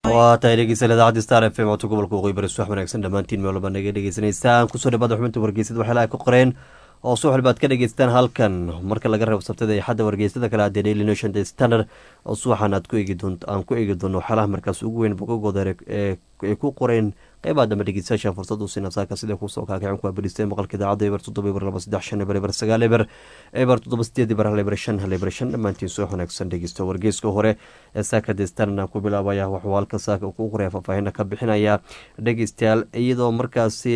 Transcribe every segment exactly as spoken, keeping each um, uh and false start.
waa tahay dhegeystayaal idaacadda star f m codka gobolka waqooyi bari subax wanaagsan dhammaantiin meel walba naga dhegeysaneysaan kusoo dhawaada xubinta wargeysada waxyaalaha ay ku qoreen oo subax walba aad ka dhegeystaan halkan marka laga reebo sabtada iyo xadda wargeysada kale hadee daily nation the standard oo subaxan aad ku eegi doonto aan ku eegi doono waxyaalaha markaas ugu weyn bogagooda ee ay ku qoreen qeybaha dambe dhegeystayaasha fursad u siina saaka sida kusoo kaakicin kuwa badhisteen maqalka idaacadda eber toddoba eber laba saddex shan eber eber sagaal eber eber toddoba sideed eber hal eber shan hal eber shan dhammaantiin soo wanaagsan dhegeysta wargeyska hore ee saaka destarna ku bilaabaya waxuu halka saaka ku qoraya faahfaahina ka bixinaya dhegeystayaal iyadoo markaasi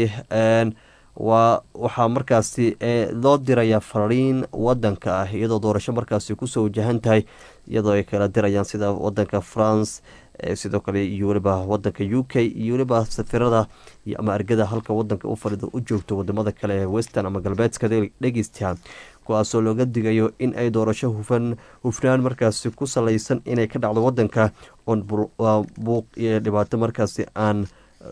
waa waxaa markaasi loo diraya fariin wadanka ah iyadoo doorasho markaasi kusoo wajahan tahay iyadoo ay kala dirayaan sida wadanka france sidoo kale iyo weliba wadanka u k iyo weliba safirada ama argada halka wadanka u fadhido u joogto wadamada kale ee western ama galbeedka dhegeystayaal kuwaasoo looga digayo in ay doorasho hufan hufnaan markaasi ku salaysan inay ka dhacdo wadanka oon buuq iyo dhibaato markaasi aan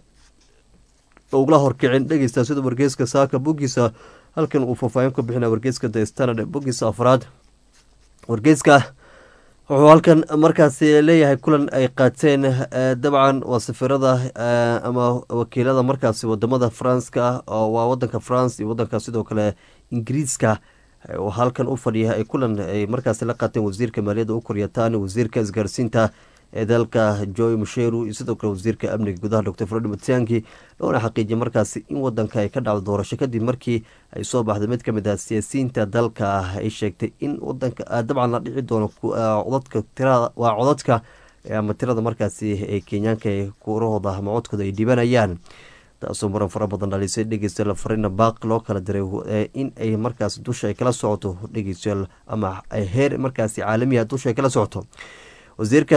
ugla horkicin dhegeysta sida wargeyska saaka bogiisa halkan uu faahfaahin ku bixina wargeyska the standard bogiisa afraad wargeyska wuxuu halkan markaasi leeyahay kulan ay qaateen dabcan waa safirada ama wakiilada markaasi wadamada faranska waa wadanka france iyo wadanka sidoo kale ingiriiska halkan u fadhiya ay kulan ay markaasi la qaateen wasiirka maaliyadda u koryataan wasiirka isgaarsiinta ee dalka joy musheru iyo sidoo kale wasiirka amniga gudaha doctor fred matiangi loona xaqiijiyay markaasi in wadanka ay ka dhacdo doorasho kadib markii ay soo baxday mid kamid ah siyaasiyiinta dalka ay sheegtay in wadanka dabcan la dhici doono codadka tirada waa codadka ama tirada markaasi ee kenyaanka ee kuurahooda ama codkooda ay dhibanayaan taasoo maran fara badan dhalisay dhegeystayaal fariina baaq loo kala diray in ay markaas dusha ay kala socoto dhegeystayaal ama heer markaasi caalamiya dusha ay kala socoto wasiirka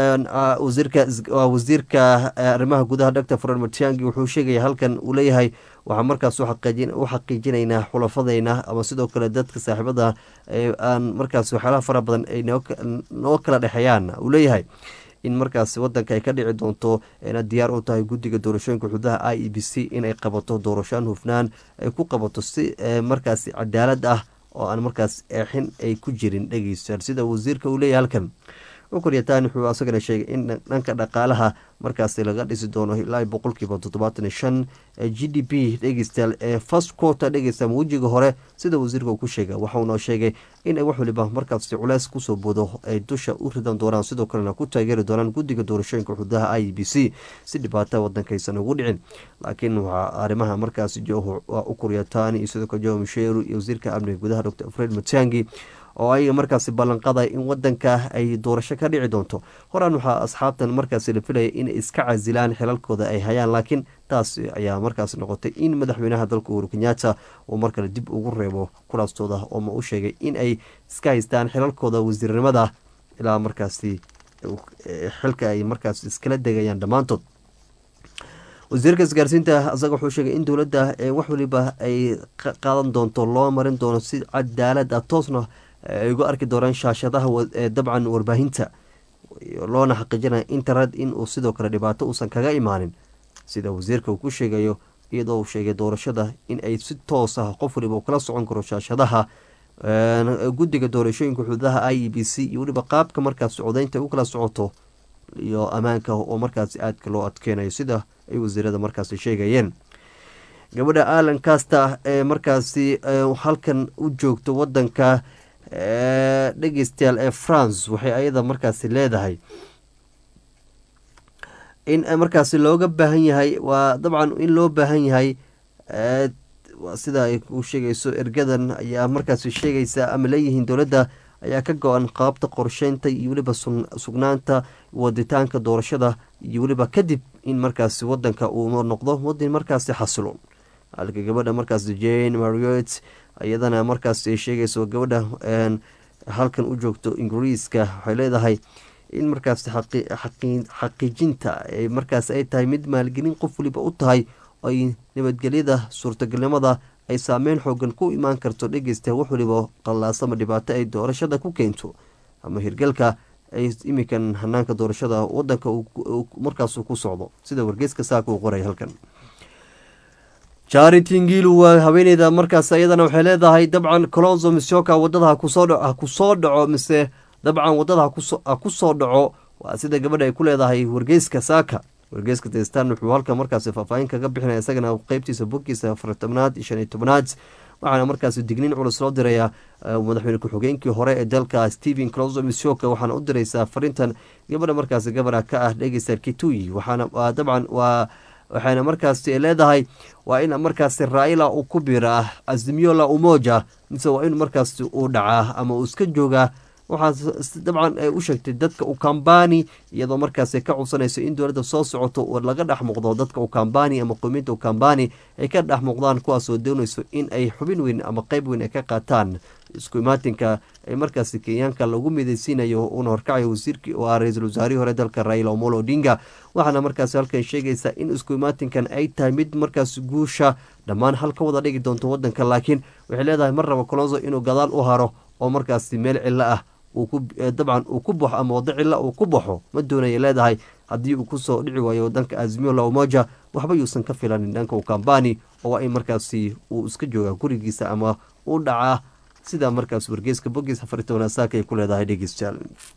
wasiirka wasiirka arrimaha gudaha doctor fred matiangi wuxuu sheegaya halkan uu leeyahay waxaa markaas u xaqiijinaynaa xulafadeyna ama sidoo kale dadka saaxiibada aan markaas waxyaalaha fara badan ay noo kala dhexeeyaan uu leeyahay in markaas wadanka ay ka dhici doonto inaad diyaar u tahay guddiga doorashooyinka xuduudaha i e b c inay qabato doorashaan hufnaan ay ku qabato si markaas cadaalad ah oo aan markaas eexin ay ku jirin dhegeystayaal sida wasiirka uu leeyahay halkan ukoryataan wuxuu asagana sheegay in dhanka dhaqaalaha markaasi laga dhisi doono ilaa boqolkiiba toddobaatan iyo shan g d p dhegeystayaal ee first quarter dhegeysta wejiga hore sida wasiirka uu ku sheegay waxauna sheegay in ay wax waliba markaasi culeys kusoo bodo ay dusha u ridan doonaan sidoo kalena ku taageeri doonaan guddiga doorashooyinka xuduudaha i e b c si dhibaata wadankaysan ugu dhicin laakiin waxaa arrimaha markaasi waa ukoryataan iyo sidoo kale jo musheru iyo wasiirka amniga gudaha doctor fred matiangi oo ayaga markaasi ballanqaday in wadanka ay doorasho ka dhici doonto horaan waxaa asxaabtan markaasi la filaya inay iska casilaan xilalkooda ay hayaan laakiin taas ayaa markaas noqotay in madaxweynaha dalka uhuru kenyatta uu markale dib ugu reebo kulaastooda ooma u sheegay in ay iska haystaan xilalkooda wasiirnimada ilaa markaasi xilka ay markaas iskala degayaan dhammaantood wasiirka isgaarsiinta asaga wuxuu sheegay in dowladda wax waliba ay qaadan doonto loo marin doono si cadaalad ah toosna ay uga arki doonaan shaashadaha dabcan warbaahinta loona xaqiijinaya internet in uu sidoo kale dhibaato uusan kaga imaanin sida wasiirka uu ku sheegayo iyadoo uu sheegay doorashada in ay si toos ah qof waliba uu kala socon karo shaashadaha guddiga doorashooyinka xuduudaha i e b c iyo weliba qaabka markaas codeynta u kala socoto iyo ammaanka oo markaasi aadka loo adkeenayo sida ay wasiirada markaasi sheegayeen gabadha alan kasta ee markaasi halkan u joogto wadanka dhegeystayaal ee france waxay ayada markaasi leedahay in markaasi looga baahan yahay waa dabcan in loo baahan yahay sida ay ku sheegayso ergadan ayaa markaasi sheegaysa ama leeyihiin dowladda ayaa ka go-an qaabta qorsheynta iyo weliba sugnaanta waditaanka doorashada iyo weliba kadib in markaasi wadanka uu noqdo wadin markaasi xasilo halka gabadha markaasi jane mariot iyadana markaas ay sheegayso gabadha halkan u joogto ingiriiska waxay leedahay in markaas xaqiijinta markaas ay tahay mid maalgelin qof waliba u tahay ay nabadgelyada suurtagalnimada ay saameyn xoogan ku imaan karto dhegeysta wax waliba qallaasama dhibaato ay doorashada ku keento ama hirgalka ay imikan hanaanka doorashada wadanka markaas ku socdo sida wargeyska saaka uu qoray halkan charity ngilu waa haweeneyda markaas iyadana waxay leedahay dabcan colonzo misoka wadada kusoo dhaco kusoo dhaco mise dabcan wadada kusoo dhaco waa sida gabadha ay ku leedahay wargeyska saaka wargeyska destan wuxuu halkan markaasi faahfaahin kaga bixinaya isagana qeybtiisa bogkiisa afar tobnaad iyo shan iyo tobnaad waxaana markaasi digniin culus loo diraya madaxweyne ku-xigeenkii hore ee dalka stephen closo mishoka waxaana u diraysaa farintan gabadha markaasi gabadha ka ah dhegeysta kitui waxaana dabcan waa waxayna markaasi leedahay waa in markaasi raila uu ku biraa azimiola umoja mise waa in markaasi uu dhacaa ama uu iska joogaa waxaa dabcan ay u sheegtay dadka ukambani iyadoo markaas ka codsanayso in dowladda soo socoto oo laga dhex muuqdo dadka ukambani ama qoomiyadda ukambani ay ka dhex muuqdaan kuwaasoo doonayso in ay xubin weyn ama qeyb weyn ay ka qaataan isku imaatinka ee markaasi kenyaanka lagu midaysiinayo uuna horkacayo wasiirkii oo ah ra-iisul wasaarihii hore dalka raila omolo odinga waxaana markaasi halkan sheegaysa in isku imaatinkan ay tahay mid markaas guusha dhammaan hal ka wada dhigi doonto wadanka laakiin waxay leedahay mar raba colonzo inuu gadaal u haro oo markaasi meel cilo ah dabcan uu ku baxo ama wado cilla uu ku baxo ma doonaya leedahay haddii uu kusoo dhici waayo wadanka azimiola umoja waxba yuusan ka filanin dhanka ukambani oo waa in markaasi uu iska joogaa gurigiisa ama u dhacaa sida markaas wargeyska bogiis afar tobnaad saaka ay ku leedahay dhegeystayaal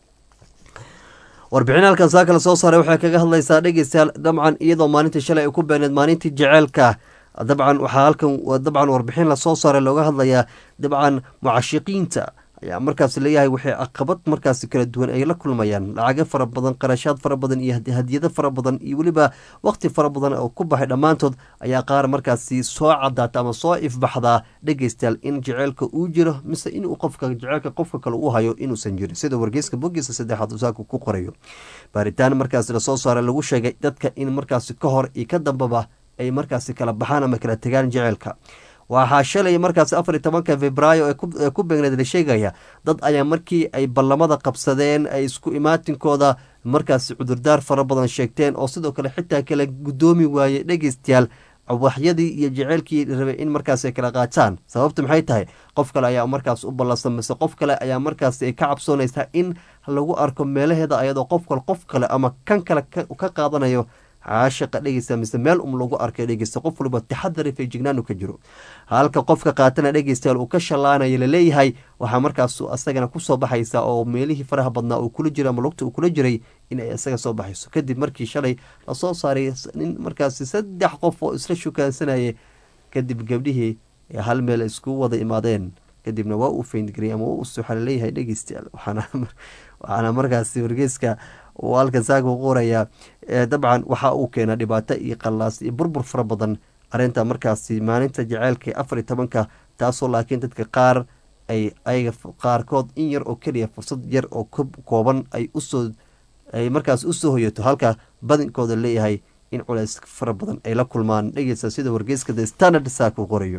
warbixin halkan saaka la soo saaray waxay kaga hadlaysaa dhegeystayaal dabcan iyadoo maalintii shalay ay ku beeneed maalintii jeceelka dabcan waxaa halkan dabcan warbixin lasoo saaray looga hadlayaa dabcan mucashiqiinta ayaa markaas leeyahay waxay caqabad markaasi kala duwan ay la kulmayaan lacago fara badan qarashaad fara badan iyo hadiyado fara badan iyo weliba waqti fara badan oo ku baxay dhammaantood ayaa qaar markaasi soo cadaata ama soo ifbaxdaa dhegeystayaal in jeceelka uu jiro mise inuu qofka jeceelka qofka kale u hayo inuusan jirin sida wargeyska bogiisa saddexaad usaaka ku qorayo baaritaan markaasi lasoo saaray lagu sheegay dadka in markaasi ka hor iyo ka dambaba ay markaasi kala baxaan ama kala tegaan jeceelka waxaa shalay markaas afar iyo tobanka februaayo ee ku beegneed la sheegaya dad ayaa markii ay ballamada qabsadeen ay isku imaatinkooda markaasi cudurdaar fara badan sheegteen oo sidoo kale xitaa kala guddoomi waaye dhegeystayaal waxyadii iyo jeceelkii rabay in markaas ay kala qaataan sababta maxay tahay qof kale ayaa markaas u ballansan mise qof kale ayaa markaas ka cabsoonaysaa in lagu arko meelaheeda ayadoo qof kale qof kale ama kan kale ka qaadanayo caashaqa dhegeysta mise meel um lagu arkay dhegeysta qof waliba taxadari feejignaanu ka jiro halka qofka qaatana dhegeystayaal uu ka shalaanayo laleeyahay waxaa markaas asagana kusoo baxaysa oo meelihii faraha badnaa uu kula jiro ama lugta uu kula jiray inay isaga soo baxayso kadib markii shalay lasoo saaray nin markaasi saddex qof oo isla shukaansanayay kadib gabdhihii ee hal meel isku wada imaadeen kadibna waa uu feyngarey ama waa uu suuxa laleeyahay dhegeystayaal waxaana markaasi wargeyska uu halkan saaka u qorayaa dabcan waxa uu keenaa dhibaato iyo qallaas iyo burbur fara badan arinta markaasi maalinta jeceelka afar iyo tobanka taasoo laakiin dadka qaar ay ayaga qaarkood in yar oo keliya fursad yar oo kooban ay usoo ay markaas usoo hoyato halka badinkooda leeyahay in culeys fara badan ay la kulmaan dhegeysta sida wargeyska the standard saaka u qorayo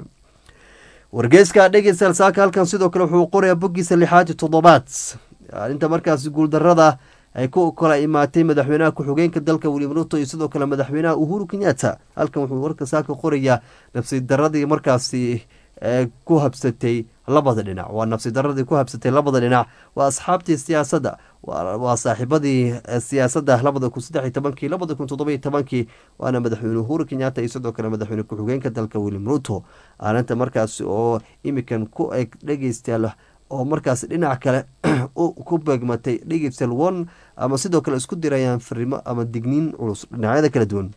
wargeyska dhegeysta saaka halkan sidoo kale wuxuu qorayaa bogiisa lixaad iyo toddobaad arinta markaasi guuldarada ay ku kala imaatay madaxweynaha ku-xigeenka dalka William Ruto iyo sidoo kale madaxweynaha Uhuru Kenyatta halkan wuxuu warka saaka qorayaa nafsi daradii markaasi ku habsatay labada dhinac waa nafsi daradii ku habsatay labada dhinac waa asxaabtii siyaasadda waa saaxiibadii siyaasadda labada kun saddex iyo tobankii labada kun toddoba iyo tobankii waana madaxweyne Uhuru Kenyatta iyo sidoo kale madaxweyne ku-xigeenka dalka William Ruto arrinta markaasi oo imikan ku eg dhegeystayaal oo markaas dhinac kale ku beegmatay dhegeystayaal one ama sidoo kale isku dirayaan fariimo ama digniin culus dhinacyada kala duwan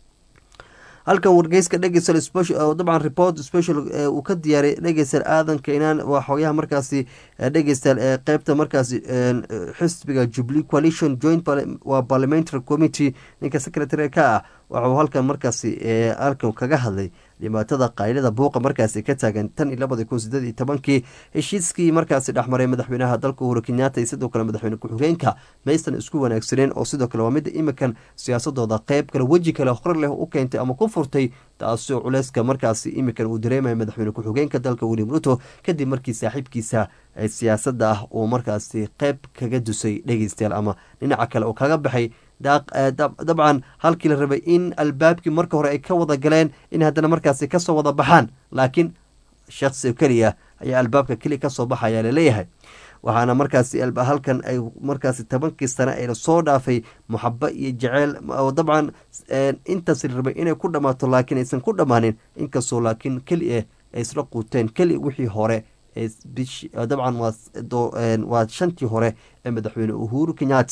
halkan wargeyska dhegeystayaal special dabcan report special uu ka diyaaray dhegeystayaal aadan keenan waa xogayaha markaasi dhegeystayaal ee qaybta markaasi xisbiga Jubilee Coalition Joint waa Parliamentary Committee ninka secretary ka ah wuxuu halkan markaasi halkan kaga hadlay dhibaatada qaylada buuqa markaasi ka taagan tan iyo labada kun siddeed iyo tobankii heshiiskii markaasi dhexmaray madaxweynaha dalka Uhuru Kenyatta iyo sidoo kale madaxweyne ku-xigeenka maysan isku wanaagsaneen oo sidoo kale waa mid imikan siyaasadooda qayb kale weji kale hor leh u keentay ama ku furtay taasoo culeyska markaasi imikan uu dareemaya madaxweyne ku-xigeenka dalka William Ruto kadib markii saaxiibkiisa ee siyaasadda ah uu markaasi qayb kaga dusay dhegeystayaal ama dhinaca kale oo kaga baxay dabcan halkii la rabay in albaabkii marka hore ay ka wada galeen in haddana markaasi kasoo wada baxaan laakiin shakhsi keliya ayaa albaabka keliya kasoo baxaya laleeyahay waxaana markaasi halkan ay markaasi tobankii sane ee lasoo dhaafay muxabo iyo jeceyl oo dabcan intaas la rabay inay ku dhammaato laakiin aysan ku dhammaanin inkastoo laakiin keli ah ay isla quuteen keli wixii hore dabcan waa shantii hore ee madaxweyne Uhuru Kenyatta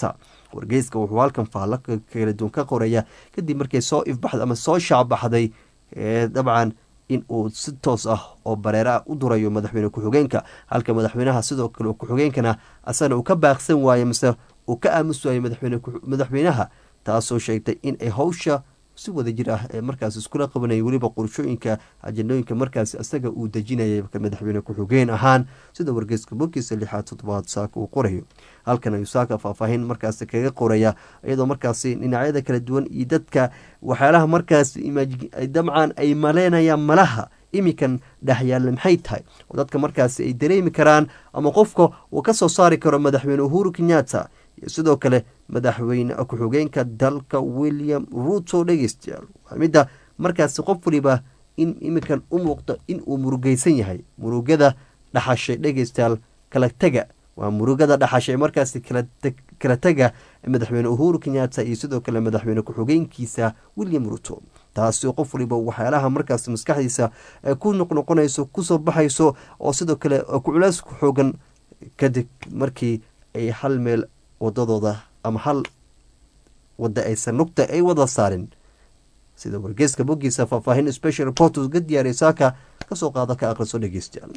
wargeyska wuxuu halkan faallo kala duwan ka qoraya kadib markay soo ifbaxday ama soo shaacbaxday dabcan in uu si toos ah oo bareera u durayo madaxweyne ku-xigeenka halka madaxweynaha sidoo kale ku-xigeenkana asagana uu ka baaqsan waaye mise uu ka aamus waaye madaxweynaha taasoo sheegtay in ay howsha si wada jir ah ee markaas iskula qabanayay weliba qorshooyinka ajendooyinka markaas isaga uu dejinayay madaxweyne ku-xigeen ahaan sida wargeyska bogiisa lixaad toddobaad saaka uu qorayo halkan ayuu saaka faahfaahin markaas kaga qoraya iyadoo markaasi dhinacyada kala duwan iyo dadka waxyaalaha markaas dabcan ay maleynayaan malaha iminkan dhexyaalla maxay tahay oo dadka markaasi ay dareemi karaan ama qofka uu ka soo saari karo madaxweyne uhuru kenyatta iyo sidoo kale madaxweyne ku-xigeenka dalka william ruto dhegeystayaal waa midda markaasi qof waliba in iminkan u muuqdo in uu murugeysan yahay murugada dhaxashay dhegeystayaal kala tega waa murugada dhaxashay markaasi kala tega madaxweyne uhuru kenyatta iyo sidoo kale madaxweyne ku-xigeenkiisa william ruto taasi qof waliba waxyaalaha markaas maskaxdiisa ku noqnoqonayso kusoo baxayso oo sidoo kale ku culays ku xoogan kadib markii ay hal meel wadadooda ama hal wada aysan nugta ay wada saarin sida wargeyska bogiisa faahfaahin special report ga diyaariya saaka kasoo qaada ka aqriso dhegeystayaal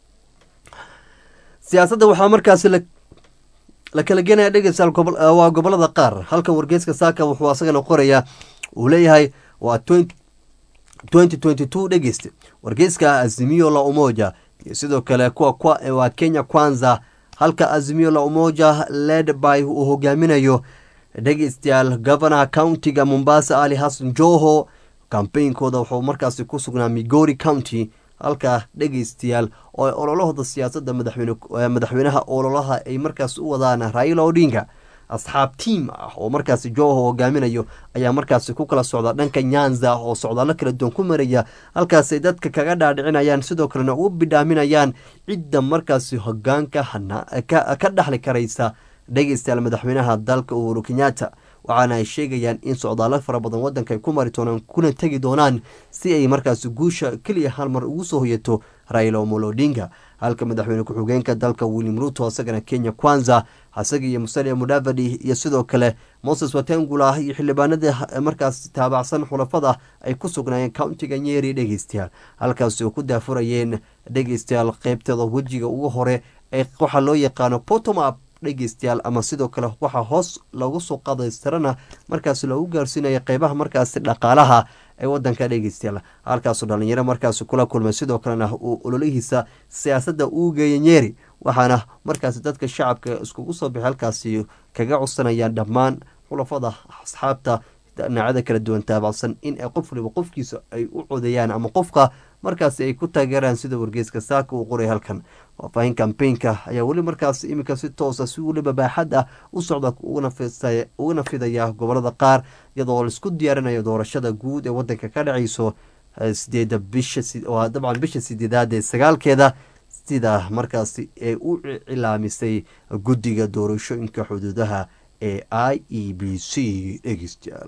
siyaasadda waxaa markaasi la kala geenaya dhegeystayaal waa gobolada qaar halka wargeyska saaka wuxuu asagana qoraya uu leeyahay waa twenty twenty two dhegeysta wargeyska azimio la umoja iyo sidoo kale kuwa waa Kenya Kwanza halka azimio la umoja led by uu hogaaminayo dhegeystayaal governor countyga Mombasa Ali Hassan Joho campaignkoda wuxuu markaasi ku sugnaa Migori County halka dhegeystayaal oo ololahooda siyaasadda madaxweyne madaxweynaha ololaha ay markaas u wadaan Raila Odinga asxaab team ah oo markaasi Joho hogaaminayo ayaa markaasi ku kala socda dhanka Nyanza oo socdaalo kala duwan ku maraya halkaas ay dadka kaga dhaadhicinayaan sidoo kalena u bidhaaminayaan cidda markaasi hogaanka ka dhaxli karaysa dhegeystayaal madaxweynaha dalka Uhuru Kenyatta waxaana ay sheegayaan in socdaalo fara badan wadanka ay ku mari doonaan kuna tegi doonaan si ay markaasi guusha keliya hal mar ugu soo hoyato Raila Amolo Odinga halka madaxweyne ku-xigeenka dalka William Ruto asagana Kenya Kwanza asaga iyo Musalia Mudavadi iyo sidoo kale Moses Wetangula iyo xildhibaanada markaas taabacsan xulafada ay ku sugnaayeen countiga Nyeri dhegeystayaal halkaas oo ku daafurayeen dhegeystayaal qaybteeda wajiga ugu hore ee waxa loo yaqaano bottom up dhegeystayaal ama sidoo kale waxa hoos lagu soo qadaystirana markaas loogu gaarsiinayo qaybaha markaas dhaqaalaha ee wadanka dhegeystayaal halkaas dhalinyaro markaas kula kulmay sidoo kalena uu ololihiisa siyaasadda uu geeyay Nyeri waxaana markaas dadka shacabka iskugu soo bixi halkaasi kaga codsanayaan dhammaan xulafada asxaabta dhinacyada kala duwan taabacsan in ay qof waliba qofkiisa ay u codeeyaan ama qofka markaas ay ku taageeraan sida wargeyska saaka uu qoray halkan faahfaahin campaignka ayaa weli markaas iminka si toosa si weliba baaxad ah u socda ugana fidaya gobolada qaar iyadoo laisku diyaarinayo doorashada guud ee wadanka ka dhacayso sideeda bisha waa dabcan bisha sideedaad ee sagaalkeeda sida markaasi ee u cilaamisay guddiga doorashooyinka xuduudaha ee I E B C dhegeystayaal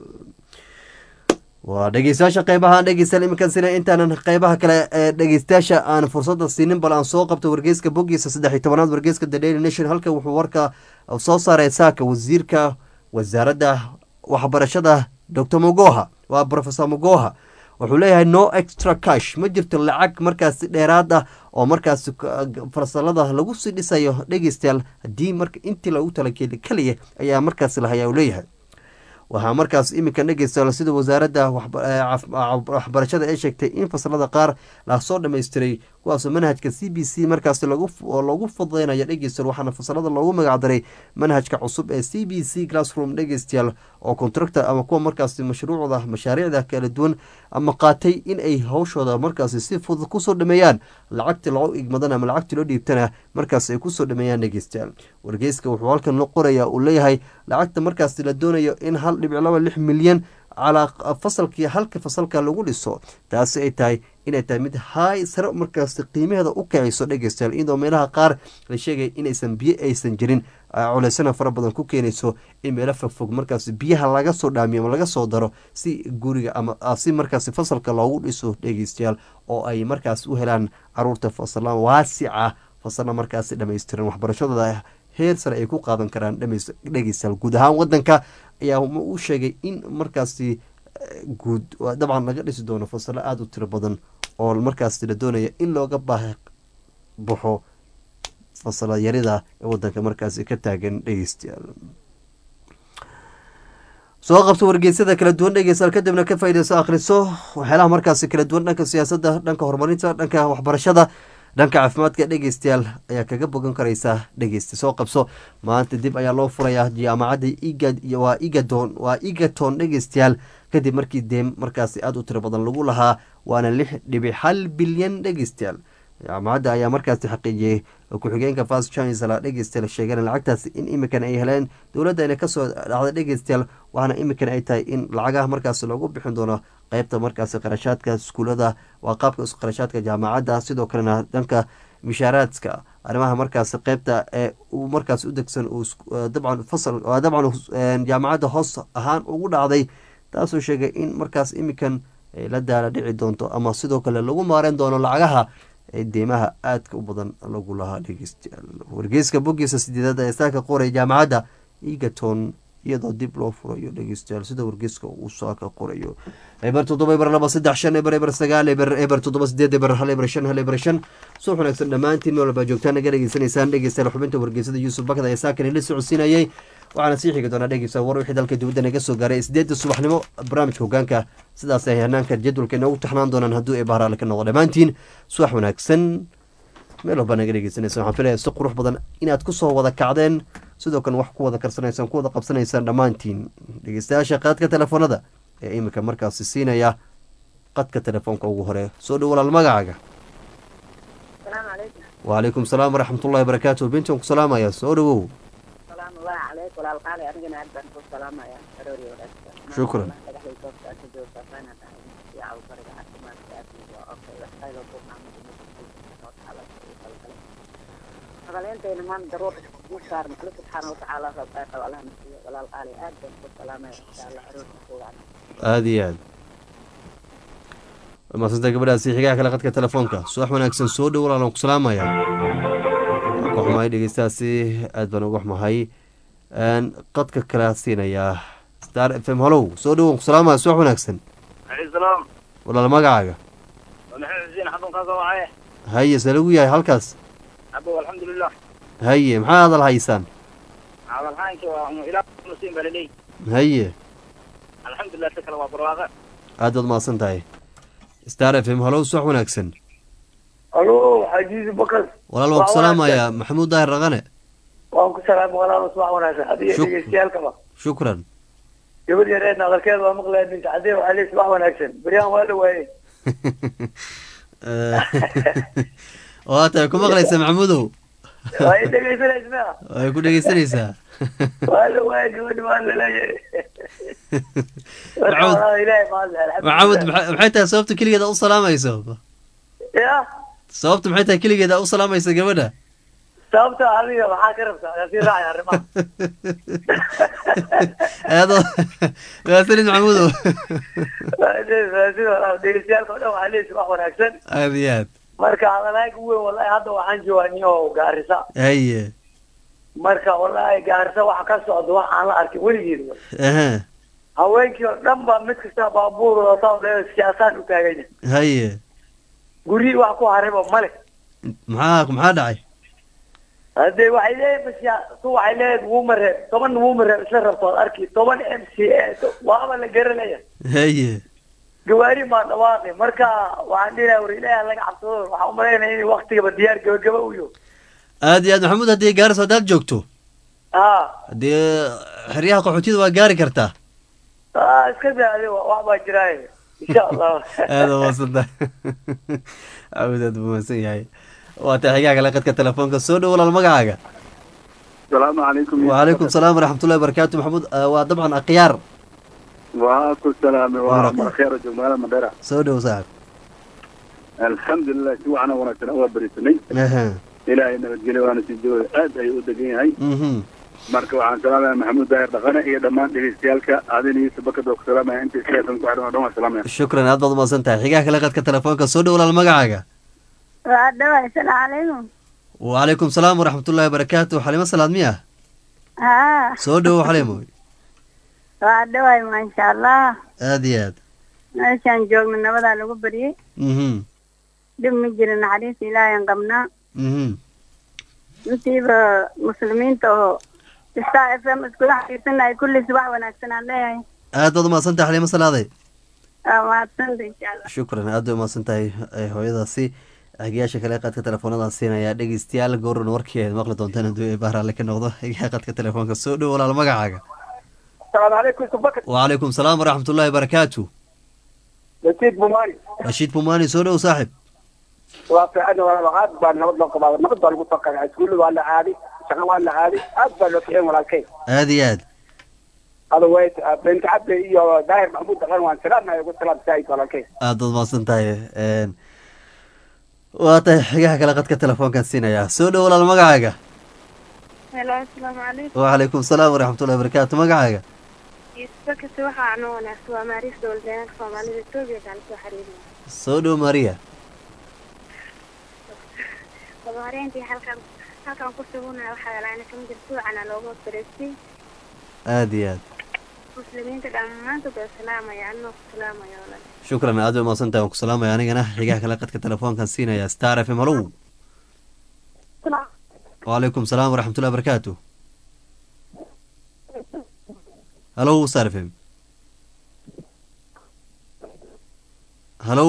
waa dhegeystayaasha qeybaha dhegeystayaal iminkan sina intaanan qeybaha kale ee dhegeystayaasha aan fursada siinin bal aan soo qabto wargeyska bogiisa saddex iyo tobanaad wargeyska The Daily Nation halka wuxuu warka soo saaray saaka wasiirka wasaaradda waxbarashada Doctor Mogoha waa Professor Mogoha wuxuu leeyahay no extra cash ma jirto lacag markaasi dheeraad ah oo markaasi farsalada lagu sii dhisayo dhegeystayaal haddii marka intii lagu talagelay kaliya ayaa markaasi lahayaa uu leeyahay waxaa markaas iminka dhegeystayaal sida wasaaradda waxbarashada ay sheegtay in fasalada qaar lasoo dhammaystiray kuwaasoo manhajka C B C markaasi loogu fududeynayo dhegeystayaal waxaana fasalada loogu magacdaray manhajka cusub ee C B C classroom dhegeystayaal oo contractor ama kuwa markaasi mashruucda mashaariicda kala duwan ama qaatay in ay hawshooda markaasi si fudud kusoo dhameeyaan lacagtii loo igmadana ama lacagtii loo dhiibtana markaasi ay kusoo dhameeyaan dhegeystayaal wargeyska wuxuu halkan la qoraya uu leeyahay lacagta markaasi la doonayo in hal dhibic laba lix milyan calaa fasalkii halka fasalka lagu dhiso taasi ay tahay inay tahay mid haay sare markaasi qiimaheeda u kacayso dhegeystayaal iyadoo meelaha qaar la sheegay inaysan biyo aysan jirin culeysana fara badan ku keenayso in meelo fogfog markaasi biyaha laga soo dhaamiyo ama laga soo daro si guriga ama si markaasi fasalka loogu dhiso dhegeystayaal oo ay markaas u helaan caruurta fasala waasica fasala markaasi dhamaystiran waxbarashadooda heer sare ay ku qaadan karaan dhegeystayaal guud ahaan wadanka ayaa u sheegay in markaasi guud dabcan laga dhisi doono fasalo aada u tiro badan oo markaasi la doonaya in looga baahi baxo fasala yarida ee wadanka markaasi ka taagan dhegeystayaal soo qabso wargeysyada kala duwan dhegeystayaal kadibna ka faaideyso akhriso waxyaalaha markaasi kala duwan dhanka siyaasadda dhanka horumarinta dhanka waxbarashada dhanka caafimaadka dhegeystayaal ayaa kaga bogan karaysaa dhegeysta soo qabso maanta dib ayaa loo furayaa jaamacadda igad waa igadon waa igaton dhegeystayaal kadib markii deem markaasi aada u tiro badan lagu lahaa waana lix dhibic hal bilyan dhegeystayaal jaamacadda ayaa markaasi xaqiijiyey ku-xigeenka fast chancellor dhegeystayaal sheegeen lacagtaasi in imikan ay heleen dowladda inay kasoo dhacday dhegeystayaal waxaana imikan ay tahay in lacagaha markaasi loogu bixin doono qeybta markaasi qarashaadka iskuulada waa qaabka qarashaadka jaamacadda sidoo kalena dhanka mishaaraadka arrimaha markaasi qeybta ee uu markaasi u degsan dabcan fasal dabcan jaamacadda hoos ahaan ugu dhacday taasoo sheegay in markaas imikan ay la daala dhici doonto ama sidoo kale lagu maareyn doono lacagaha ee deymaha aadka u badan lagu lahaa dhegeystayaal wargeyska boggiisa sideedaad ee saaka qoray jaamacadda egerton iyadoo dib loo furayo dhegeystayaal sida wargeyska uu saaka qorayo eber toddoba eber laba saddex shan eber eber sagaal eber eber toddoba sideed eber hal eber shan hal eber shan soo wanaagsan dhammaantiin meel walbaa joogtaan naga dhegeysanaysaan dhegeystayaal xubinta wargeysada yuusuf bakda ee saakan la socodsiinayay waxaana sii xigi doonaa dhegeystayaal war wixii dalka dibadda naga soo gaaray sideedda subaxnimo barnaamijka hogaanka sidaas ay hanaanka jadwalka inoogu taxnaan doonaan hadduu ee bahraale ka noqdo dhammaantiin subax wanaagsan meel walbaa naga dhegeysanaysa waxaan filaya si qurux badan inaad kusoo wada kacdeen sidoo kale wax ku wada karsanaysaan ku wada qabsanaysaan dhammaantiin dhegeystayaasha qaadka telefoonada ee iminka markaasi siinaya qadka telefoonka ugu hore soo dhow walaal magacaaga wacalaykum salaam waraxmatullahi wabarakaatu bintan ku salaamaya soo dhowow shukran فلانتين من ضروري مشار مثل سبحانه وتعالى ربك والله مسيء ولا القالي آدم والسلامة إن شاء الله عروض مسؤول هذه هذه ما صدق قبل أسيحك على قدك تلفونك سواح وناكسن سود ولا لونك سلامة يا وح ما يدي استاسي أدبن وح ما هي أن قدك كلاسين يا ستار فهم هلو سود ونك سلامة سواح وناكسن عليه السلام ولا المقعة ونحن زين حضن كذا وعيه هيا سلوي يا هالكاس أبو الحمد لله هيا محا هذا الهيسان هذا الحين كوا إلى نسيم بلدي هيا الحمد لله شكرا وبرواقة هذا ما صنتاي استعرف فهم هلو سواح وناكسن الو حجيز بكر ولا الوقت سلامة يا محمود داير رغنة وانكو سلام ولا صباح وناكسن هذه شك... كما شكرا يقول يا ريتنا غير كذا مقلة بنت عدي وعليه صباح وناكسن بريان ولا وين waata ku maqlaysa maxamudow way dhegeysanaysaa way ku dhegeysanaysaa wala way gabadh wala leeyahay maxamud maxay tahay sababta keligeeda u salaamayso ya sababta maxay tahay keligeeda u salaamaysa gabadha sababta adiga maxaa ka rabtaa si raacay arrimaha aado waasanid maxamudow dhegeystayaal oo dhan waxaa leeyahay wax wanaagsan aad iyo aad marka hadalaaga weyn wallahi hadda waxaan joognaa oo gaarisa haye marka wallahi gaarisa waxa ka socdo wax aan la arkin weligeed aha haweenkii oo dhan baa mid kasta baabuur oo saaw siyaasad u taagay haye guri wax ku harayba male maxaa maxaa dhacay hadee waxay leeyihiin siyaasad waxay leeyihiin wuu maree toban wuu maree isla rabto arki toban M C A waaba la garanaya haye gawaari ma dhawaaqay marka waxaan dhiraa war ilaahay laga cabsado waxa u maleynaa in waqtiga diyaar gabagaba u yahay aad iyo aad maxamuud haddii gaaris haddaad joogto haa haddii xeryaha qaxootiyada waa gaari kartaa aa iska daadi wax baa jiraaye insha allah aada waasanta aad aad buusan yahay waa taxigaa kale qadka telefoonka soo dhow walaal magacaaga السلام عليكم وعليكم السلام ورحمة الله وبركاته محمود وطبعا أقيار وعليكم السلام ورحمة الله خير جمال مدرع سودي وصاحب الحمد لله شو أنا ونحن أول بريتني أها إلى أن رجلي وأنا سجوا أد أي ودقين هاي أها مركب عن سلام محمود داير دغنا إيه دمان ديستيالك هذه سبكة دوك سلام أنت سيدنا كعدنا دوما سلام شكرا هذا ما سنتها حقاك لقد كتلفونك سودي ولا المقعقة السلام عليكم wacalaykum salaam waraxmatullaahi wabarakaatu. xalimo salaad miya haa soo dhowo xalimo. waa dhawaay maasha allah. aada iyo aad. meeshaan joogna nabadaa lagu baryay. mhm dhib ma jira, naxariis ilaahay aan qabnaa. mhm intiiba muslimiinta oo star f m iskula xariirsanahay kulli subax wanaagsan aan leeyahay. aad baad umahadsan tahay xalimo salaaday. waa mahadsanta insha allah. shukran aad bay umahadsan tahay eh, hooyadaasi. xigayaasha kale qaadka telefoonada siinaya dhegeystayaal gowran warkii aad maqli doontaan hadduu ee bahraale ka noqdo xigaha qaadka telefoonka soo dhow walaal magacaaga. asalaamu calaykum subakar wacalaykum salaam waraxmatullaahi wabarakaatu. nasiib bumaani rashiid bumaani soo dhow saaxib. waa fiican walaal aad baa nabad loo qabaa nabad baa lagu faqaya iskuulla waa la aaday shaqo waa la aaday aad baa loo ficin walaalkay aada iyo aad. ado way benta cabdi iyo daahir maxamuud dhaqan waan salaamaya ugu salaam saayid walaalkay aad baad umahadsan tahay. waa tahay xigaha kale qadka telefoonkan siinayaa soo dhow walaal magacaaga. helo asalaamu calaykum. wacalaykum salaam waraxmatullahi wabarakaatu magacaaga. isbakasi waxaa anoo wanaagsan waa maariis dowladeenka soomaalida etoobiya kaan soo xiriirina. soo dhow maria. horeyntii halkan halkan ku sugunaa waxaa laana kamid ah suucana looga wareystay. aada iyo aad. muslimiinta dhammaantood waa salaamaya anoo ku salaamaya walaal. shukran aad bay umahadsan tahay waan ku salaamaya anigana xigaha kale qadka telefoonkan siinaya star f m halow. wacalaykum salaam waraxmatullahi wabarakaatu. halow star f m. halow.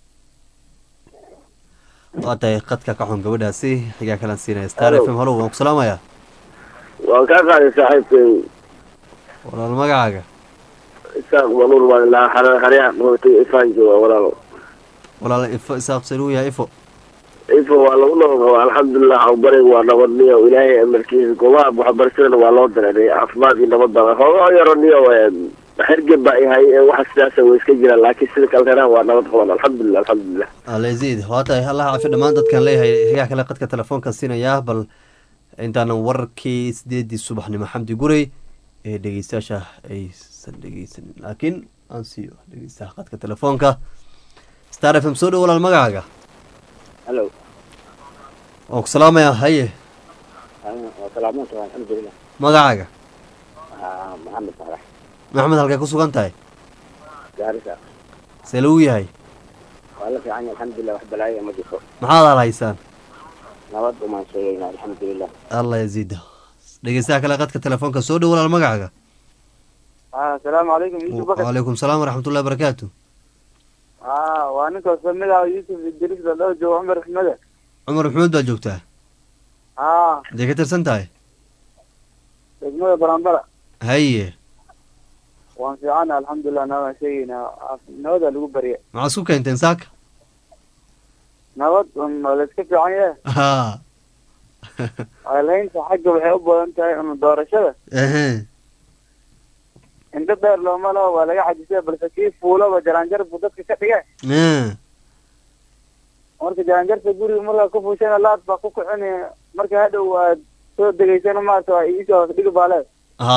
waa tahay qadka ka xun gabadhaasi xigaha kalean siinaya star f m halow waan ku salaamaya. waan kaa qaaday saaxiibkay walaal magacaaga. isaaq manuur baan ilaa xaryaa nootay ifaan jooga walaalo walaal ifo isaaq saluu yahay ifo. ifo waa lagu noqon alxamdulilah bariga waa nabadniyo ilaahay amarkiisa goobaha waxbarashadana waa loo dareeray caafimaad iyo nabad baa hooga yaro niyo xergeb baa yahay waxa sidaasa way iska jiraan laakiin sida kalena waa nabad qaban alxamdulilah alxamdulilah. alaziid waa tahay allah caafi dhammaan dadkan leeyahay xigaha kale qadka telefoonkan siinayaa bal intaanan warkii sideedii subaxnimo xamdi gurey ee dhegeystayaasha aysan dhegeysanin laakiin aan siiyo dhegeystaha qadka telefoonka star f m soo dhow walaal magacaaga. halo waan ku salaamayaa haye waa salaamuunta alxamdulilah magacaaga. maxamed farax maxamed halkay ku sugan tahay. gaarisa see lagu yahay. waa la fiican alxamdulilah wax balaayo ma jirto maxaad al haysaan. nabad umaan sheegayna alxamdulilah. allah yaziida dhegeystaha kale qadka telefoonka soo dhow walaal magacaaga. asalaamu calaykum yusuf bakar wacalaykum salaam waraxmatullahi wabarakaatu. aa waa ninkaas kamid ah yusuf idris loo joogo cumar axmede. cumar maxamuud baa joogtaa. aa intay ka tirsan tahay. degmada barambara haye waan fiicana alxamdulilah nabadaan sheegaynaa nabadaa lagu barya maxaa isku keenteen saaka. nabad un la iska fiican yahe ha alaynta xagga waxay u badan tahay un doorashada ehe indho dheer looma laho waa laga xajisay balse kii fuulaba jaraanjar buu dadka ka dhigay marka jaraanjarta guriga markaa ku fuushana laad baa ku kicini marka hadhow aad soo degeysana maarata waa iisoo hoos dhigi baa leed ha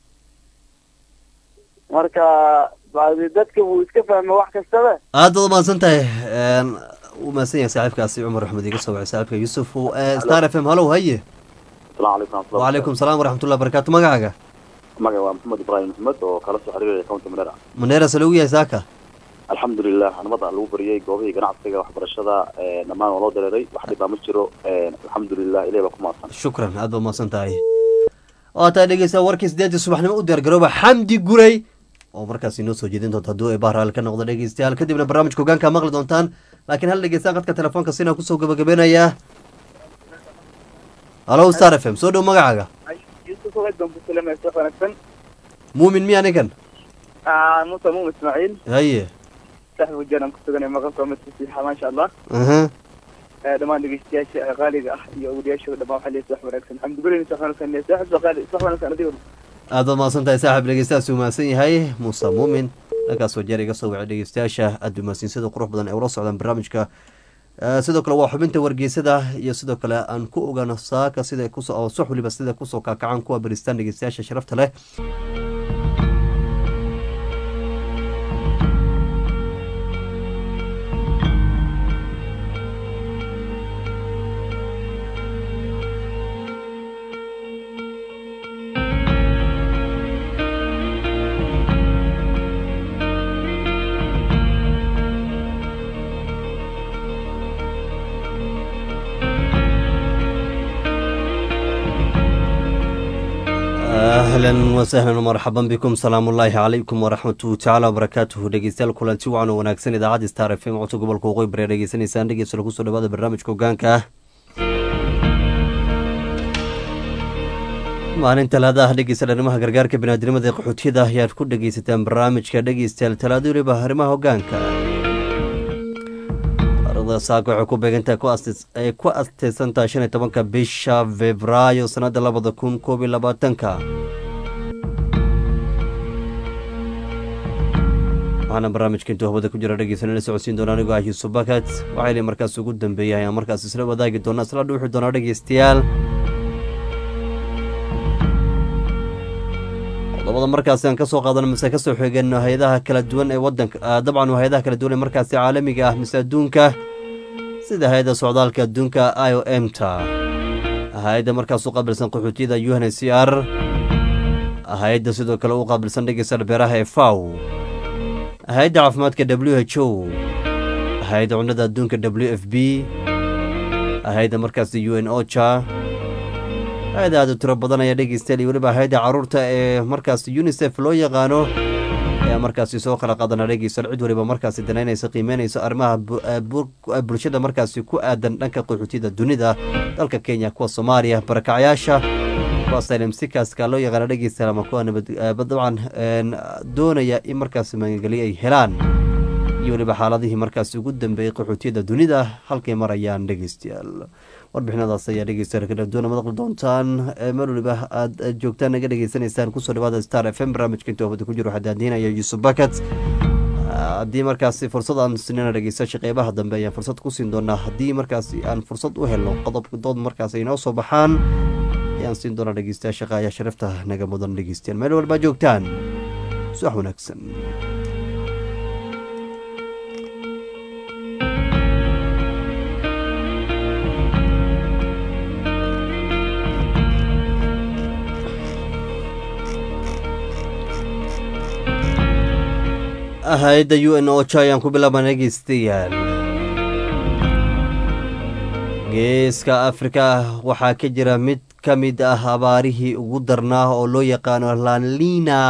marka badi dadka wuu iska fahmay wax kastaba aad baad umahadsan tahay wuu mahadsan yahay saaxiibkaasi cumar axmed iga soo wacay saaxiibka yuusuf star f m halow haye. asalaamu calaykum wacalaykum salaam waraxmatullahi wabarakaatu magacaaga. magaca waa maxamed ibraahim maxmed oo kala soo xiriiraya county madeira maneera se lagu yahay saaka. alxamdulilah nabada lagu bariyay goobihii ganacsiga waxbarashada dhammaan waa loo dareeray wax dhibaa ma jiro alxamdulilah ilahi baa ku mahadsan. shukran aad baad umahadsan tahay. waa tahay dhegeysta warkii sideedii subaxnimo u diyaar garooba xamdi gurey oo markaas inoo soo jeedin doonta hadduu ay bahraal ka noqdo dhegeystayaal kadibna barnaamijka hogaanka maqli doontaan laakiin hal dhegeystaan qadka telefoonka sinaa kusoo gabagabeynayaa. halow star f m soo dhow magacaaga. muumin miya ninkan. muuse muumin ismaaciil haye saxib wajanaan ku suganay maqalka masiixa maasha allah dhammaan dhegeystayaasha qaaliga ah iyo awliyaashooda dhammaan waxaa leeyahay wax wanaagsan alxamdulilah sax wanaagsan saaxib qaali sax wanaagsan adiga aad baad mahadsan tahay saaxib dhegeystayaas uu mahadsan yahay muuse muumin dhankaas wajeer iga soo wacay dhegeystayaasha aad umahadsan sida qurux badan ay ula socdaan barnaamijka sidoo kale waa xubinta wargeysada iyo sidoo kale aan ku ogaano saaka sida kusoo subax waliba sida kusoo kaakacaan kuwa baristaan dhegeystayaasha sharafta leh أهلا وسهلا ومرحبا بكم سلام الله عليكم ورحمة تعالى وبركاته dhegeystayaal kulanti wacan oo wanaagsan idaacadda Star F M codka gobolka Waqooyi Bari dhegeysaneysaan dhegeysta lagu soo dhawaada barnaamijka hoggaanka ah maalin talaada ah dhegeysta arrimaha gargaarka bini'aadanimada ee qaxootiyada ayaad ku dhegeysataan barnaamijka dhegeystayaal talaado waliba arrimaha hoggaanka arada saako waxay ku beegantahay ay ku asteysantahay shan iyo tobanka bisha Febraayo sanada labada kun koob iyo labaatanka waxaana barnaamijka intuu hawada ku jira dhegeysanayna socodsiin doona anigoo ah Yuusuf Bakat waxayna markaas ugu dambeeyay ayaan markaas isla wadaagi doona isla dhuuxi doona dhegeystayaal qodobada markaas aan ka soo qaadano mise ka soo xigeen hay'adaha kala duwan ee wadanka dabcan hay'adaha kala duwan ee markaas caalamiga ah mise adduunka sida hay'adda socdaalka adduunka I O M ta hay'adda markaas u qaabilsan qaxootiyada U N H C R hay'adda sidoo kale u qaabilsan dhegeysta beeraha ee F A O hay'adda caafimaadka W H O hay'adda cunnada adduunka W F P hay'adda markaas U N OCHA hay'adda aad u tiro badan ayaa dhegeystayaal iyo weliba hay'adda carruurta ee markaas UNICEF loo yaqaano ayaa markaasi soo kala qaadana dhegeystayaal cid waliba markaasi danaynaysa qiimeynaysa arrimaha bulshada markaasi ku aadan dhanka qaxootiyada dunida dalka Kenya kuwa Soomaaliya barakacyaasha kuwa asylum seekerska loo yaqaano dhegeystayaal ama kuwa dabcan doonaya in markaasi magangeliyo ay helaan iyo weliba xaaladihii markaasi ugu dambeeyay qaxootiyada dunida halkay marayaan dhegeystayaal warbixinadaas ayaa dhegeystayaal kala duwan maqli doontaan meel waliba aad joogtaan naga dhegeysanaysaan kusoo dhawaada Star F M barnaamijka intuu hawada ku jiro waxaa daadiinaya Yuusuf Bakat haddii markaasi fursad aan sinina dhegeystayaasha qeybaha dambe ayaan fursad ku siin doonaa haddii markaasi aan fursad u helno qodobka dood markaas ay noo soo baxaan ayaan siin doonaa dhegeystayaasha qaaya sharafta naga mudan dhegeystayaal meel walba joogtaan subax wanaagsan hay'adda U N OCHA ayaan ku bilaabana dhegeystayaal geeska Afrika waxaa ka jira mid ka mid ah abaarihii ugu darnaa oo loo yaqaano La Nina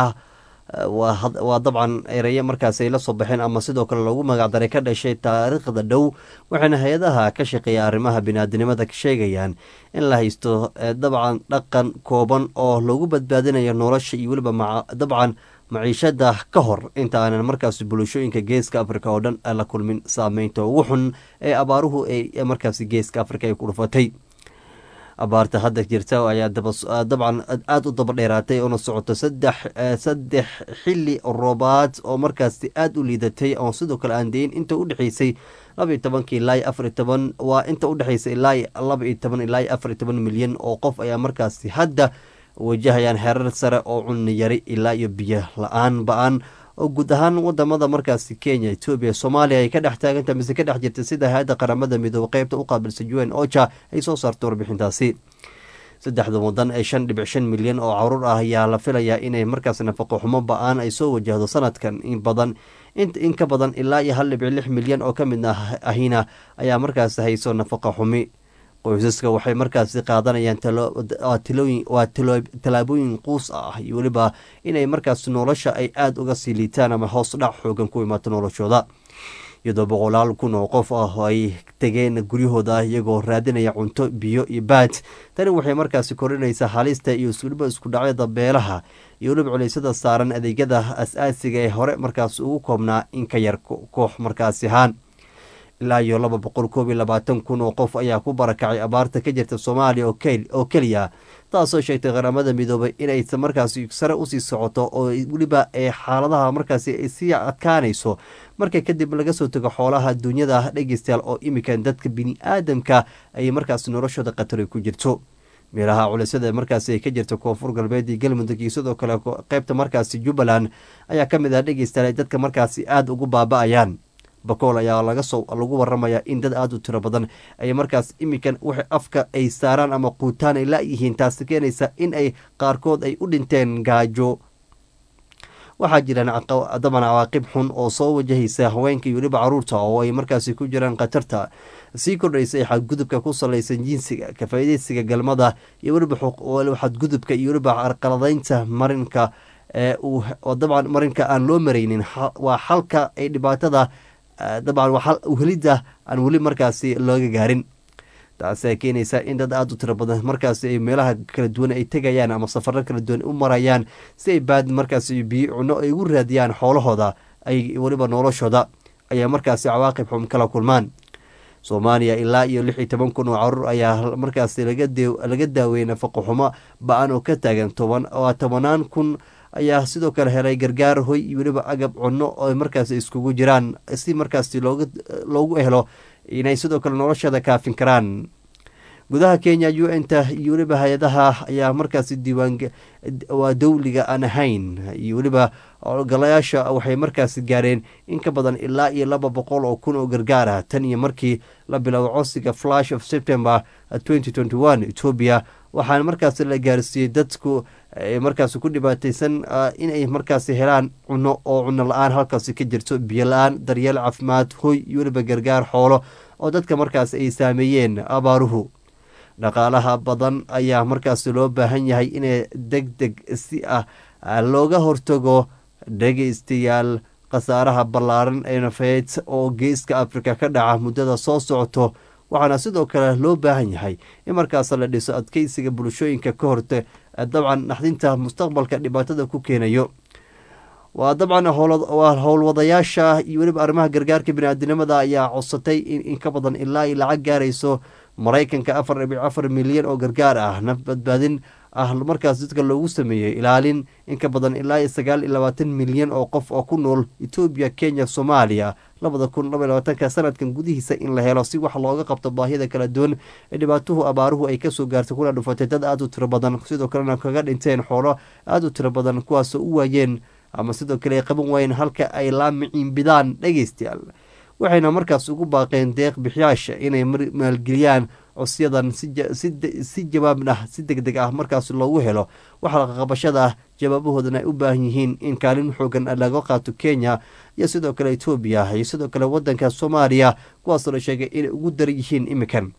waa dabcan erayo markaas ay la soo baxeen ama sidoo kale loogu magacdaray ka dhashay taariikhda dhow waxayna hay-adaha ka shaqeeya arrimaha bini'aadanimada ka sheegayaan in la haysto dabcan dhaqan kooban oo lagu badbaadinayo nolosha iyo weliba dabcan maciishada ka hor inta aanan markaas bulshooyinka geeska Afrika oo dhan la kulmin saameynta ugu xun ee abaaruhu ay markaas geeska Afrika ay ku dhufatay abaarta hadda jirta ayaa dabcan aad u daba dheeraatay oo socoto saddex saddex xilli roobaad oo markaas aad u liidatay oo sidoo kale aan deyn inta u dhaxaysay laba iyo toban ilaa afar iyo toban waa inta u dhaxaysay ilaa laba iyo toban ilaa afar iyo toban milyan oo qof ayaa markaas hadda wajahayaan heerar sare oo cunno yari ilaa iyo biyo la-aan ba-an oo guud ahaan wadamada markaasi Kenya Ethiopia Soomaaliya ay ka dhex taagantahay mise ka dhex jirta sida hay'adda qaramada midoobay qaybta u qaabilsan U N OCHA ay soo saarto warbixintaasi saddexda wadan ee shan dhibic shan milyan oo caruur ah ayaa la filayaa inay markaas nafaqo xumo ba-aan ay soo wajahdo sanadkan in badan in ka badan ilaa iyo hal dhibic lix milyan oo ka mid ahina ayaa markaas hayso nafaqo xumi qoysaska waxay markaasi qaadanayaan tallaabooyin quus ah iyo weliba inay markaas nolosha ay aada uga sii liitaan ama hoos dhac xoogan ku imaato noloshooda iyadoo boqolaal kun oo qof ah ay tegeen guryahooda iyagoo raadinaya cunto biyo iyo baad tani waxay markaasi korinaysaa halista iyo weliba isku dhacyada beelaha iyo weliba culeysyada saaran adeegyada as-aasiga ee hore markaas ugu koobnaa in ka yar koox markaasi ahaan ilaa iyo laba boqol koob iyo labaatan kun oo qof ayaa ku barakacay abaarta ka jirta Soomaaliya oo keliya taasoo sheegtay qaramada midoobay inay markaasi sare usii socoto oo weliba ee xaaladaha markaasi ay sii adkaanayso marka kadib laga soo tago xoolaha dunyada dhegeystayaal oo imikan dadka bini'aadamka ay markaasi noloshooda qatar ku jirto meelaha culisyada markaasi ay ka jirta koonfur galbeed iyo galmudug iyo sidoo kale qaybta markaasi Jubbaland ayaa ka mid ah dhegeystayaal dadka markaasi aada ugu baaba'ayaan bakool ayaa laga soo lagu waramayaa in dad aada u tiro badan ay markaas imikan wixii afka ay saaraan ama quutaan ay la-yihiin taasi keenaysa in ay qaarkood ay u dhinteen gaajo waxaa jiraan daban cawaaqib xun oo soo wajahaysa haweenka iyo weliba caruurta oo ay markaasi ku jiraan khatarta sii kordhaysa xadgudubka ku salaysan jinsiga kafaa'idaysiga galmada iyo weliba xadgudubka iyo weliba carqaladaynta marinka oo dabcan marinka aan loo maraynin waa xalka ay dhibaatada dabcan waa helidda aan weli markaasi looga gaarin taasi ay keenaysaa in dad aada u tiro badan markaasi ay meelaha kala duwan ay tegayaan ama safaro kala duwan u marayaan si ay baad markaasi biyo cuno ay ugu raadiyaan xoolahooda ay weliba noloshooda ayaa markaasi cawaaqib xum kala kulmaan soomaaliya ilaa iyo lix iyo toban kun oo caruur ayaa markaasi laga daaweeyey nafaqo xumo ba-an oo ka taagan tobanaan kun ayaa sidoo kale helay gargaar hoy iyo weliba agab cunno oo markaasi iskugu jiraan si markaasi loogu helo inay sidoo kale noloshooda kaafin karaan gudaha kenya u n ta iyo weliba hay-adaha ayaa markaasi diiwaan waa dowliga aan ahayn iyo weliba golayaasha waxay markaasi gaareen in ka badan ilaa iyo laba boqol oo kun oo gargaar ah tan iyo markii la bilowdo codsiga flash of september twenty twenty one etoobiya waxaana markaasi la gaarsiiyey dadku markaasi ku dhibaataysan inay markaasi helaan cuno oo cuno la-aan halkaasi ka jirto biyo la-aan daryeel caafimaad hoy iyo weliba gargaar xoolo oo dadka markaasi ay saameeyeen abaaruhu dhaqaalaha badan ayaa markaasi loo baahan yahay inay deg deg si ah looga hortago dhegeystayaal khasaaraha ballaaran ee nafeed oo geeska afrika ka dhaca muddada soo socoto waxaana sidoo kale loo baahan yahay in markaas la dhiso adkeysiga bulshooyinka ka horta dabcan naxdinta mustaqbalka dhibaatada ku keenayo waa dabcan waa howlwadayaasha iyo weliba arrimaha gargaarka bini-aadinimada ayaa codsatay in in ka badan ilaa ay lacag gaarayso maraykanka afar dhibic afar milyan oo gargaar ah naf badbaadin ah markaas dadka loogu sameeyey ilaalin in ka badan ilaa iyo sagaal iyo labaatan milyan oo qof oo ku nool etoobiya kenya soomaaliya labada kun laba iyo labaatanka sanadkan gudihiisa in la helo si wax looga qabto baahida kala duwan ee dhibaatuhu abaaruhu ay kasoo gaartay kuna dhufatay dad aada u tiro badan sidoo kalena kaga dhinteen xoolo aada u tiro badan kuwaasoo u waayeen ama sidoo kale ay qaban waayeen halka ay laamiciin bidaan dhegeystayaal waxayna markaas ugu baaqeen deeq bixiyaasha inay maalgeliyaan codsiyadan si jawaab ah si deg deg ah markaas loogu helo waxa qabashada ah jawaabahoodana ay u baahan yihiin in kaalin xoogan laga qaato kenya iyo sidoo kale etoobiya iyo sidoo kale wadanka soomaaliya kuwaasoo la sheegay inay ugu dar yihiin imikan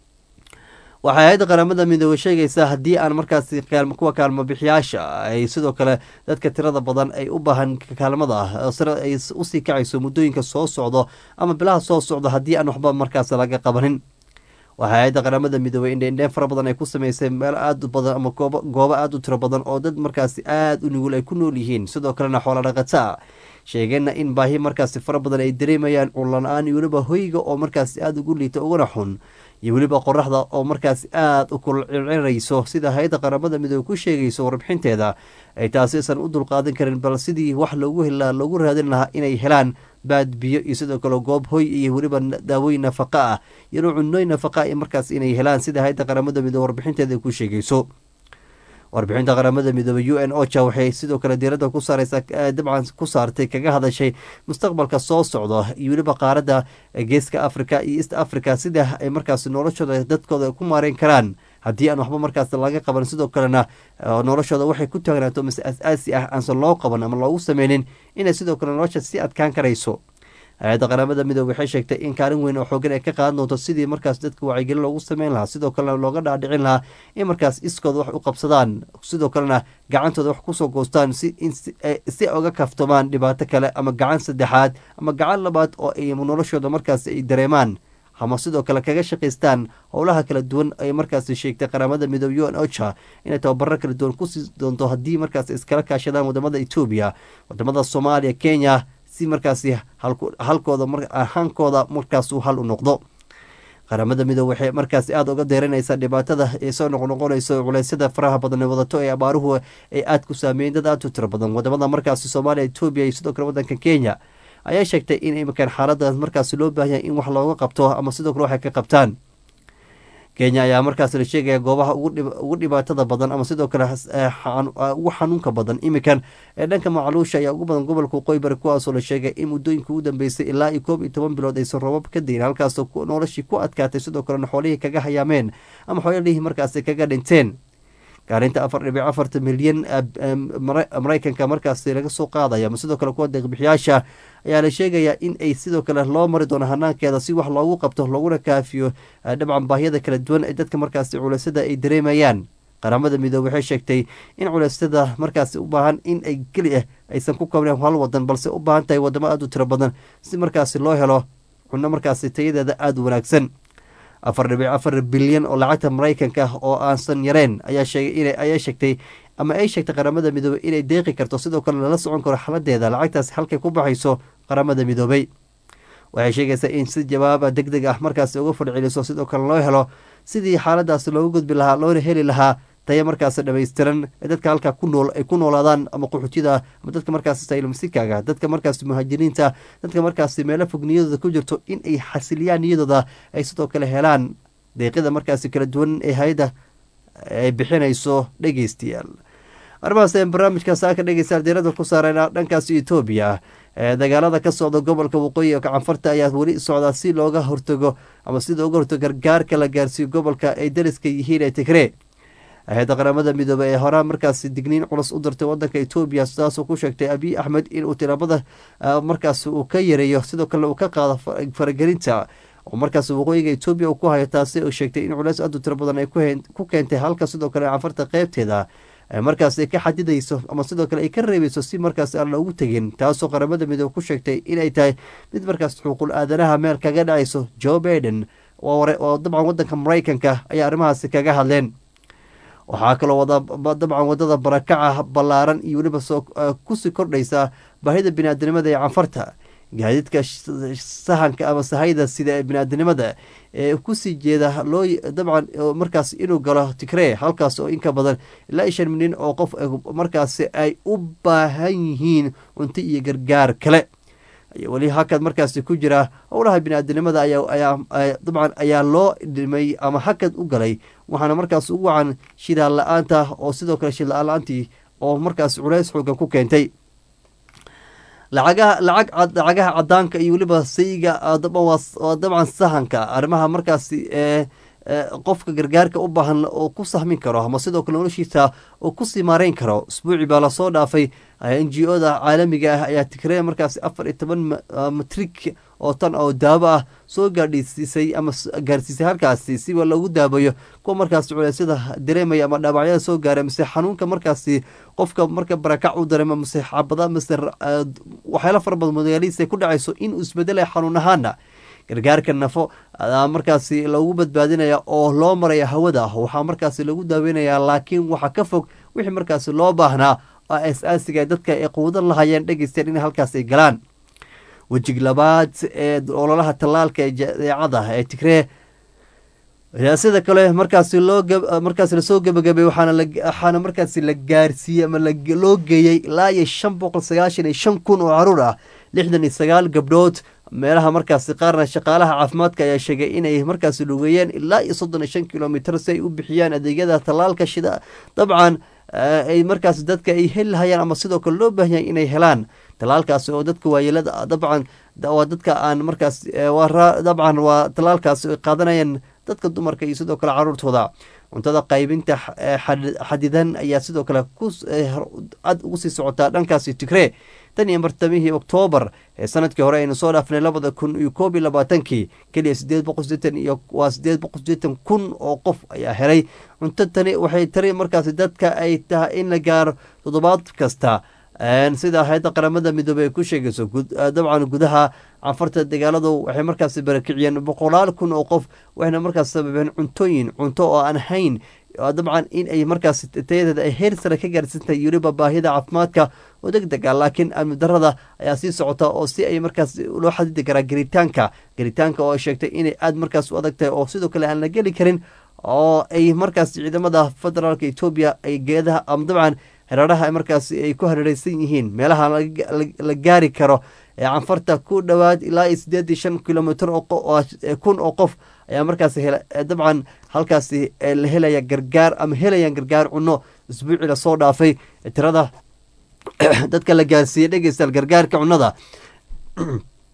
waxay hay-adda qaramada midoobey sheegaysaa haddii aan markaasi kuwa kaalmo bixiyaasha ay sidoo kale dadka tirada badan ay u baahan kaalmada ah sare ay usii kacayso muddooyinka soo socdo ama bilaha soo socdo haddii aan waxba markaas laga qabanin waxaa hay-adda qaramada midoobey indheindheen fara badan ay ku sameysay meel aada u badan ama goobo aada u tiro badan oo dad markaasi aada u nugul ay ku nool yihiin sidoo kalena xoola dhaqata sheegeenna in baahi markaasi fara badan ay dareemayaan culla-aan iyo weliba hoyga oo markaasi aada ugu liita ugana xun iyo weliba qoraxda oo markaasi aada u kulcircirayso sida hay-adda qaramada midoobe ku sheegayso warbixinteeda ay taasiisan u dulqaadan karin bal sidii wax loogu heli lahaa loogu raadin lahaa inay helaan baad biyo iyo sidoo kale goob hoy iyo weliba daawooyin nafaqa ah iyo cunooyin nafaqa ah markaas inay helaan sida hay-adda qaramada midoobe warbixinteeda ku sheegayso warbixinta qaramada midoobe u n ocha waxay sidoo kale diiradda ku saareysaa dabcan ku saartay kaga hadashay mustaqbalka soo socda iyo weliba qaaradda geeska africa iyo east africa sida ay markaas noloshooda dadkooda ku maareyn karaan haddii aan waxba markaas laga qaban sidoo kalena noloshooda waxay ku taagnaato mise as-aasi ah aansan loo qaban ama loogu sameynin inay sidoo kale nolosha sii adkaan karayso hay-adda qaramada midoobe waxay sheegtay in kaalin weyn oo xoogan ay ka qaadan doonto sidii markaas dadka wacyigelin loogu sameyn lahaa sidoo kalena looga dhaadhicin lahaa in markaas iskooda wax u qabsadaan sidoo kalena gacantooda wax kusoo goostaan si si oga kaftomaan dhibaato kale ama gacan saddexaad ama gacan labaad oo ay noloshooda markaas ay dareemaan ama sidoo kale kaga shaqaystaan howlaha kala duwan ay markaasi sheegtay qaramada midoobe u n ocha inay tababaro kala duwan kusii doonto haddii markaas iskala kaashadaan wadamada etoobiya wadamada soomaaliya kenya si markaasi halkooda hankooda markaasuu hal u noqdo qaramada midoobe waxay markaasi aada uga deeranaysaa dhibaatada ee soo noqnoqonayso culeysyada faraha badan ee wadato ee abaaruhu ay aada ku saameeyeen dad aada u tiro badan wadamada markaasi soomaaliya etoobiya iyo sidoo kale wadanka kenya ayaa sheegtay in iminkan xaaladaas markaasi loo baahan yahay in wax looga qabto ama sidoo kale waxay ka qabtaan kenya ayaa markaas la sheegaya goobaha ugu dhibaatada badan ama sidoo kale ugu xanuunka badan iminkan ee dhanka macluusha ayaa ugu badan gobolka waqooyi bari kuwaasoo la sheegay in muddooyinka ugu dambeysay ilaa iyo koob iyo toban bilood aysan roobab ka dayin halkaasoo noloshii ku adkaatay sidoo kalena xoolihii kaga hayaameen ama xoolihii markaasi kaga dhinteen gaarinta afar dhibic afarta milyan maraykanka markaasi laga soo qaadaya ama sidoo kale kuwa deeqbixiyaasha ayaa la sheegayaa in ay sidoo kale loo mari doono hanaankeeda si wax loogu qabto looguna kaafiyo dhabcan baahiyada kala duwan ee dadka markaasi culeysada ay dareemayaan. qaramada midoobe waxay sheegtay in culeysada markaasi u baahan in ay keli ah aysan ku koobneen hal wadan balse u baahan tahay wadamo aada u tiro badan si markaasi loo helo cunno markaasi tayadeeda aada u wanaagsan. afar dhibic afar bilyan oo lacagta maraykanka oo aansan yareen ayaa sheegay ayaa sheegtay ama ay sheegtay qaramada midoobey inay deeqi karto sidoo kale lala socon karo xaladeeda lacagtaas halkay ku baxayso qaramada midoobey. waxay sheegaysaa in si jawaaba deg deg ah markaasi uga fadhceliso sidoo kale loo helo sidii xaaladaasi loogu gudbi lahaa loona heli lahaa taya markaasi dhamaystiran ee dadka halkaa ku nool ay ku noolaadaan ama qaxootida ama dadka markaasi saylomasikaaga dadka markaasi muhaajiriinta dadka markaasi meelo fog niyadooda ku jirto in ay xasiliyaan niyadooda ay sidoo kale helaan deeqida markaasi kala duwan ee hay-adda ay bixinayso dhegeystayaal. arrimahaas ayaan barnaamijka saaka dhegeystayaal diirada ku saareyna dhankaasi etoobiya ee dagaalada ka socda gobolka waqooyi ee gacanfarta ayaa weli socdaa si looga hortago ama sida uga hortago gargaarka la gaarsiiyo gobolka ay dariska yihiin ee Tigray. hay-adda qaramada midoobey ee horaa markaasi digniin culus u dirtay wadanka etoobiya sidaasoo ku sheegtay abiy axmed inuu tilaabada markaasi uu ka yareeyo sidoo kale uu ka qaado faragelinta oo markaasi waqooyiga etoobiya uu ku hayo taasi oo sheegtay in culeys aad u tiro badan ay ku keentay halka sidoo kale gacanfarta qeybteeda markaas ay ka xadidayso ama sidoo kale ay ka reebeyso si markaas aan loogu tegin taasoo qaramada midoobe ku sheegtay inay tahay mid markaas xuquuqul aadanaha meel kaga dhacayso. joe biden oo dabcan wadanka maraykanka ayaa arrimahaasi kaga hadleen. waxaa kaloo dabcan wadada barakaca ballaaran iyo weliba soo kusii kordhaysa baahida biniaadinimada ee canfarta gaadiidka sahanka ama sahayda sida biniaadinimada ee kusii jeeda loo dabcan markaas inuu galo Tigray halkaas oo inka badan ilaa shan milyan oo qof markaasi ay u baahan yihiin cunto iyo gargaar kale. weli hakad markaasi ku jira howlaha biniaadinimada ayaa dabcan ayaa loo dhimay ama hakad u galay waxaana markaas ugu wacan shidaal la-aanta oo sidoo kale shidla la-aantii oo markaas culeys xoogan ku keentay. lacagaha lacag lacagaha cadaanka iyo weliba sayga dabcan sahanka arrimaha markaasi ee qofka gargaarka u baahan oo ku sahmin karo ama sidoo kale noloshiisa oo kusii maareyn karo. isbuuci baa lasoo dhaafay n g o da caalamiga ah ayaa Tigray markaasi afar iyo toban matrik oo tan oo daawo ah soo gaadhsiisay ama gaarsiisay halkaasi si loogu daabayo kuwa markaasi culeysyada dareemaya ama dhaawacyada soo gaaray mise xanuunka markaasi qofka marka barakac u dareemo mise xabada mise waxyaalo fara badan magaalihiisa ku dhacayso in uu isbedelay xanuun ahaana. gargaarka nafo markaasi loogu badbaadinaya oo loo maraya hawada waxaa markaasi lagu daaweynayaa laakiin waxa ka fog wixii markaasi loo baahnaa oo asaasiga dadka ay quwado lahayeen dhegeysteen in halkaas ay galaan. wejig labaad ee ololaha tallaalka ee jadeecada ee Tigray sida kale markaasi loo markaasi lasoo gabagabay waxaana waxaana markaasi la gaarsiiyey ama loo geeyey ilaa iyo shan boqol sagaashan iyo shan kun oo caruur ah lixdan iyo sagaal gabdhood meelaha markaasi qaarna shaqaalaha caafimaadka ayaa sheegay inay markaasi lugeeyeen ilaa iyo soddon iyo shan kilomitir si ay u bixiyaan adeegyada tallaalka shida dabcan ay markaasi dadka ay heli lahayaan ama sidoo kale loo baahan yahay inay helaan tallaalkaasi oo dadka waayeelada dabcan waa dadka aan markaas dabcan waa tallaalkaasi ay qaadanayaan dadka dumarka iyo sidoo kale caruurtooda. cuntada qaybinta xadidan ayaa sidoo kale cad ugu sii socotaa dhankaasi Tigray tan iyo martamihii Oktoobar ee sanadkii hore aynu soo dhaafnay labada kun iyo koob iyo labaatankii keliya sideed boqol sideetan iyo waa sideed boqol sideetan kun oo qof ayaa helay cunto. tani waxay tari markaasi dadka ay tahay in la gaaro toddobaad kasta sida hay-adda qaramada midoobey ay ku sheegayso dabcan gudaha canfarta dagaaladu waxay markaasi barakiciyeen boqolaal kun oo qof waxayna markaas sababeen cuntooyin cunto oo aan hayn dabcan in ay markaas tayadeeda ay heer sare ka gaarsiintahay weliba baahida caafimaadka oo deg deg ah laakiin amni darada ayaa sii socota oo si ay markaas loo xadidi karaa gelitaanka gelitaanka oo ay sheegtay inay aada markaas u adag tahay oo sidoo kale aan la geli karin oo ay markaas ciidamada federaalka Ethiopia ay geedaha ama dabcan hareeraha markaas ay ku hareeraysan yihiin meelaha la gaari karo ee canfarta ku dhawaad ilaa iyo sideed iyo shan kilomitir oo kun oo qof ayaa markaas dabcan halkaasi la helaya gargaar ama helayaan gargaar cunno. isbuucii lasoo dhaafay tirada dadka la gaarsiiyey dhegeystayaal gargaarka cunnada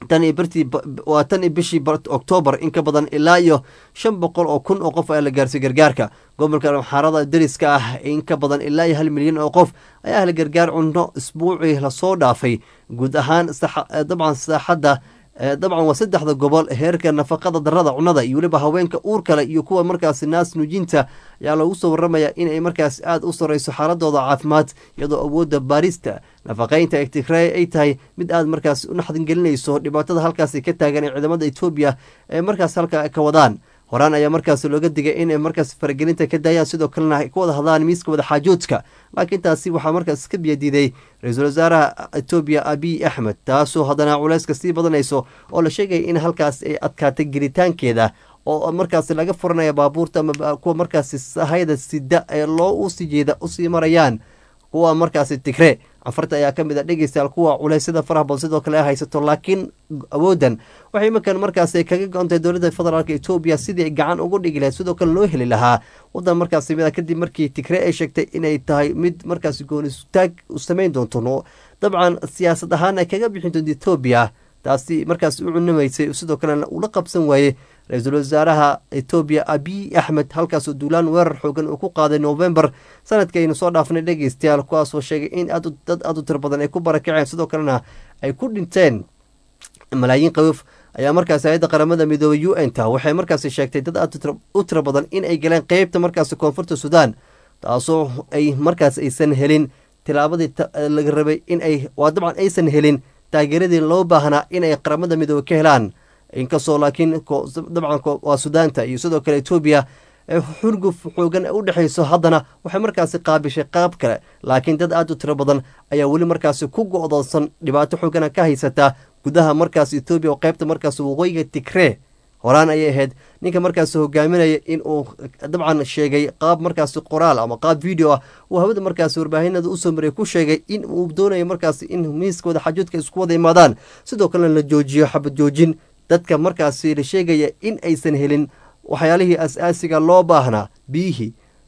tan iyo bartii waa tan iyo bishii oktoobar in ka badan ilaa iyo shan boqol oo kun oo qof ayaa la gaarsiiyey gargaarka gobolka amxaarada dariska ah in ka badan ilaa iyo hal milyan oo qof ayaa hela gargaar cunno isbuucii lasoo dhaafay guud ahaan dabcan saaxadda dabcan waa saddexda gobol heerka nafaqada darada cunnada iyo weliba haweenka uur kale iyo kuwa markaasi naas nuujinta ayaa loogu soo warramaya inay markaas aada u sarreyso xaaladooda caafimaad iyadoo awoodda baarista nafaqeynta ee tigray ay tahay mid aada markaas u naxdingelinayso dhibaatada halkaasi ka taagan ee ciidamada etoobiya ee markaas halka ka wadaan horaan ayaa markaas looga digay inay markaas faragelinta ka daayaan sidoo kalena ay ku wada hadlaan miiska wada xaajoodka laakiin taasi waxaa markaas ka biyadiiday ra-iisul wasaaraha etoobiya abiy axmed taasoo haddana culeyska sii badanayso oo la sheegaya in halkaas ay adkaatay gelitaankeeda oo markaas laga furanaya baabuurta ama kuwa markaasi sahayda sida ee loo usii jeeda usii marayaan kuwa markaasi tigre cafarta ayaa ka mid a dhegeystayaal kuwa culeysyada faraha badan sidoo kale haysato laakiin awoodan waxay imankan markaasi kaga go-ontay dowladda federaalk etoobiya sidii gacan ugu dhigi lahayd sidoo kale loo heli lahaa wadan markaasi mid a kadib markii tigre ay sheegtay inay tahay mid markaasi goonistaag samayn doonto dabcan siyaasad ahaan ay kaga bixin doonto etoobiya taasi markaas u cunimaysay sidoo kalena ula qabsan waayey ra-iisul wasaaraha etoobiya abiy axmed halkaasoo duulaan weerar xoogan uu ku qaaday novembar sanadkaynu soo dhaafnay dhegeystayaal kuwaasoo sheegay in dad aada u tiro badan ay ku barakaceen sidoo kalena ay ku dhinteen malaayiin qawiif ayaa markaasi hay-adda qaramada midoobay u n ta waxay markaasi sheegtay dad aada u tiro badan in ay galeen qeybta markaasi koonfurta suudaan taasoo ay markaas aysan helin tilaabadii laga rabay in ay waa dabcan aysan helin taageeradii loo baahnaa in ay qaramada midoobey ka helaan inkastoo laakiin dabcan waa sudaanta iyo sidoo kale etoobiya xurguf xoogan u dhexayso haddana waxay markaasi qaabishay qaab kale laakiin dad aada u tiro badan ayaa weli markaasi ku go-doonsan dhibaato xoogana ka haysata gudaha markaas etoobiya oo qaybta markaas waqooyiga tigree horaan ayay ahayd ninka markaasi hogaaminaya in uu dabcan sheegay qaab markaasi qoraal ama qaab video ah uu hawada markaasi warbaahinada usoo maray ku sheegay in uu doonayo markaasi in miiska wada xajuudka isku wada imaadaan sidoo kalena la joojiyo xabad joojin dadka markaasi la sheegaya in aysan helin waxyaalihii as-aasiga loo baahnaa biyihii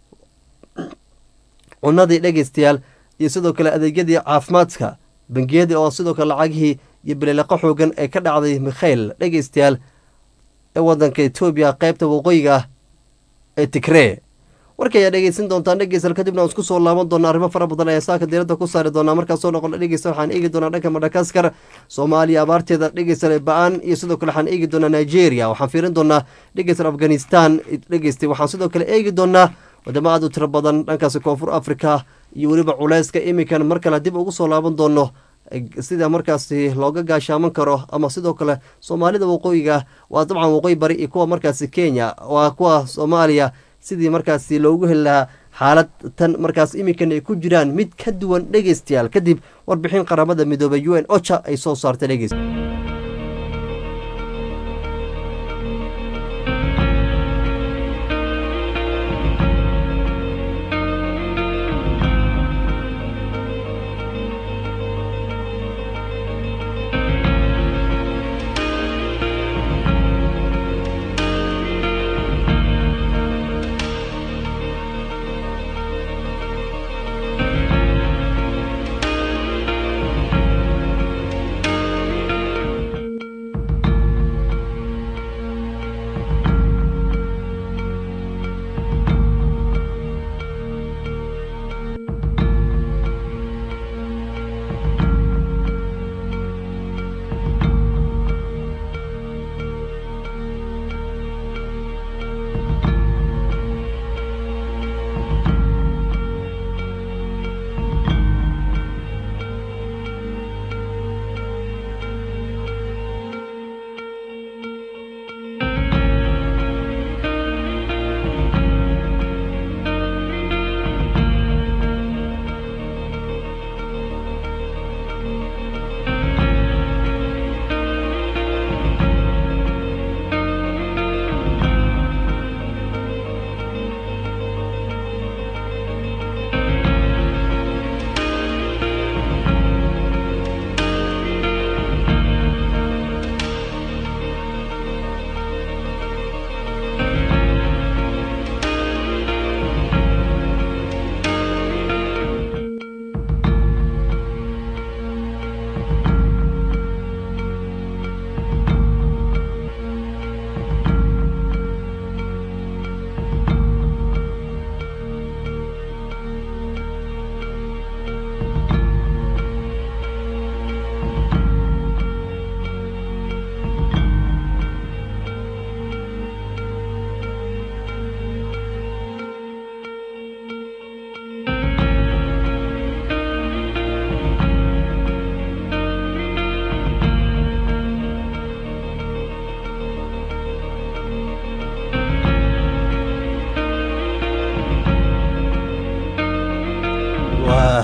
cunadii dhegeystayaal iyo sidoo kale adeegyadii caafimaadka bangiyadii oo sidoo kale lacagihii iyo beleeleqo xoogan ee ka dhacday mikhayl dhegeystayaal ee wadanka etoobiya qaybta waqooyiga ah ee tigree warka ayaa dhegeysan doontaan dhegeystayaal kadibna aan isku soo laaban doona arrimo fara badan ayaa saaka diiradda ku saari doonaa markaas soo noqon dhegeysta waxaan eegi doonaa dhanka madagaskar soomaaliya abaarteeda dhegeystayaal ba-an iyo sidoo kale waxaan eegi doonaa nigeria waxaan fiirin doonaa dhegeystayaal afghanistan dhegeystay waxaan sidoo kale eegi doonaa wadamo aada u tiro badan dhankaasi koonfur africa iyo weliba culeyska iminkan mar kale dib ugu soo laaban doono sida markaasi looga gaashaaman karo ama sidoo kale soomaalida waqooyiga waa dabcan waqooyi bari iyo kuwa markaasi kenya waa kuwa soomaaliya sidii markaasi loogu heli lahaa xaalad tan markaas iminkan ay ku jiraan mid ka duwan dhegeystayaal kadib warbixin qaramada midoobay u n ocha ay soo saartay dhegeyst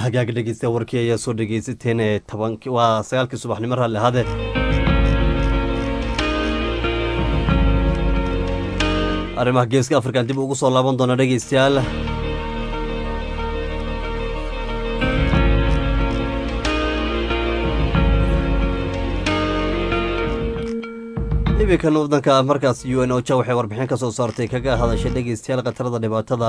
hagaaga dhegeysta warkii ayaa soo dhegeysateen ee tobanki waa sagaalkii subaxnimo raalli ahade arrimaha geeska afrikan dib ugu soo laaban doona dhegeystayaal iminkan wadanka markaas u n oja waxay warbixin ka soo saartay kaga hadashay dhegeystayaal khatarada dhibaatada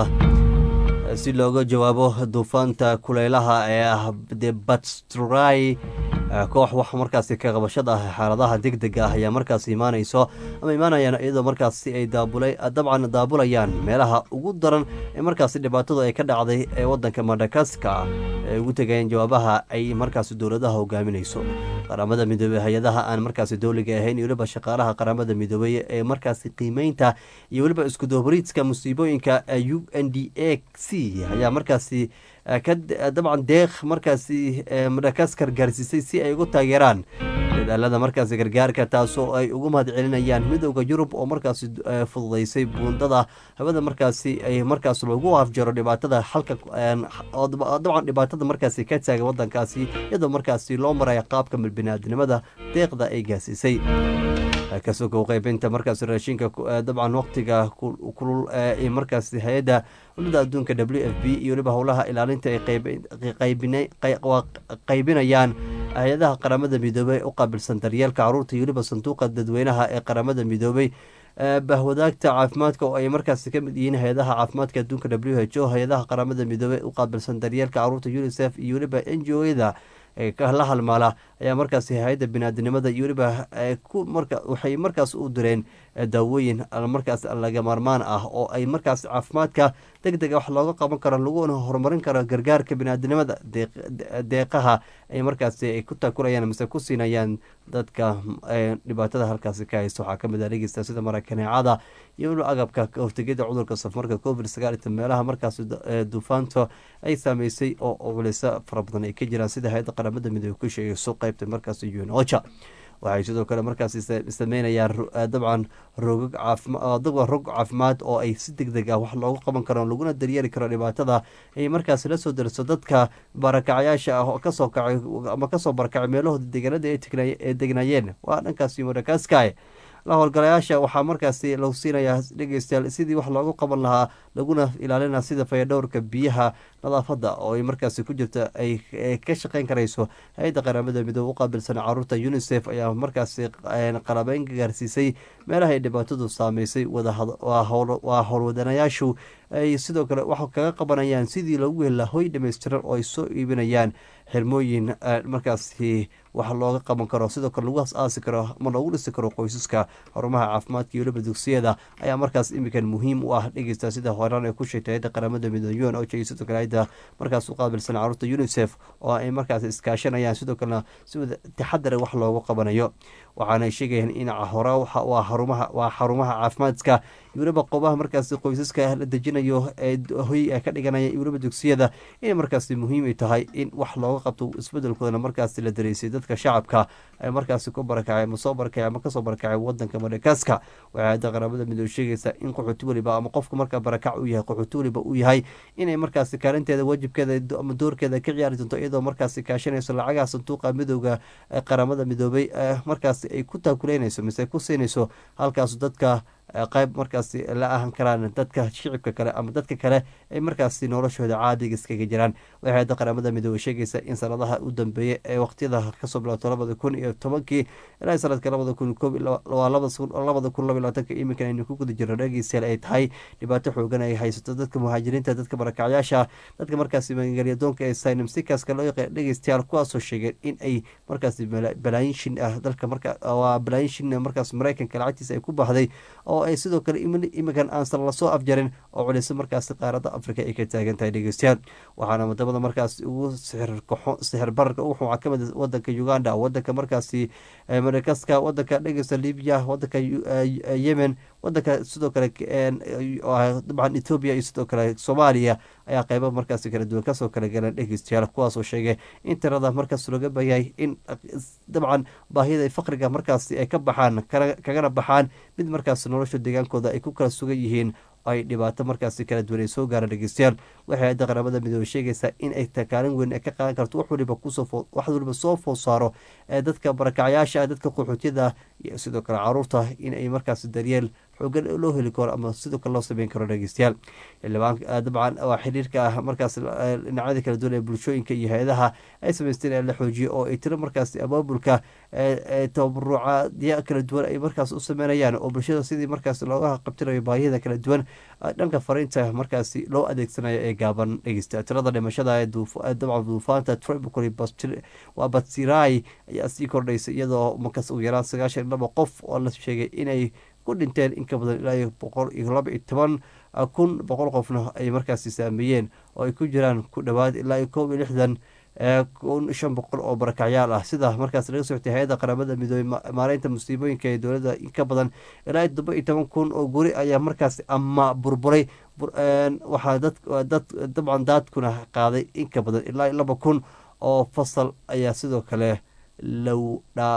si looga jawaabo duufaanta kuleylaha ee ah de batstrai koox wax markaasi ka qabashada ah xaaladaha degdega ah ayaa markaas imaanayso ama imaanayaan iyadoo markaasi ay daabulay dabcan daabulayaan meelaha ugu daran ee markaasi dhibaatadu ay ka dhacday ee wadanka madagaskar ay ugu tegayeen jawaabaha ay markaasi dowladaha hogaaminayso qaramada midoobey hay-adaha aan markaasi dowliga ahayn iyo weliba shaqaalaha qaramada midoobey ee markaasi qiimeynta iyo weliba iskudobariidka musiibooyinka u n d a c ayaa markaasi dabcan deeq markaasi madagaskar gaarsiisay si ay ugu taageeraan dadaalada markaasi gargaarka taasoo ay ugu mahad celinayaan midowda yurub oo markaasi fududeysay buundada hawada markaasi ay markaas loogu afjaro dhibaatada halka dabcan dhibaatada markaasi ka taagan wadankaasi iyadoo markaasi loo maraya qaabka biniaadnimada deeqda ay gaarsiisay kasoo kow qaybinta markaasi raashinka dabcan waqtiga kulul ee markaasi hay-adda culimada adduunka w f b iyo weliba howlaha ilaalinta ay qaybinayaan hay-adaha qaramada midoobey u qaabilsan daryeelka caruurta iyo weliba sanduuqa dadweynaha ee qaramada midoobey bahwadaagta caafimaadka oo ay markaasi ka mid yihiin hay-adaha caafimaadka adduunka w h o hay-adaha qaramada midoobey u qaabilsan daryeelka caruurta unicef iyo weliba n g o-yada la halmaala ayaa markaasi hay-adda binaadinimada iyo weliba waxay markaas u direen daawooyin markaas laga maarmaan ah oo ay markaas caafimaadka deg dega wax looga qaban karo laguna horumarin karo gargaarka binaadinimada deeqaha ay markaasi ay ku taakulayaan mise ku siinayaan dadka dhibaatada halkaasi ka haysta waxaa kamid ah dhegeysta sida marakaneecada iyo weliba agabka kahortegida cudurka safarka covid sagaal iyo meelaha markaasi duufaanto ay saameysay oo culeyso fara badan ay ka jiraan sida hay-adda qaramada midoobe ku sheegayso qaybta markaasi un ocha waxay sidoo kale markaasi sameynayaan dabcan rogog caafimaad rog caafimaad oo ay si deg deg ah wax loogu qaban karo laguna daryeeli karo dhibaatada ay markaasi la soo dariso dadka barakacayaasha ah oo kasoo kacay ama kasoo barakacay meelahooda deegaanada ee degnaayeen waa dhankaasi madagaskar la howlgalayaasha waxaa markaasi lagu siinayaa dhegeystayaal sidii wax loogu qaban lahaa laguna ilaalina sida fayadhowrka biyaha nadaafada oo ay markaasi ku jirta ay ka shaqeyn karayso hay-adda qaramada midoobe u qaabilsan caruurta unicef ayaa markaasi qalabeyn gaarsiisay meelaha ay dhibaatadu saameysay waa howlwadanayaashu ay sidoo kale wax kaga qabanayaan sidii loogu heli laha hoy dhammaystiran oo ay soo iibinayaan xirmooyin markaasi wax looga qaban karo sidoo kale lagu as-aasi karo ama loogu dhisi karo qoysaska horumaha caafimaadka iyo weliba dugsiyada ayaa markaas iminkan muhiim u ah dhegeysta sida horaan ay ku sheegtay hay-adda qaramada midoobe un oja iyo sidoo kale hay-adda markaas u qaabilsan caruurta unicef oo ay markaas iskaashanayaan sidoo kalena si wada taxadara wax loogu qabanayo waxaana sheegayaan in hore waa xarumaha waa xarumaha caafimaadka iyo weliba qobaha markaasi qoysaska la dejinayo ee hoy ka dhiganaya iyo weliba dugsiyada inay markaasi muhiim ay tahay in wax looga qabto isbedelkoodana markaasi la dareysay dadka shacabka ay markaasi ku barakacay ama soo barakacay ama kasoo barakacay wadanka madagaskar waxay hadda qaramada midoobe sheegaysaa in qaxooti weliba ama qofka markaa barakac u yahay qaxooti weliba uu yahay inay markaasi kaalinteeda wajibkeeda ama doorkeeda ka ciyaari doonto iyadoo markaasi kaashanayso lacagaha sanduuqa midooda qaramada midoobey markaasi ay ku taakuleynayso mise ku siinayso halkaas dadka qayb markaasi la ahan karaan dadka shicibka kale ama dadka kale ay markaasi noloshooda caadiga iskaga jiraan waxay hadda qaramada midoobe sheegaysa in sanadaha u dambeeyay ee waqtiyada kasoo bilaato labada kun iyo tobankii ilaa sanadka labada kun labada kun laba labaatanka iminkan aynu ku guda jirno dhegeystayaal ay tahay dhibaato xoogan ay haysato dadka muhaajiriinta dadka barakacyaasha dadka markaasi magangelyadoonka ee synamsikaska loo yaqaan dhegeystayaal kuwaasoo sheegeen in ay markaasi balaayin shin ah dalka marka waa balaayin shin markaas maraykanka lacagtiisa ay ku baxday oo ay sidoo kale iminkan aansan lasoo afjarin oo culeyso markaasi qaarada africa ay ka taagan tahay dhegeystayaal waxaana wadamada markaas ugu sixir bararka ugu xunca kamid wadanka uganda wadanka markaasi madagaskar wadanka dhegeysta libya wadanka yemen wadanka sidoo kale dabcan ethoobia iyo sidoo kale soomaaliya ayaa qeybo markaasi kala duwan kasoo kala galeen dhegeystayaal kuwaasoo sheegay in tirada markaas looga bayahay in dabcan baahiyada faqriga markaasi ay ka baxaan kagana baxaan mid markaas nolosha deegaankooda ay ku kala sugan yihiin ay dhibaato markaasi kala duwan ay soo gaaraan dhegeystayaal waxay hay-adda qaramada midoobey sheegaysaa in ay takaalin weyn ka qaadan karto wax waliba kusoo wax waliba soo food saaro ee dadka barakacyaasha dadka qaxootiyada iyo sidoo kale caruurta in ay markaasi daryeel xoogan loo heli karo ama sidoo kale loo sameyn karo dhegeystayaal xildhibaan dabcan waa xiriirka ah markaas dhinacyada kala duwan ee bulshooyinka iyo hay-adaha ay samaysteen ee la xoojiyo oo ay tiro markaasi abaabulka tabarucadya kala duwan ay markaas u sameynayaan oo bulshada sidii markaas looga qabtinayo baahiyada kala duwan dhanka fariinta markaasi loo adeegsanayo ee gaaban dhegeysta tirada dhimashada ee dabcan duufaanta tropical waa batsirai ayaa sii kordhaysa iyadoo markaas ugu yaraan sagaashan laba qof oo la sheegay inay ku dhinteen in ka badan ilaa iyo boqol iyo laba iyo toban kun boqol qofna ay markaasi saameeyeen oo ay ku jiraan ku dhowaad ilaa iyo koob iyo lixdan kun shan boqol oo barakacyaal ah sida markaas laga socotay hay-adda qaramada midoobey maareynta musiibooyinka ee dowladda in ka badan ilaa iyo todoba iyo toban kun oo guri ayaa markaasi ama burburay waxaa dad dad dabcan daadkuna qaaday in ka badan ilaa iyo laba kun oo fasal ayaa sidoo kale low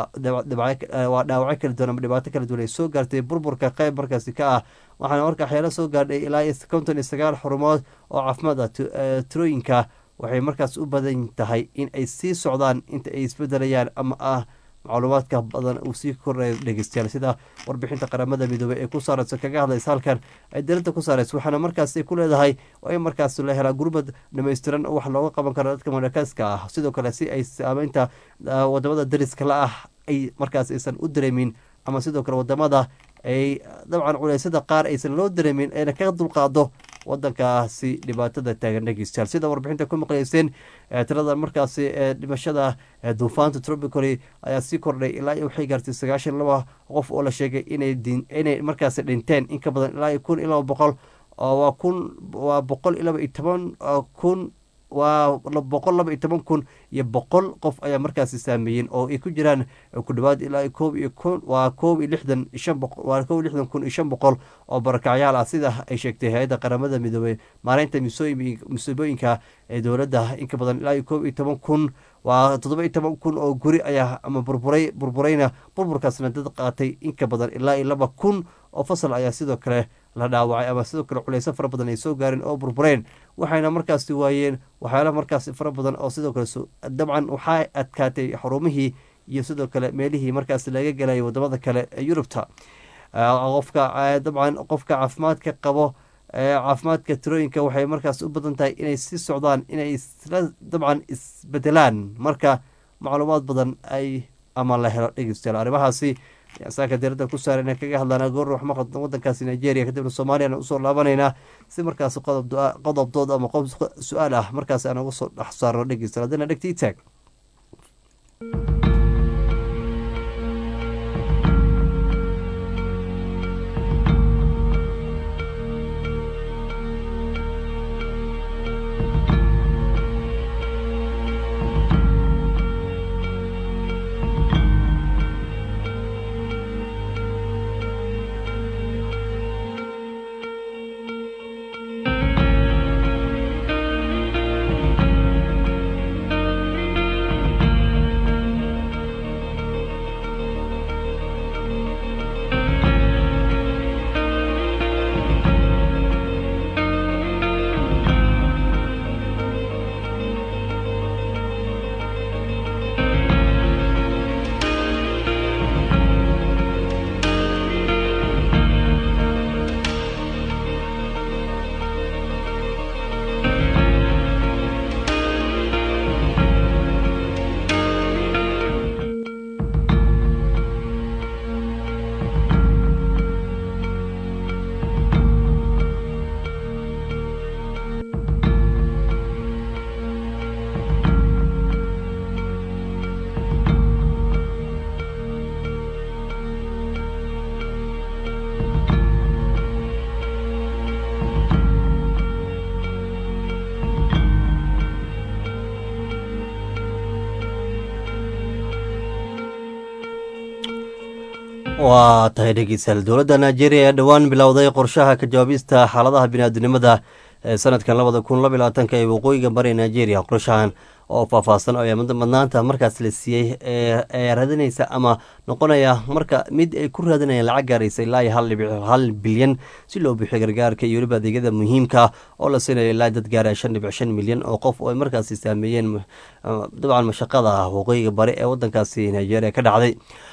waa dhaawaco kala duwan ama dhibaato kala duwan ay soo gaartay burburka qeyb markaasi ka ah waxaana marka waxyaala soo gaadhay ilaa iyo konton iyo sagaal xurumood oo caafimaad ah tirooyinka waxay markaas u badan tahay in ay sii socdaan inta ay isbedelayaan ama ah macluumaadka badan uu sii kordhayo dhegeystayaal sida warbixinta qaramada midoobey ee ku saarayso kaga hadlaysa halkan ay dowladda ku saarayso waxaana markaas ku leedahay waa in markaas la helaa gurmad dhamaystiran oo wax looga qaban karo dadka madakaaska ah sidoo kale si ay saameynta wadamada dariska la ah ay markaas aysan u dareemin ama sidoo kale wadamada ay dabcan culeysyada qaar aysan loo dareemin ayna kaga dulqaado wadankaasi dhibaatada taagan dhegeystayaal sida warbixinta ku maqleyseen tirada markaasi dhimashada duufaanta tropicaly ayaa sii kordhay ilaa iyo waxay gaartay sagaashan laba qof oo la sheegay inay inay markaasi dhinteen in ka badan ilaa iyo kun iyo laba boqol waa kun waa boqol iyo laba iyo toban kun waa boqol laba iyo toban kun iyo boqol qof ayaa markaasi saameeyeen oo ay ku jiraan ku dhawaad ilaa iyo koob iyo kun waa koob iyo lixdan shan boqol waa koob iyo lixdan kun iyo shan boqol oo barakacyaal ah sida ay sheegtay hay-adda qaramada midoobey maareynta musiibooyinka ee dowladda in ka badan ilaa iyo koob iyo toban kun waa toddoba iyo toban kun oo guri ayaa ama burburay burburayna burburkaasna dad qaatay in ka badan ilaa iyo laba kun oo fasal ayaa sidoo kale la dhaawacay ama sidoo kale culeyso fara badan ay soo gaareen oo burbureen waxayna markaasi waayeen waxyaala markaasi fara badan oo sidoo kale dabcan waxaa adkaatay xarumihii iyo sidoo kale meelihii markaasi laga gelayay wadamada kale ee yurubta qofka dabcan qofka caafimaadka qabo caafimaadka tirooyinka waxay markaas u badan tahay inay sii socdaan inay isla dabcan isbedelaan marka macluumaad badan ay ama la helo dhegeystayaal arrimahaasi saaka diirada ku saarana kaga hadlaana goor wax maqad wadankaasi Nigeria kadibna Soomaaliya usoo laabanayna si markaas qodob qodob dood ama qodob su'aal ah markaas aan uga soo dhax saarno dhegeystayaal hadana dhegtii taag waa tahay dhegeystayaal dowladda Nigeria ayaa dhowaan bilowday qorshaha ka jawaabista xaaladaha bini'aadanimada ee sanadkan labada kun laba iyo labaatanka ee waqooyiga bari Nigeria qorshahan oo faahfaahsan oo madnaanta markaas la siiyey ee raadinaysa ama noqonaya marka mid ay ku raadinayaan lacag gaaraysa ilaa iyo hal dhibic hal bilyan si loo bixiyo gargaarka iyo weliba adeegyada muhiimka oo la siinayo ilaa dad gaaraya shan dhibic shan milyan oo qof oo ay markaasi saameeyeen dabcan mashaqada waqooyiga bari ee wadankaasi nigeria ka dhacday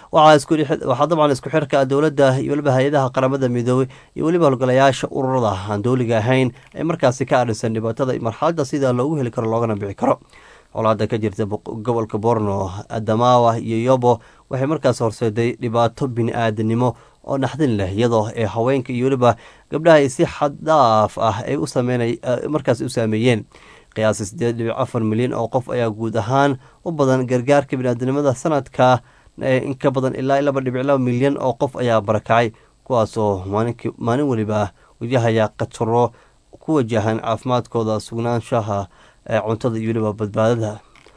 waxaa dabcan isku xirka dowladda iyo weliba hay-adaha qaramada midoobey iyo weliba howlgalayaasha ururada aan dowliga ahayn ee markaasi ka adhinsan dhibaatada marxaladda sida loogu heli karo loogana bixi karo colaada ka jirta gobolka borno adamawa iyo yobo waxay markaas horseeday dhibaato bini-aadanimo oo naxdin leh iyadoo ee haweenka iyo weliba gabdhaha ay si xaddaaf ah ay u sameyn markaas u saameeyeen qiyaasi sideed dhibic afar milyan oo qof ayaa guud ahaan u badan gargaarka bini-aadanimada sanadka in ka badan ilaa laba dhibic laba milyan oo qof ayaa barakacay kuwaasoo maalin weliba wajahaya khataro ku wajahan caafimaadkooda sugnaanshaha cuntada iyo weliba badbaadada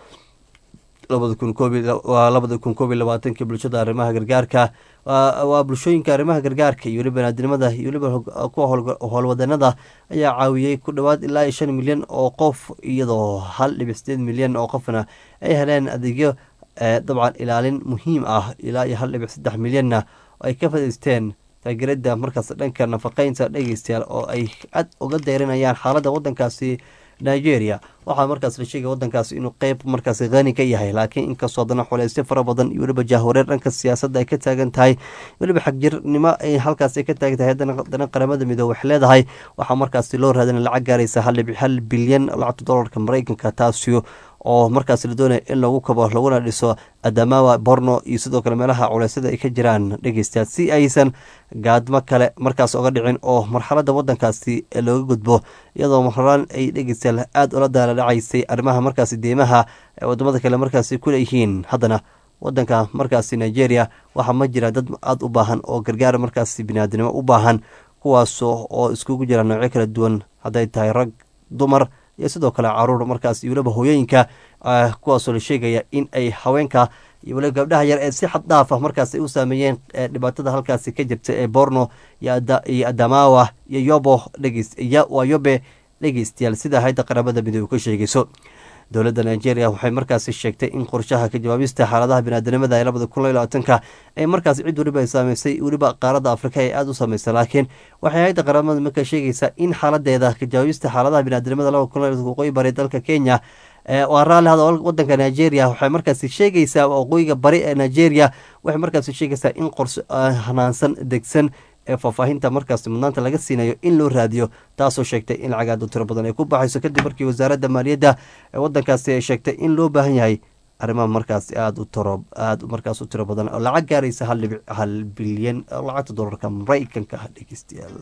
labada kun waa labada kun koob iyo labaatanki bulshada arrimaha gargaarka waa bulshooyinka arrimaha gargaarka iyo weliba baniaadamada iyo weliba kuwa howlwadanada ayaa caawiyey ku dhowaad ilaa iyo shan milyan oo qof iyadoo hal dhibic sideed milyan oo qofna ay heleen adeegyo dabcan ilaalin muhiim ah ilaa iyo hal dhibic saddex milyanna ay ka fadhiisteen taageerada markaas dhanka nafaqeynta dhegeystayaal oo ay cad uga deyrinayaan xaaladda wadankaasi nigeria waxaa markaas la sheegay wadankaas inuu qeyb markaas qani ka yahay laakiin inkastoo haddana xuleysyo fara badan iyo weliba jahwareer dhanka siyaasadda ay ka taagan tahay weliba xagjirnimo ay halkaas ay ka taagan tahay haddana qaramada midoobe waxay leedahay waxaa markaasi loo raadina lacag gaaraysa hal dhibic hal bilyan lacagta dollarka mareykanka taasi oo markaas la doonaya in lagu kabo laguna dhiso adamawa borno iyo sidoo kale meelaha culeysyada ay ka jiraan dhegeystayaal si aysan gaadmo kale markaas oga dhicin oo marxaladda wadankaasi looga gudbo iyadoo marxalaan ay dhegeystayaal aada ula daala dhacaysay arrimaha markaasi deymaha ee wadamada kale markaasi ku leeyihiin haddana wadanka markaasi nigeria waxaa ma jira dad aada u baahan oo gargaar markaasi biniaadanimo u baahan kuwaas oo iskugu jira noocyo kala duwan hadday tahay rag dumar iyo sidoo kale caruur markaas iyo weliba hooyooyinka kuwaasoo la sheegaya in ay haweenka iyo weliba gabdhaha yar ee si xad dhaaf ah markaas ay u saameeyeen dhibaatada halkaasi ka jirta ee borno iyo adamawa iyo yobo waa yobe dhegeystayaal sida hayda qaramada midoobe ka sheegayso dowladda nigeria waxay markaasi sheegtay in qorshaha ka jawaabista xaaladaha biniaadanimada ee labada kun iyo labaatanka ay markaas cid weliba ay saameysay weliba qaaradda afrika ee aada u saameysay laakiin waxay hayda qaramada marka sheegaysaa in xaaladeeda ka jawaabista xaaladaha biniaadanimada labada kun waqooyi bari dalka kenya waa raalli hada wadanka nigeria waxay markaasi sheegaysaa waqooyiga bari ee nigeria waxay markaasi sheegaysaa in qorso hanaansan degsan ee faahfaahinta markaas mudnaanta laga siinayo in loo raadiyo taasoo sheegtay in lacag aad u tiro badan ay ku baxayso kadib markii wasaaradda maaliyadda ee wadankaasi ay sheegtay in loo baahan yahay arrimaha markaas aada u tiro aada markaas u tiro badan oo lacag gaaraysa hal dhibic hal bilyan lacagta dollarka mareykanka ah dhegeystayaal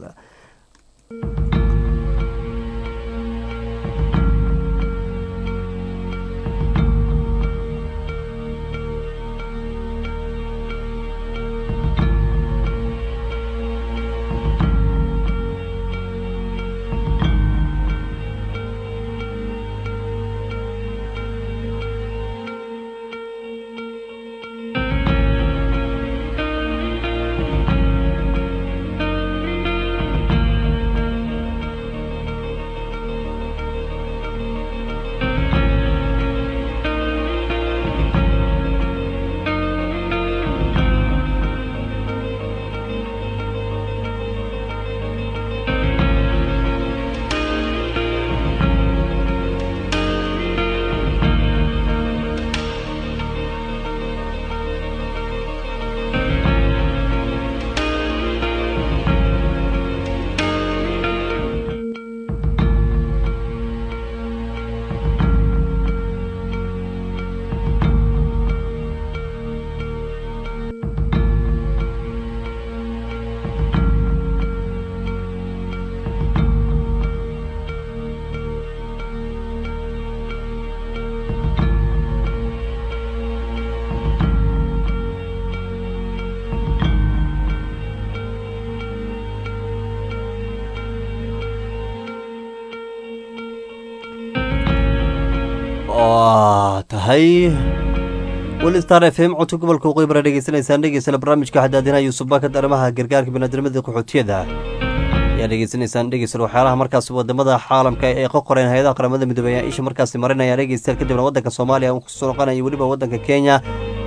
tahay weli star f m codka gobolka waqooyi bara dhegeysanaysaan dhegeysana barnaamijka xadaadinaha yuusuf baakad arrimaha gargaarka biniaadamada qaxootiyada ayaa dhegeysanaysaan dhegeystayaal waxyaalaha markaas wadamada caalamka ee ka qoreen hay-adaha qaramada midoobey ayaa isha markaasi marinaya dhegeystayaal kadibna wadanka Soomaaliya uu kusoo noqonaya weliba wadanka Kenya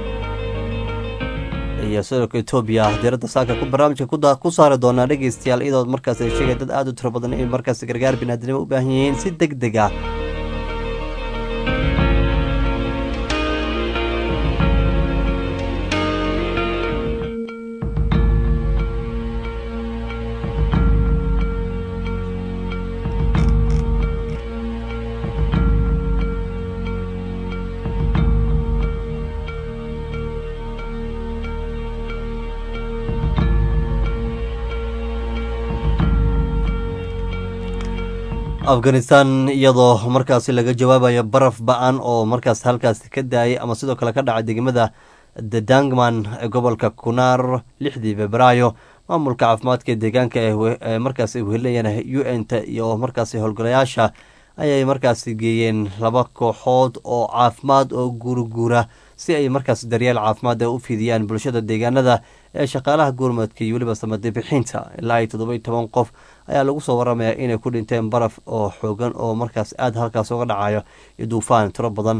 iyo sidoo kale Ethiopia diiradda saaka ku barnaamijka ku ku saari doona dhegeystayaal iyadoo markaas ay sheegay dad aad u tiro badan in markaas gargaar bini'aadanimo u baahan yihiin si degdeg ah Afghanistan iyadoo markaas laga jawaabayo baraf ba'an oo markaas halkaas ka daayay ama sidoo kale ka dhacay degmada Dangman ee gobolka Kunar lixdii Febraayo maamulka caafimaadka deegaanka ee markaas ay wehelayaan U N ta iyo markaas howlgalayaasha ayay markaas geeyeen laba kooxood oo caafimaad oo gurgura si ay markaas daryeel caafimaad u fidiyaan bulshada deegaanada ee shaqaalaha gurmadka iyo waliba samade bixinta ilaa toddoba iyo toban qof ayaa lagu soo waramayaa inay ku dhinteen baraf oo xoogan oo markaas aad halkaas uga dhacayo iyo duufaan tiro badan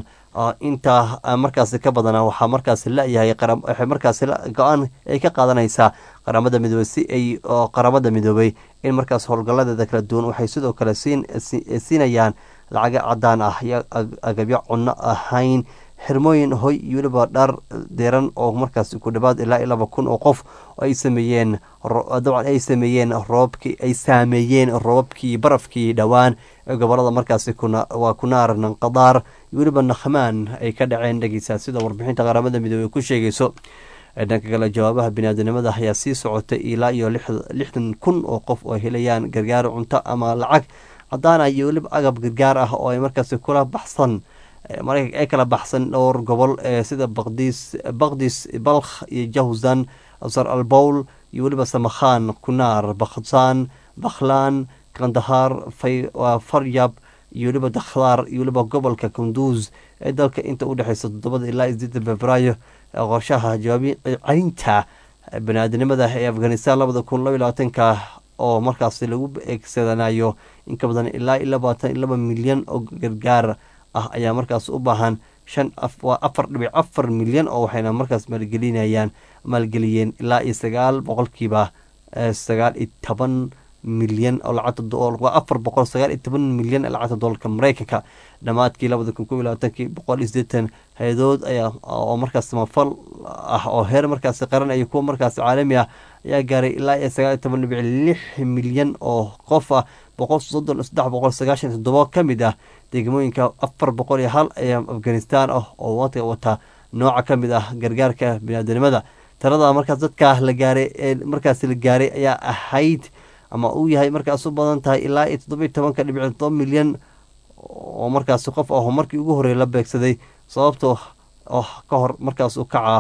inta markaas ka badana waxaa markaas la-yahay waxay markaas go-aan ay ka qaadanaysaa qaramada midoobey si ay qaramada midoobey in markaas howlgaladeeda kala duwan waxay sidoo kale siinayaan lacaga cadaan ah iyo agabyo cunno ahayn xirmooyin hoy iyo weliba dhar deeran oo markaas ku dhawaad ilaa laba kun oo qof oo ay sameeyeen dabcan ay sameeyeen roobkii ay saameeyeen roobkii barafkii dhowaan ee gobolada markaasi waa Kunar Nanqadaar iyo weliba Nakhmaan ay ka dhaceen dhegeysa sida warbixinta qaramada midoobey ku sheegayso dhanka kale jawaabaha bini'aadanimada ayaa sii socotay ilaa iyo lixdan kun oo qof oo helayaan gargaar cunto ama lacag cadaan ah iyo weliba agab gargaar ah oo ay markaasi kula baxsan marka ay kala baxsan dhowr gobol sida Baqdis Baqdis Balkh iyo Jawzan Asar al-Bawl iyo weliba Samakhan Kunar Bakhsan Bakhlan Kandahar Faryab iyo weliba Dakhlar iyo weliba gobolka Kunduz ee dalka inta u dhaxaysa toddoba ilaa siddeed Febraayo qorshaha jawaabinta bini'aadanimada ee Afghanistan labada kun iyo labaatanka oo markaas lagu eegsanayo in ka badan ilaa labaatan iyo laba milyan oo gargaar ah ayaa markaas u baahan shan waa afar dhibic afar milyan oo waxayna markaas maalgelinayaan maalgeliyeen ilaa iyo sagaal boqolkiiba sagaal iyo toban milyan oo lacagta doolar waa afar boqol sagaal iyo toban milyan ee lacagta doolarka Mareykanka dhamaadkii labada kun iyo labaatankii boqol iyo siddeetan hay-adood ayaa oo markaas samafal ah oo heer markaas qaran iyo kuwa markaas caalami ah ayaa gaaray ilaa iyo sagaal iyo toban dhibic lix milyan oo qof ah boqol soddon saddex boqol sagaashan iyo toddoba ka mid ah degmooyinka afar boqol iyo hal ee Afghanistan ah oo wata wata nooca ka mid ah gargaarka bini'aadanimada tirada markaas dadka la gaaray ee markaas la gaaray ayaa ahayd ama uu yahay markaas u badan tahay ilaa iyo toddoba iyo toban dhibic toddoba milyan oo markaas qof ah markii ugu horeeyay la beegsaday sababtoo ah ka hor markaas uu kaca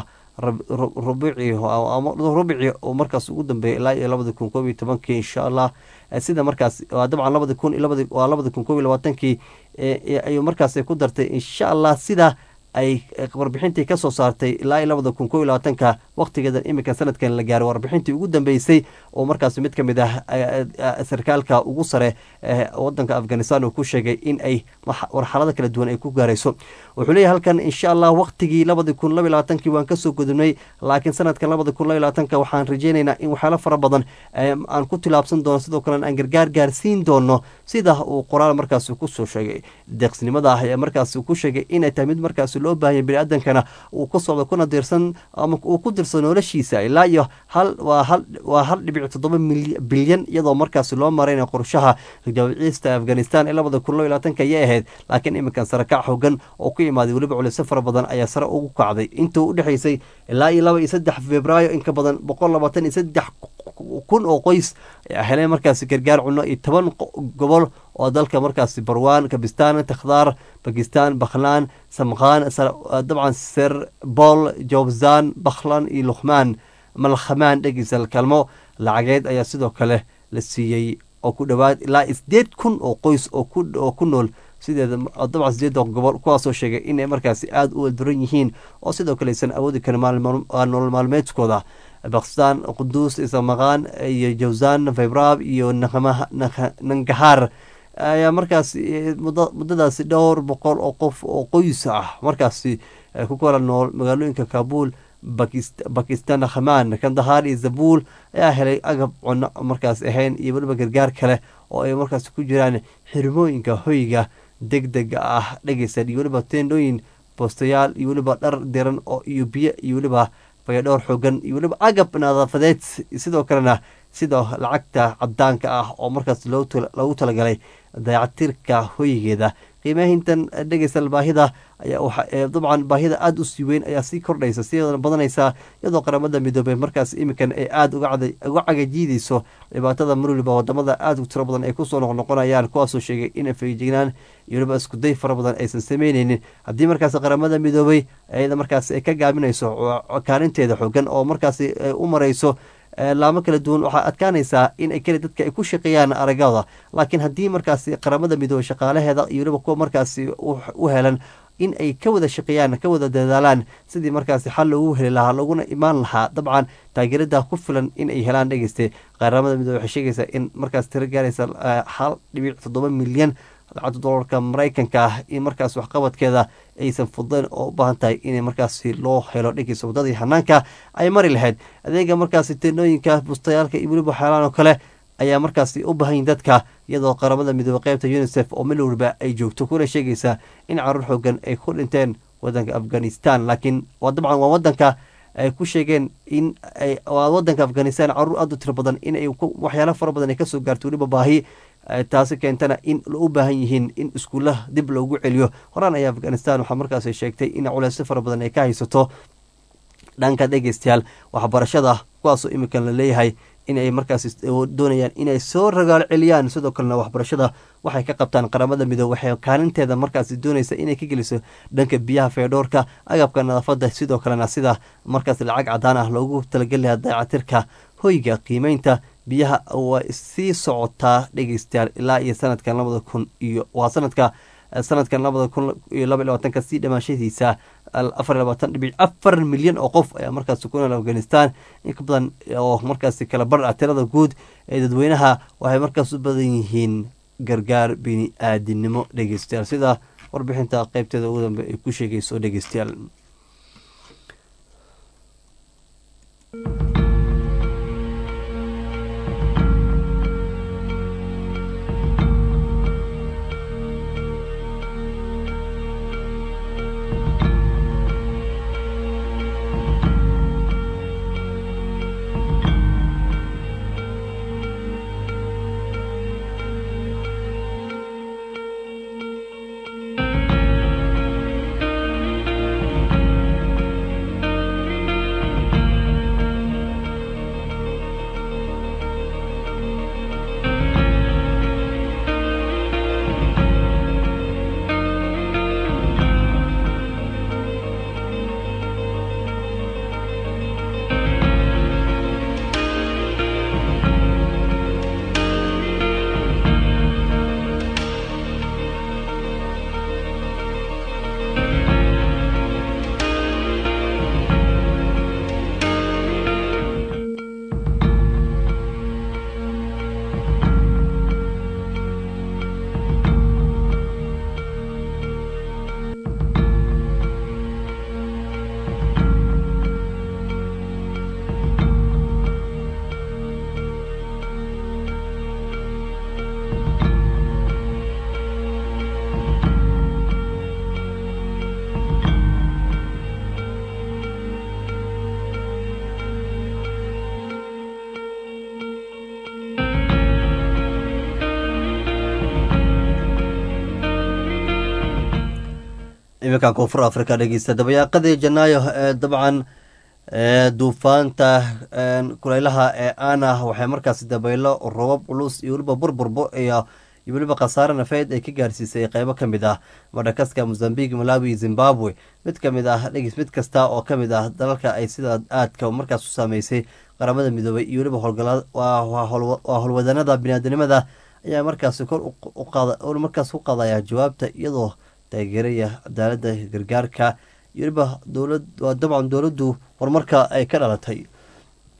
rubici ama rubici oo markaas ugu dambeeyay ilaa iyo labada kun iyo tobankii insha Allah sida markaas waa dabcan labada kun iyo labada waa labada kun iyo labaatankii ayuu markaas ku dartay insha Allah sida ay warbixintii ka soo saartay ilaa labada kun iyo labaatanka waqtigeeda imika sanadkan la gaaray warbixintii ugu dambeysay oo markaas mid kamid ah sarkaalka ugu sare ee wadanka Afghanistan uu ku sheegay in ay warxalada kala duwan ay ku gaarayso wuxuu leeyahay halkan insha Allah waqtigii labada kun iyo labaatanka waan ka soo gudubnay laakiin sanadkan labada kun iyo labaatanka waxaan rajeynaynaa in waxyaalo fara badan aan ku tilaabsan doono sidoo kale aan gargaar gaarsiin doono sida uu qoraal markaas ku soo sheegay deeqsinimada ah ee markaas ku sheegay in ay tahay mid markaas loo baahan bini'aadankana uu ku socdo kuna dirsan ama uu ku dirsan noloshiisa ilaa iyo hal waa hal waa hal dhibic toddoba bilyan iyadoo markaas loo marayna qorshaha jawaabista Afghanistan ee labada kun iyo labaatanka ayay ahayd laakiin iminkan sarakac xooggan oo ku imaaday waliba culeys fara badan ayaa sare ugu kacday intii u dhaxaysay ilaa iyo laba iyo saddex Febraayo in ka badan boqol labaatan iyo saddex kun oo qoys ayaa helay markaas gargaar cunno iyo toban gobol oo dalka markaas Barwaan Kabistan Takhdaar Pakistan Bakhlan Samkhan dabcan Sir Bol Jawzan Bakhlan iyo Luqman Malkhamaan dhagisal kalmo lacageed ayaa sidoo kale la siiyay oo ku dhawaad ilaa sideed kun oo qoys oo ku oo ku nool sideeda dabcan sideed gobol kuwaasoo sheegay inay markaas aad u duran yihiin oo sidoo kale aysan awoodi karin nolol maalmeedkooda bakistan quduus isamaqaan iyo jawzan febraab iyo nangahaar ayaa markaasi muddadaasi dhowr boqol oo qof oo qoys ah markaasi ku kala nool magaalooyinka kaabul bakistan khamaan kandahar iyo zabuul ayaa helay agab cuno markaas ahayn iyo weliba gargaar kale oo ay markaas ku jiraan xirmooyinka hoyga deg dega ah dhegeysan iyo weliba teendhooyin boostayaal iyo weliba dhar diran oo iyo biyo iyo weliba fayadhowr xoogan iyo weliba agab nadaafadeed sidoo kalena sida lacagta cadaanka ah oo markaas loogu talagalay dayactirka hoygeeda qiimahintan dhegeysan baahida ayaa dabcan baahida aada u sii weyn ayaa sii kordhaysa sideedana badanaysaa iyadoo qaramada midoobey markaas iminkan ay aada uga cagajiideyso dhibaatada mar waliba wadamada aada u tiro badan ay kusoo noqnoqonayaan kuwaasoo sheegay in feejignaan iyo waliba iskuday fara badan aysan sameyneynin haddii markaas qaramada midoobey ayada markaas ay ka gaabinayso kaalinteeda xoogan oo markaas u mareyso laamo kala duwan waxaa adkaanaysaa in ay keli dadka ay ku shaqeeyaan aragada laakiin haddii markaasi qaramada midoobey shaqaalaheeda iyo waliba kuwa markaasi u helan in ay ka wada shaqeeyaan ka wada dadaalaan sidii markaasi xal loogu heli lahaa looguna imaan lahaa dabcan taageerada ku filan in ay helaan dhegeyste qaramada midoobey waxay sheegaysaa in markaas tiro gaaraysa hal dhibic toddoba milyan lacagta dolarka maraykanka ah in markaas waxqabadkeeda aysan fudayn oo u baahan tahay in markaasi loo helo dhegeysa wadadii hanaanka ay mari lahayd adeega markaasi teendhooyinka bustayaalka iyo weliba waxyaalaan oo kale ayaa markaasi u baahan yihin dadka iyadoo qaramada midoobey qeybta unisef oo mil waliba ay joogto kuna sheegaysa in caruur xoogan ay ku dhinteen wadanka afghanistan laakiin waa dabcan waa wadanka ay ku sheegeen in waa wadanka afghanistan caruur aada u tiro badan in ay waxyaala fara badan ay kasoo gaarto weliba baahi taasi keentana in u baahan yihiin in iskuullaha dib loogu celiyo horaan ayaa afghanistan waxaa markaas sheegtay in culeysyo fara badan ay ka haysato dhanka dhegeystayaal waxbarashada kuwaasoo iminkan la leeyahay inay markaas doonayaan inay soo ragaal celiyaan sidoo kalena waxbarashada waxay ka qabtaan qaramada midoobe waxay kaalinteeda markaas doonaysa inay ka geliso dhanka biyaha feedhoorka agabka nadaafada sidoo kalena sida markaas lacag cadaan ah loogu talagelaya dayacatirka hoyga qiimeynta biyaha waa sii socotaa dhegeystayaal ilaa iyo sanadkan labada kun iyo waa sanadka sanadkan labada kun iyo laba iyo labaatanka sii dhamaashadiisa afar iyo labaatan dhibic afar milyan oo qof ayaa markaas ku nool afghanistan in ka badan oo markaasi kala bar ah tirada guud ee dadweynaha waxay markaas u badan yihiin gargaar bini aadinimo dhegeystayaal sida warbixinta qeybteeda ugu dambe ay ku sheegayso dhegeystayaal iminkan koonfur africa dhegeysta dabayaaqadii janaayo ee dabcan duufaanta kuleylaha ee ana waxay markaasi dabaylo robab culus iyo weliba burburbo iyo weliba khasaare nafeed ay ka gaarsiisay qeybo kamid ah madagaskar mozambique malawi zimbabwe mid kamid ah dhegis mid kasta oo kamid ah dalalka ay sida aadka markaas u saameysay qaramada midoobey iyo weliba waa howlwadanada biniaadanimada ayaa markaasi kor markaas u qaadaya jawaabta iyadoo taageeraya cadaalada gargaarka iyo weliba dowlad waa dabcan dowladdu horumarka ay ka dhalatay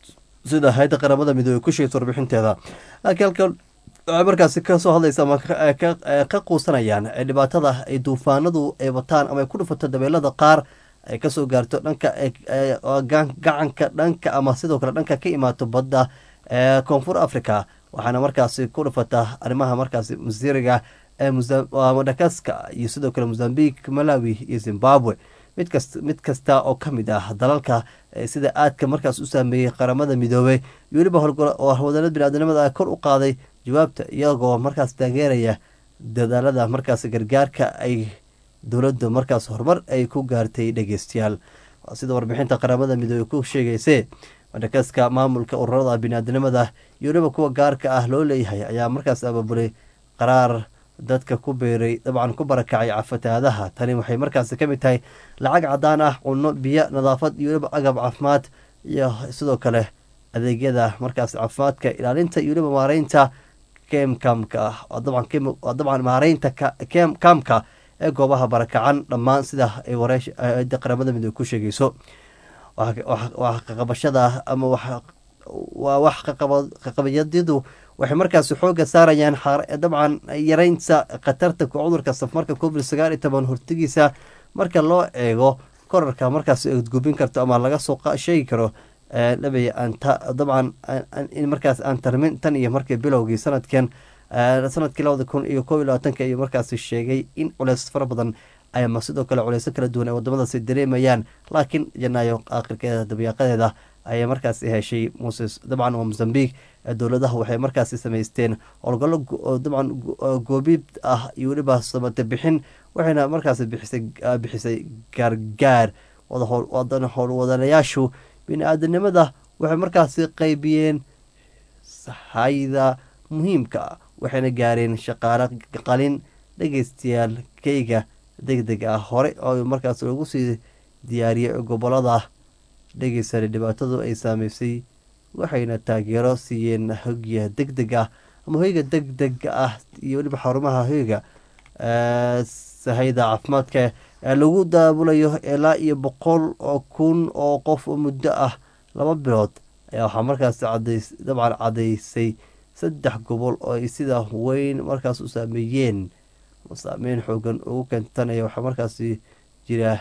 sida hay-adda qaramada midoobey ku sheegtay warbixinteeda laakiin halkan waxay markaasi kasoo hadlaysa ama ka quusanayaan dhibaatada ay duufaanadu ay wataan ama ay ku dhufato dabeelada qaar ay kasoo gaarto dhanka gacanka dhanka ama sidoo kale dhanka ka imaato badda ee koonfur africa waxaana markaasi ku dhufata arrimaha markaasi masiriga ee madagaska iyo sidoo kale mozambique malawi iyo zimbabwe mid kasta mid kasta oo ka mid ah dalalka sida aadka markaas u saameeyey qaramada midoobey iyo weliba howlwadanada biniaadamada kor u qaaday jawaabta iyagoo markaas taageeraya dadaalada markaas gargaarka ay dowladda markaas horumar ay ku gaartay dhegeystayaal sida warbixinta qaramada midoobey ku sheegayse madagaska maamulka ururada biniaadamada iyo weliba kuwa gaarka ah loo leeyahay ayaa markaas abaabulay qaraar dadka ku beeray dabcan ku barakacay fatahaadaha tani waxay markaasi ka mid tahay lacag cadaan ah cunno biyo nadaafad iyo weliba agab caafimaad iyo sidoo kale adeegyada markaas caafimaadka ilaalinta iyo weliba maareynta kemkamka dabcan maareynta kaamka ee goobaha barakacan dhammaan sida ay wareeda qaramada midoobe ku sheegayso wax qaqabashada ama waa wax qaqabayadyadu waxay markaasi xooga saarayaan dabcan yareynta khatarta cudurka safmarka covid sagaal iyo toban hortigiisa marka loo eego korarka markaas gubin karto ama laga soo sheegi karo dhabay dabcan in markaas aan tarmin tan iyo markii bilowgii sanadkan sanadkii labada kun iyo koob iyo labaatanka iyo markaasi sheegay in culeys fara badan ama sidoo kale culeyso kala duwan ay wadamadaasi dareemayaan laakiin janaayo aakhirkeeda dabiiqadeeda ayay markaasi heshay moses dabcan waa mozambique dowladaha waxay markaasi samaysteen howlgallo dabcan goobiid ah iyo weliba samate bixin waxayna markaasi bixisay bixisay gaargaar howlwadanayaashu bini-aadanimada waxay markaasi qeybiyeen hayda muhiimka ah waxayna gaareen shaqaale qalin dhegeystayaal keyga deg deg ah hore oo markaas lagu sii diyaariyay gobolada dhegeysan dhibaatadu ay saameysay waxayna taageero siiyeen hoyga deg deg ah ama hoyga deg dega ah iyo weliba xarumaha hoyga sahayda caafimaadka ee lagu daabulayo ilaa iyo boqol oo kun oo qof oo muddo ah laba bilood ayaa waxaa markaas cadays dabcan cadaysay saddex gobol oo ay sida weyn markaas u saameeyeen saameyn xoogan ugu keentanaya waxaa markaasi jira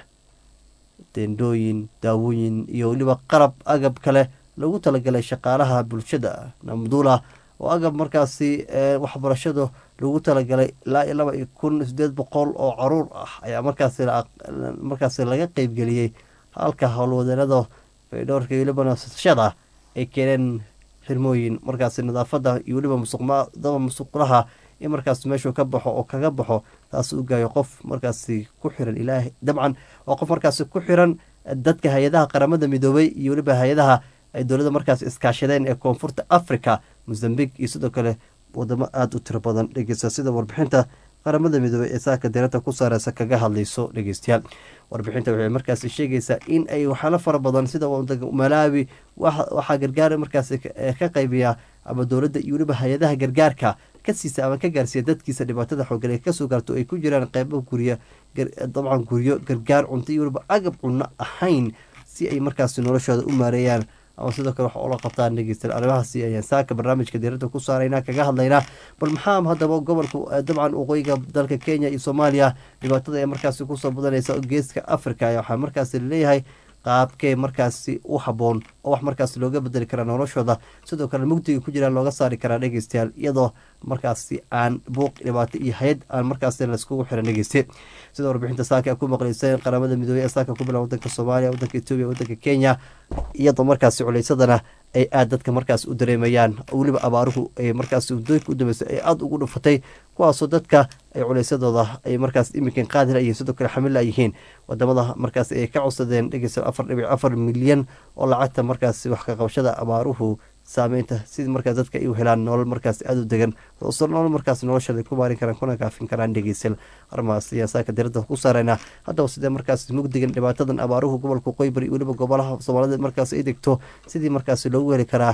teendooyin daawooyin iyo weliba qalab agab kale lagu talagalay shaqaalaha bulshada namduula oo agab markaasi waxbarashadu lagu talagalay ilaa iyo laba iyo kun sideed boqol oo caruur ah ayaa markaasi markaasi laga qeybgeliyey halka howlwadanada faydhoorka iyo weliba nasashada ay keeneen xirmooyin markaasi nadaafada iyo weliba musuqdaba musuqlaha in markaas meeshuu ka baxo oo kaga baxo taas u gaayo qof markaasi ku xiran ilaahay dabcan oo qof markaasi ku xiran dadka hay-adaha qaramada midoobey iyo weliba hay-adaha ay dowladda markaas iskaashadeen ee koonfurta africa mozambique iyo sidoo kale wadamo aada u tiro badan dhegeysta sida warbixinta qaramada midoobey ee saaka diirada ku saareysa kaga hadlayso dhegeystayaal warbixinta waxay markaasi sheegaysaa in ay waxyaalo fara badan sida malaawi waxaa gargaar markaasi ka qaybiya ama dowladda iyo weliba hay-adaha gargaarka ka siisa ama ka gaarsiiya dadkiisa dhibaatada xoogan ee kasoo gaarto ay ku jiraan qeybo gurya dabcan guryo gargaar cunto iyo weliba agab cunno ahayn si ay markaasi noloshooda u maareeyaan ama sidoo kale waxa ula qabtaan dhegeystayaal arrimahaasi ayaan saaka barnaamijka diirada ku saaraynaa kaga hadlaynaa bal maxaa haddaba gobolka dabcan waqooyiga dalka kenya iyo soomaaliya dhibaatada ee markaasi kusoo badanaysa geeska africa waxaa markaasi laleeyahay qaabkee markaasi u haboon oo wax markaasi looga bedeli karaa noloshooda sidoo kale mugdiga ku jiraan looga saari karaa dhegeystayaal iyadoo markaasi aan buuq dhibaato iyo hay-ad aan markaasi laiskugu xiran dhegeyste sida warbixinta saaka ku maqlayseen qaramada midoobey ee saaka ku bilan wadanka soomaaliya wadanka etoobiya wadanka kenya iyadoo markaasi culeysadana ay aada dadka markaas u dareemayaan weliba abaaruhu ay markaas udooyinka u dambeysay ay aada ugu dhufatay kuwaasoo dadka ay culeysadooda ay markaas iminkan qaadila yihiin sidoo kale xamilla yihiin wadamada markaas ay ka codsadeen dhegeysta afar dhibic afar milyan oo lacagta markaas wax ka qabashada abaaruhu saameynta sidii markaas dadka ay u helaan nolol markaas aada u degan nolol markaas noloshooda ku maarin karaan kuna kaafin karaan dhegeysal arrimahaas ayaa saaka diirada ku saaraynaa haddaba sidee markaas mugdigan dhibaatadan abaaruhu gobolka qoybar iyo weliba gobolaha soomaalida markaas ay degto sidii markaas loogu heli karaa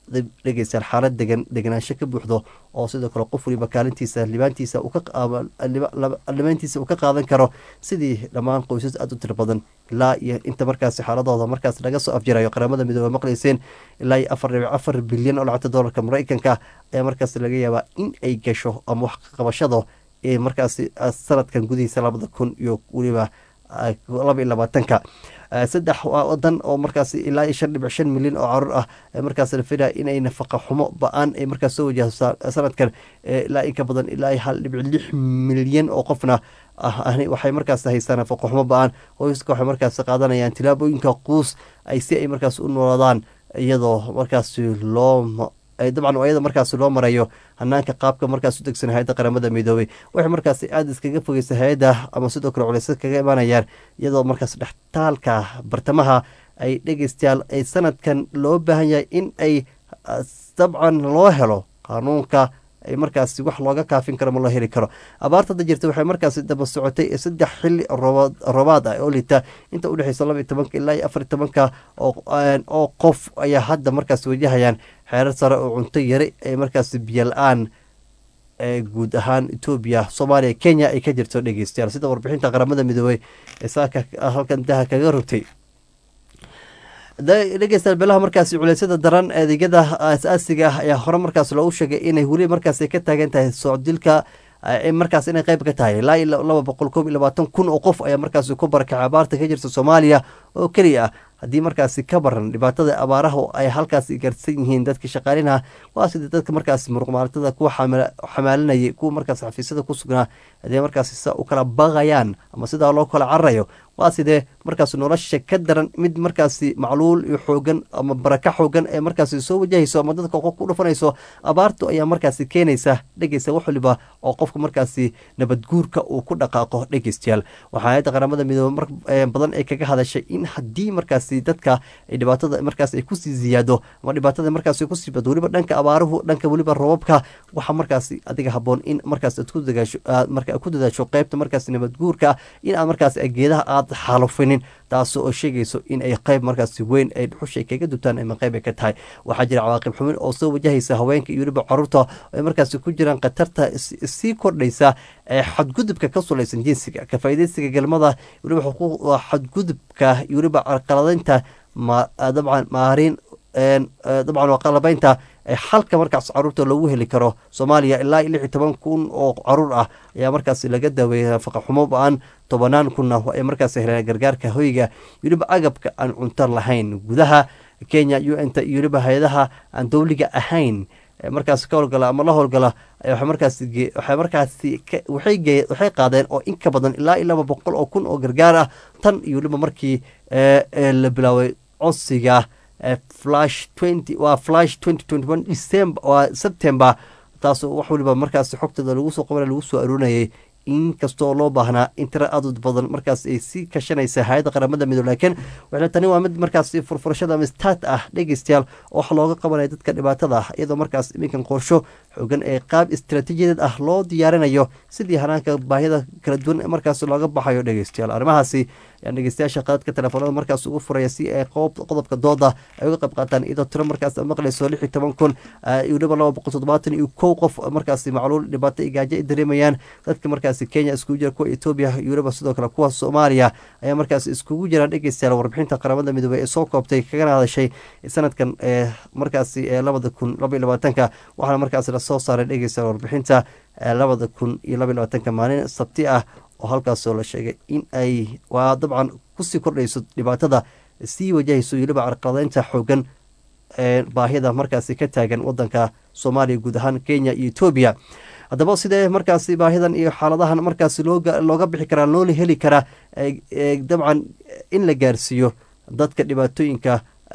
dhegeystayaal xaalad degan deganaansho ka buuxdo oo sidoo kale qof waliba kaalintiisa libaantiisa libaantiisa uu ka qaadan karo sidii dhammaan qoysas aada u tiro badan ilaa iyo inta markaasi xaaladooda markaas laga soo afjirayo qaramada midoobe maqlayseen ilaa iyo afar dhibic afar bilyan oo lacagta doolarka maraykanka ayaa markaas laga yaabaa in ay gasho ama wax qabashado ee markaasi sanadkan gudihiisa labada kun iyo weliba laba iyo labaatanka saddex wadan oo markaasi ilaa iyo shan dhibic shan milyan oo caruur ah markaas la filaya inay nafaqa xumo ba-aan ay markaas soo wajahdo sanadkan ilaa in ka badan ilaa iyo hal dhibic lix milyan oo qofna waxay markaas haystaan nafaqa xumo ba-aan qoyska waxay markaas qaadanayaan tilaabooyinka quus ay si ay markaas u noolaadaan iyadoo markaasi loo dabcan ayada markaas loo marayo hanaanka qaabka markaas u degsan hay-adda qaramada midoobay waxay markaas aada iskaga fogeysa hay-adda ama sidoo kale culeysya kaga imaanayaan iyadoo markaas dhextaalka bartamaha ay dhegeystayaal ay sanadkan loo baahan yahay in ay dabcan loo helo qanuunka ay markaasi wax looga kaafin karo ma loo heli karo abaarta hadda jirta waxay markaasi daba socotay saddex xili roobaad ah oo liita inta udhexeysa laba iyo tobanka ilaa iyo afar iyo tobanka oo qof ayaa hadda markaas wajahayaan xeerar sare oo cunto yari ee markaasi biyo la-aan guud ahaan etoobiya soomaaliya kenya ay ka jirto dhegeystayaal sida warbixinta qaramada midoobey ee saaka halkan daha kaga rogtay dhegeystayaal beelaha markaasi culeysyada daran adeegyada asaasiga ah ayaa hore markaas loogu sheegay inay weli markaas ka taagan tahay socdilka markaas inay qayb ka tahay ilaa iyo laba boqol koob iyo labaatan kun oo qof ayaa markaasi ku barakacay abaarta ka jirta soomaaliya oo keliya ah haddii markaasi ka baran dhibaatada abaaraha ay halkaasi gaarsan yihiin dadka shaqaalinaha waa sida dadka markaasi muruqmaaltada kuwa xamaalinayay kuwa markaas xafiisyada ku sugnaa hadee markaasi sa u kala baqayaan ama sidaa loo kala cararayo waa sidee markaas nolosha ka daran mid markaasi macluul iyo xoogan ama baraka xoogan ee markaasi soo wajahayso ama dadka ku dhufanayso abaartu ayaa markaasi keenaysa dhegeysta wax waliba oo qofka markaasi nabadguurka uu ku dhaqaaqo dhegeystayaal waxaa hayadda qaramada midoobe badan ay kaga hadashay in haddii markaasi dadka ay dhibaatada markaas ay kusii ziyaado ama dhibaatada markaas kusii bado weliba dhanka abaaruhu dhanka weliba robabka waxaa markaasi adiga haboon in markaas aad ku dadaasho marka ku dadaasho qaybta markaas nabadguurka in aad markaas geedaha aad xaalufinin taas oo sheegayso in ay qayb markaasi weyn ay dhuxusha kaga dubtaan ama qayb ay ka tahay waxaa jira cawaaqib xumin oo soo wajahaysa haweenka iyo weliba caruurta ay markaasi ku jiraan khatarta sii kordhaysa ee xadgudubka ka sulaysan jinsiga ka faa'iidaysiga galmada weliba xadgudubka iyo weliba carqaladaynta dabcan maarin dabcan waa qalabaynta xalka markaas caruurta lagu heli karo soomaaliya ilaa iyo lix iyo toban kun oo caruur ah ayaa markaas laga daaweeyay nafaqa xumo ba-an tobanaan kunna ay markaas heleen gargaarka hoyga weliba agabka aan cunto lahayn gudaha kenya u n ta iyo weliba hay-adaha aan dowliga ahayn markaas ka howlgala ama la howlgala waxay markaasi waxay markaasi waxay qaadeen oo in ka badan ilaa iyo laba boqol oo kun oo gargaar ah tan iyo weliba markii la bilaaway codsiga flash twenty waa flash twenty twenty one december waa september taasoo wax waliba markaasi xogtada lagu soo qabanay lagu soo aruurinayay inkastoo loo baahnaa in tiro aad badan markaas ay sii kashanaysa hay-adda qaramada midoobe laakiin waxay tani waa mid markaasi furfurashada ama start ah dhegeystayaal oo wax looga qabanaya dadka dhibaatada ah iyadoo markaas iminkan qorsho xoogan ee qaab istaraatiijiyadeed ah loo diyaarinayo sidii hanaanka baahida kala duwan markaas looga baxayo dhegeystayaal arrimahaasi ayaan dhegeystayaasha qaadka telefoonada markaas ugu furaya si ay qodobka dooda ay uga qayb qaataan iyadoo tiro markaas maqlayso lix iyo toban kun iyo dhiba laba boqol toddobaatan iyo kow qof markaasi macluul dhibaato iyo gaajo ay dareemayaan dadka markaas kenya iskugu jira kuwa etoobiya iyo weliba sidoo kale kuwa soomaaliya ayaa markaas iskugu jiraan dhegeystayaal warbixinta qaramada midoobey ee soo koobtay kagana hadashay sanadkan ee markaasi ee labada kun laba iyo labaatanka waxaana markaas lasoo saaray dhegeystayaal warbixinta labada kun iyo laba iyo labaatanka maalin sabti ah oo halkaasoo la sheegay in ay waa dabcan kusii kordhayso dhibaatada sii wajahayso weliba carqaladeynta xoogan ee baahida markaasi ka taagan wadanka soomaaliya guud ahaan kenya iyo etoobiya haddaba sidee markaasi baahidan iyo xaaladahan markaasi looga bixi karaa loola heli karaa dabcan in la gaarsiiyo dadka dhibaatooyinka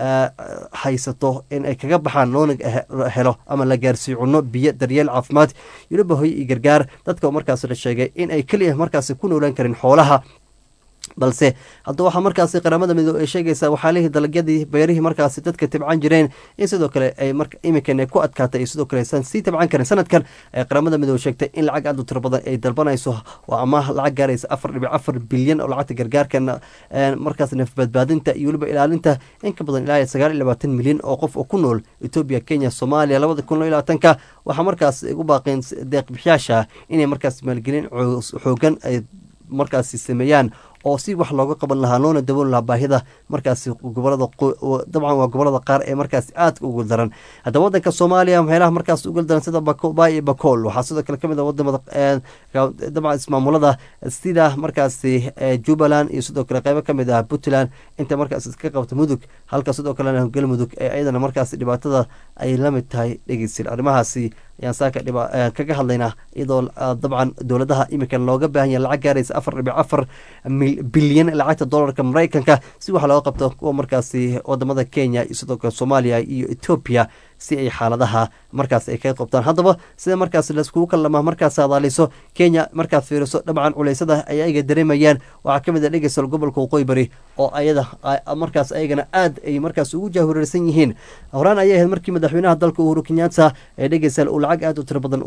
haysato in ay kaga baxaan loona helo ama la gaarsiiyo cunno biyo daryeel caafimaad weliba hoy iyo gargaar dadka markaas la sheegay in ay keliya markaasi ku noolaan karin xoolaha balse hadda waxaa markaasi qaramada midoobe ay sheegaysaa waxaalihii dalagyadii beerihii markaasi dadka tabcan jireen in sidoo kale ay iminkan ay ku adkaatay iyo sidoo kale aysan sii tabcan karin sanadkan ay qaramada midoobe sheegtay in lacag aad u tiro badan ay dalbanayso oo amaah lacag gaaraysa afar dhibic afar bilyan oo lacagta gargaarka markaas nafbadbaadinta iyo weliba ilaalinta in ka badan ilaa sagaal iyo labaatan milyan oo qof oo ku nool etoobiya kenya soomaaliya labada kun iyo labaatanka waxaa markaas ugu baaqeen deeqbixiyaasha inay markaas maalgelin xoogan ay markaasi sameeyaan oo si wax looga qaban lahaa loona dabooli lahaa baahida markaasi gobolada dabcan waa gobolada qaar ee markaasi aadka ugu daran haddaba wadanka soomaaliya meelaha markaas ugu daran sida baay iyo bakool waxaa sidoo kale kamid ah wadamada dabcan ismaamulada sida markaasi jubbaland iyo sidoo kale qeybo kamid ah puntland inta markaas iska qabta mudug halka sidoo kalena galmudug ee ayadana markaasi dhibaatada ay la mid tahay dhegeysil arrimahaasi ayaan saaka kaga hadlaynaa iyadoo dabcan dowladaha iminkan looga baahan yahay lacag gaaraysa afar dhibic afar bilyan lacagta dolarka maraykanka si wax looga qabto kuwa markaasi wadamada kenya iyo sidoo kale soomaaliya iyo etoobiya si ay xaaladaha markaas ay kaga qabtaan haddaba sida markaas laiskugu kalama markaas adaaliso kenya markaad fiiriso dabcan culeysada ay ayaga dareemayaan waxaa kamid a dhegeysal gobolka waqooyi bari oo ayada markaas ayagana aad ay markaas ugu jaahwareersan yihiin horaan ayay ahayd markii madaxweynaha dalka uhuru kenyatta ee dhegeysal uu lacag aad u tiro badan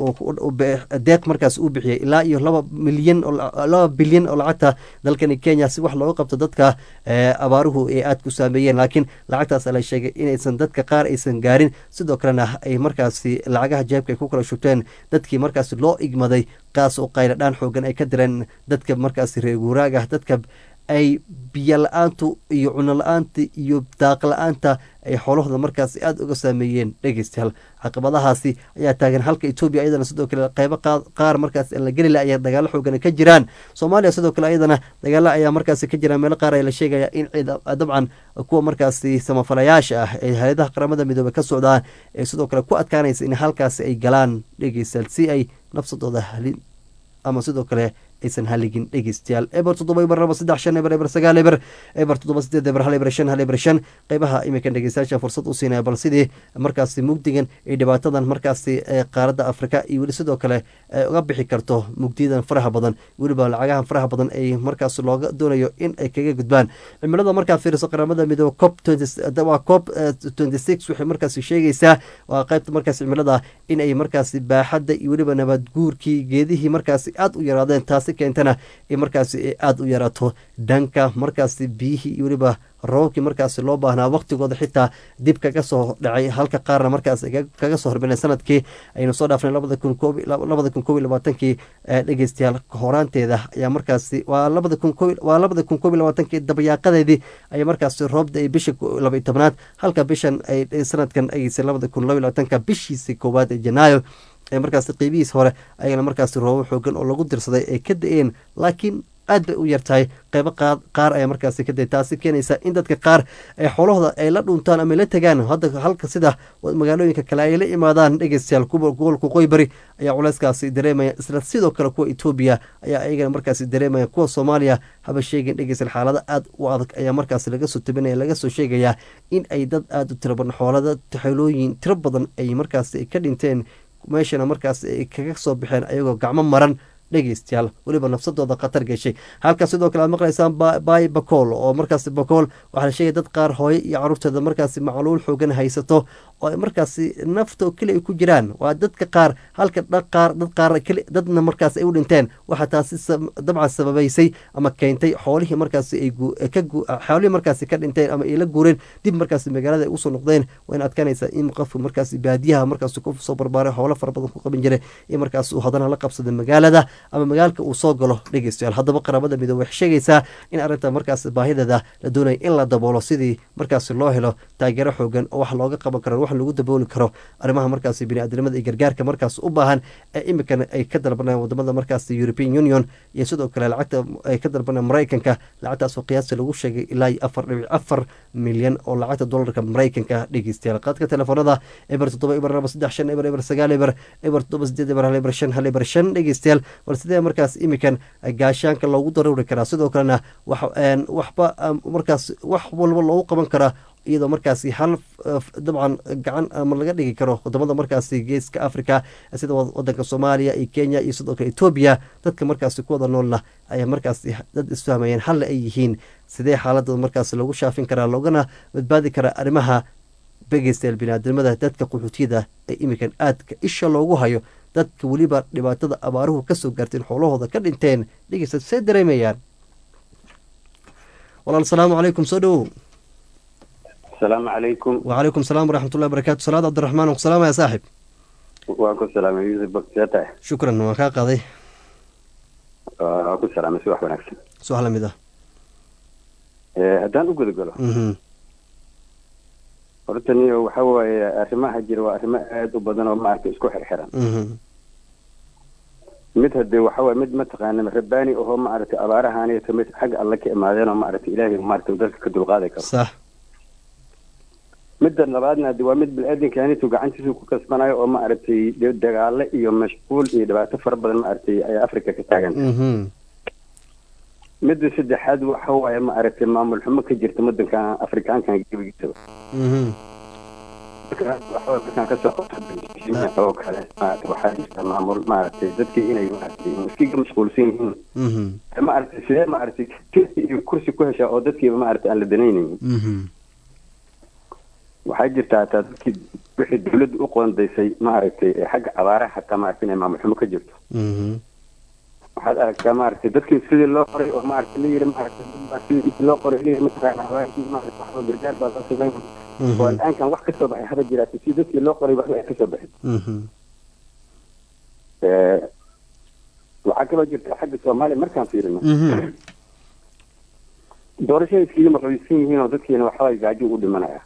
deeq markaas uu bixiyay ilaa iyo laba milyan laba bilyan oo lacagta dalkani kenya si wax looga qabto dadka abaaruhu ee aad ku saameeyeen laakiin lacagtaas la sheegay inaysan dadka qaar aysan gaarin sidoo kalena ay markaasi lacagaha jeebka ay ku kala shubteen dadkii markaasi loo igmaday kaas oo qayla dhaan xoogan ay ka direen dadka markaasi reer guuraaga dadka ay biyo la-aantu iyo cuno la-aanta iyo daaq la-aanta ay xoolahooda markaasi aada uga saameeyeen dhegeystayaal caqabadahaasi ayaa taagan halka etoobiya ayadana sidoo kale qeybo qaar markaas aan la geli la ayaa dagaalo xoogan ka jiraan soomaaliya sidoo kale ayadana dagaalo ayaa markaasi ka jiraan meelo qaar ayaa la sheegaya in ciid dabcan kuwa markaasi samafalayaasha ah ee hay-adaha qaramada midoobe ka socdaan ee sidoo kale ku adkaanaysa in halkaasi ay galaan dhegeystayaal si ay nafsadooda halin ama sidoo kale aysan haligin dhegeystayaal eber toddoba eber laba saddex shan eber eber sagaal eber eber toddoba sideed eber hal eber shan hal eber shan qeybaha iminkan dhegeystayaasha fursad u siinaya bal sidii markaasi mugdigan iyo dhibaatadan markaasi qaaradda afrika iyo weli sidoo kale uga bixi karto mugdiyadan faraha badan weliba lacagahan faraha badan ay markaas looga doonayo in ay kaga gudbaan cimilada markaad fiiriso qaramada midoobe cop waa cop twenty six waxay markaasi sheegaysaa waa qeybta markaas cimilada in ay markaasi baaxadda iyo weliba nabad guurkii geedihii markaasi aada u yaraadeen taasi keentana in markaasi aada u yaraato dhanka markaasi biyihii iyo weliba roobkii markaasi loo baahnaa waqtigooda xitaa dib kaga soo dhacay halka qaarna markaas kaga soo hormareen sanadkii aynu soo dhaafnay labada kun koob labada kun koob iyo labaatankii dhegeystayaal horaanteeda ayaa markaasi waa labada kun koob waa labada kun koob iyo labaatankii dabayaaqadeedii ayaa markaasi roobda ay bisha laba iyo tobnaad halka bishan ay sanadkan ageysay labada kun laba iyo labaatanka bishiisii koowaad ee janaayo ee markaasi qeybihiis hore ayagana markaasi roobo xoogan oo lagu dirsaday ay ka da-een laakiin aad bay u yartahay qeybo qaar ayaa markaasi ka da taasi keenaysa in dadka qaar ay xoolahooda ay la dhuntaan ama la tagaan hadda halka sida magaalooyinka kale ay la imaadaan dhegeystayaal gobolka waqooyi bari ayaa culeyskaasi dareemaya isla sidoo kale kuwa etoobiya ayaa ayagana markaasi dareemaya kuwa soomaaliya haba sheegin dhegeystayaal xaalada aada u adag ayaa markaasi laga soo tabinaya laga soo sheegayaa in ay dad aada u tiro badan xoolada taxolooyin tiro badan ay markaasi ka dhinteen meeshana markaas ay kaga soo baxeen ayagoo gacmo maran dhegeystayaal weliba nafsadooda khatar gashay halka sidoo kale aad maqlaysaan baay bakool oo markaasi bakool waxaa la sheegay dad qaar hooyo iyo caruurteeda markaasi macluul xoogan haysato oo markaasi nafta keli ay ku jiraan waa dadka qaar halka qaar dad qaar keli dadna markaas ay u dhinteen waxaa taasi dabcan sababaysay ama keentay xoolihii markaasi ay ka xoolihii markaasi ka dhinteen ama ay la guureen dib markaasi magaalada ay usoo noqdeen waa in adkaanaysa in qofku markaasi baadiyaha markaasi ku soo barbaaray howlo fara badan ku qaban jiray in markaas uu hadana la qabsada magaalada ama magaalka uu soo galo dhegeystayaal haddaba qaramada midoobe waxay sheegaysaa in arrinta markaas baahideeda la doonayo in la daboolo sidii markaasi loo helo taageero xoogan oo wax looga qaban karo wax lagu dabooli karo arrimaha markaasi biniaadamada iyo gargaarka markaas u baahan ee imikan ay ka dalbanayaan wadamada markaasi European Union iyo sidoo kale lacagta ay ka dalbanayaan Mareykanka lacagtaas oo qiyaas lagu sheegay ilaa afar dhibic afar milyan oo lacagta dollarka Mareykanka dhegeystayaal qaadka telefoonada eber toddoba eber laba saddex shan eber eber sagaal eber eber toddoba sideed eber hal eber shan hal eber shan dhegeystayaal bal sidee markaas imikan gaashaanka loogu daruuri karaa sidoo kalena wax waxba markaas wax walba loogu qaban karaa iyadoo markaasi hal dabcan gacan ama laga dhigi karo wadamada markaasi geeska africa sida wadanka soomaaliya iyo kenya iyo sidoo kale etoobiya dadka markaasi ku wada noolna ayaa markaasi dad isfahmayeen halle ay yihiin sidee xaaladooda markaasi lagu shaafin karaa loogana badbaadi karaa arrimaha begeystayaal biniaadamada dadka qaxootiyada ee iminkan aadka isha loogu hayo dadka weliba dhibaatada abaaruhu kasoo gaarteen xoolahooda ka dhinteen dhegeysta see dareemayaan walaal asalaamu calaykum soo dhowow السلام عليكم وعليكم السلام ورحمة الله وبركاته سلام عبد الرحمن وسلام يا صاحب وعليكم السلام يوسف بكتاته شكرا وكا قاضي وعليكم السلام سواح ونكسن سؤال ميدا هدان أقول قوله قلتني وحوى أرماء هجر وأرماء آد وبدنا وما أعرف إسكو حرحران مد هدي وحوى مد متقان رباني وهو ما أعرف أباره هاني تمت حق الله كإمادين وما أعرف إلهي وما أعرف ذلك كدو غادك صح midda labaadna waa mid bini'aadanka anitu gacantiisa ku kasbanayo oo ma aragtay dagaalo iyo mashquul iyo dhibaato fara badan ma aragtay ay Afrika ka taagan midda saddexaad waxa waaye ma aragtay maamul xumo ka jirta wadanka Afrikaanka gabigiisa waxaa ka soo qabtay oo kale waxaa jirta maamul ma aragtay dadkii inay ma aragtay iskiga mashquulsan yihiin ma aragtay sidee ma aragtay iyo kursi ku hesha oo dadkii ma aragtay aan la danaynayn waxaa jirta hataa dadkii wixii dawladda u qoondaysay ma aragtay xagga abaaraha xataa ma aragtay inay maamul xumo ka jirto waxaad aragtaa ma aragtay dadkii sidii loo qoray oo ma aragtay la yiri ma aragtay sidii loo qoray ilaa mataqaana hawaashii ma aragtay waxba gargaar baa loo sameyn oo al'aankan wax ka soo baxay haba jiraatay si dadkii loo qoray waxba ay ka soo baxeen waxaa kaloo jirta xagga soomaaliya markaan fiirino doorashada iskiga maqleysan yihiin oo dadkiina waxbay gaajo u dhimanaya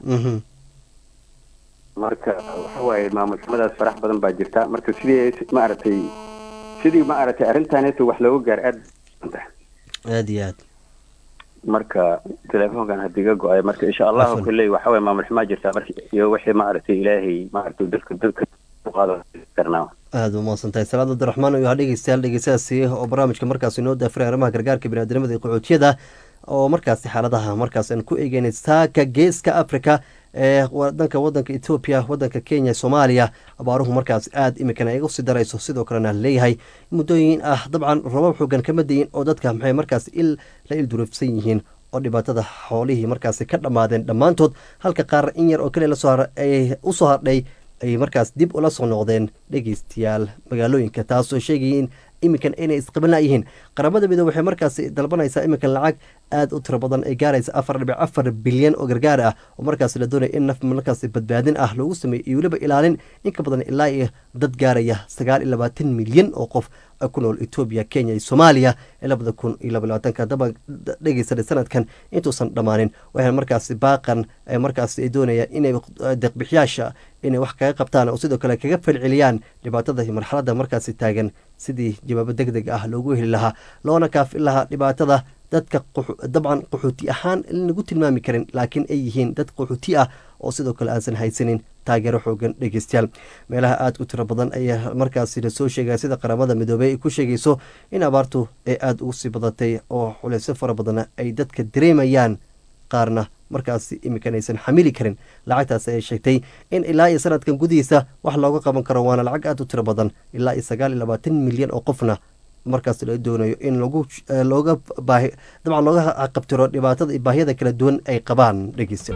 marka waxa waaye maamul xumadaas farax badan baa jirta marka sidii ma aragtay sidii ma aragtay arrintaanayto wax looga gaar aad aad iyo aad marka telefoonkan hadiga go-ay marka insha allahu kulley waxa waaye maamul xumaa jirta marka iyo wixii ma aragtay ilaahay ma aragtay dadka dadka u qaado karnaa aada u mahadsantahay salaad cabdiraxmaan iyo dhegeystayaal dhegeystayaasi oo barnaamijka markaas inoo daafiray arrimaha gargaarka biniaadamada iyo qaxootiyada oo markaasi xaaladaha markaas aan ku eegeynay saaka geeska africa ee wadanka wadanka etoobiya wadanka kenya soomaaliya abaaruhu markaas aada iminkana igu sii darayso sidoo kalena leeyahay muddooyin ah dabcan robab xoogan kama dayin oo dadka maxay markaas il la ilduruufsan yihiin oo dhibaatada xoolihii markaasi ka dhammaadeen dhammaantood halka qaar in yar oo kaliya lasoo ay usoo hardhay ay markaas dib ula soo noqdeen dhegeystayaal magaalooyinka taasoo sheegayiin iminkan inay isqabanlayihiin qaramada midoobe waxay markaasi dalbanaysaa iminkan lacag aada u tiro badan ay gaaraysa afar dhibic afar bilyan oo gargaar ah oo markaasi la doonaya in naf markaasi badbaadin ah loogu sameeyo iyo weliba ilaalin inka badan ilaa iyo dad gaaraya sagaal iyo labaatan milyan oo qof ku nool etoobiya kenya iyo soomaaliya ee labada kun iyo laba labaatanka daba dhegeysanay sanadkan intuusan dhammaanin waxay markaasi baaqan markaasi ay doonayaan inay deeqbixiyaasha inay wax kaga qabtaan oo sidoo kale kaga falceliyaan dhibaatada iyo marxaladda markaasi taagan sidii jawaabo deg deg ah loogu heli lahaa loona kaafin lahaa dhibaatada dadka dabcan qaxooti ahaan in lagu tilmaami karin laakiin ay yihiin dad qaxooti ah oo sidoo kale aansan haysanin taageero xoogan dhegeystayaal meelaha aada u tiro badan ayaa markaasi lasoo sheegaya sida qaramada midoobey ay ku sheegayso in abaartu ay aada ugu sii badatay oo xuleysyo fara badana ay dadka dareemayaan qaarna markaasi iminkan aysan xamili karin lacagtaas ayay sheegtay in ilaa iyo sanadkan gudihiisa wax looga qaban karo waana lacag aada u tiro badan ilaa iyo sagaal iyo labaatan milyan oo qofna markaas la doonayo in lagu looga baahi dabcan looga qabtiro dhibaatada iyo baahiyada kala duwan ay qabaan dhegeysta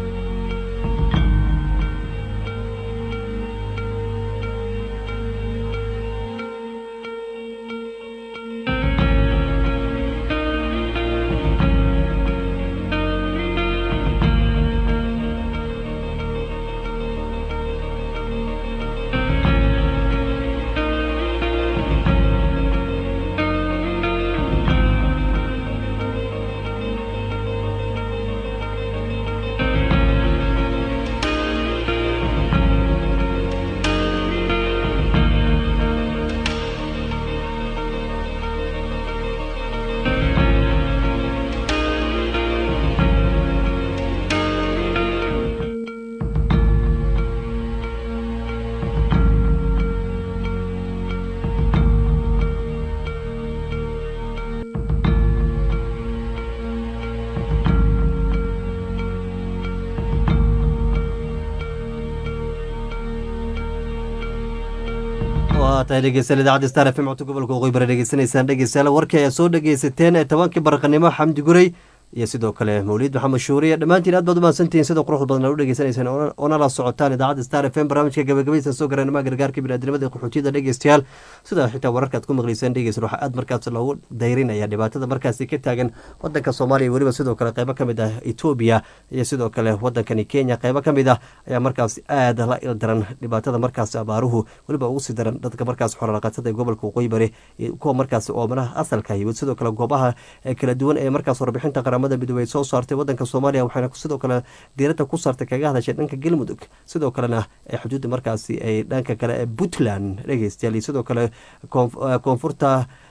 waa tahay dhegeystayaal idaacadda star f m codka gobolka waqooyi bari dhegeysanaysaan dhegeystayaal warkii ayaa soo dhegeysateen ee tobankii baraqanimo xamdi guray iyo sidoo kale mawliid maxamed shuuriye dhammaantiin aad baad umahadsantihiin sida quruxda badan aad u dhegeysanaysaan oona la socotaan idaacadda star f m barnaamijka gabagabaysan soo garanima gargaarka biniadamada qaxootiyada dhegeystayaal sida xitaa wararka aad ku maqlaysaan dhegeysan waxaa aad markaas loogu dayrinaya dhibaatada markaasi ka taagan wadanka soomaaliya weliba sidoo kale qeybo kamid ah etoobiya iyo sidoo kale wadankani kenya qeybo kamid ah ayaa markaas aad la ildaran dhibaatada markaas abaaruhu weliba ugu sii daran dadka markaas xoolodhaqatada ee gobolka waqooyi bari kuwa markaas oomanaha asalka iyo sidoo kale goobaha kala duwan ee markaas warbixinta qaramada midowey soo saartay wadanka soomaaliya waxayna sidoo kale diirada ku saartay kaga hadashay dhanka galmudug sidoo kalena ee xuduudda markaasi ay dhanka kale ee puntland dhegeystayaal iyo sidoo kale koonfurta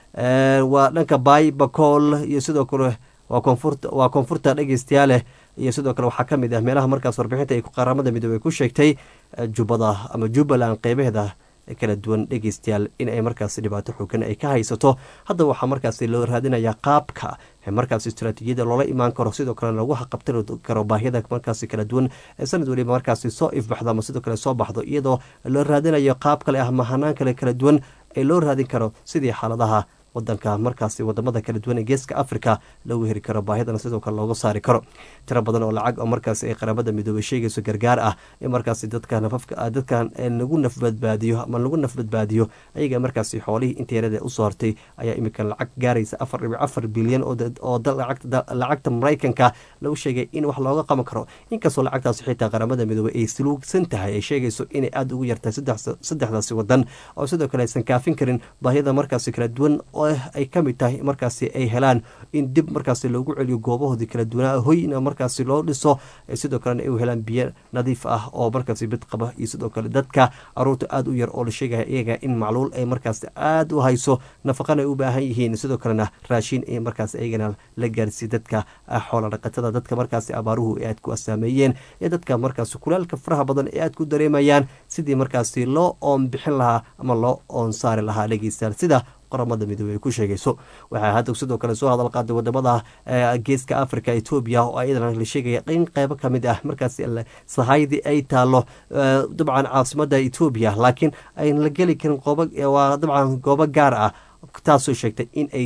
waa dhanka bay bakool iyo sidoo kale waa koonfurta waa koonfurta dhegeystayaale iyo sidoo kale waxaa kamid ah meelaha markaas warbixinta ay qaramada midoobey ku sheegtay jubbada ama jubbaland qeybaheeda kala duwan dhegeystayaal in ay markaas dhibaato xoogan ay ka haysato hadda waxaa markaas loo raadinayaa qaabka markaas istaraatiijiyada loola imaan karo sidoo kale lagu haqabtiri karo baahiyada markaas kala duwan ee sanad waliba markaas soo ifbaxdo ama sidoo kale soo baxdo iyadoo loo raadinayo qaab kale ah mahanaan kale kala duwan ee loo raadin karo sidii xaaladaha wadanka markaasi wadamada kala duwan ee geeska africa loogu heri karo baahidana sidoo kale looga saari karo tiro badan oo lacag oo markaasi ay qaramada midoobey sheegayso gargaar ah in markaasi dadka nafafka dadkan lagu nafbadbaadiyo ama lagu nafbadbaadiyo ayaga markaasi xoolihii inta yarada usoo hortay ayaa iminkan lacag gaaraysa afar dhibic afar bilyan oo lacagta maraykanka lagu sheegay in wax looga qaban karo inkastoo lacagtaasi xitaa qaramada midoobey ay saluugsan tahay ay sheegayso inay aada ugu yartahay saddexdaasi wadan oo sidoo kale aysan kaafin karin baahiyada markaasi kala duwan ay ka mid tahay markaasi ay helaan in dib markaasi loogu celiyo goobahoodii kala duwanaa hoyna markaasi loo dhiso sidoo kalena ay u helaan biyo nadiif ah oo markaasi bid qaba iyo sidoo kale dadka caruurta aada u yar oo la sheegaya iyaga in macluul ay markaasi aada u hayso nafaqana ay u baahan yihiin sidoo kalena raashiin ay markaasi ayagana la gaarsiiy dadka xoola dhaqatada dadka markaasi abaaruhu ee aad ku asaameeyeen ee dadka markaasi kulaalka faraha badan ee aad ku dareemayaan sidii markaasi loo oon bixin lahaa ama loo oon saari lahaa dhegeystayaal sida qaramada midoobey ay ku sheegayso waxaa hadda sidoo kale soo hadal qaaday wadamada geeska africa etoobiya oo ayadana la sheegaya in qeybo kamid ah markaas sahaydii ay taalo dabcan caasimada etoobiya laakiin ayn la geli karin qooba waa dabcan goobo gaar ah taasoo sheegtay in ay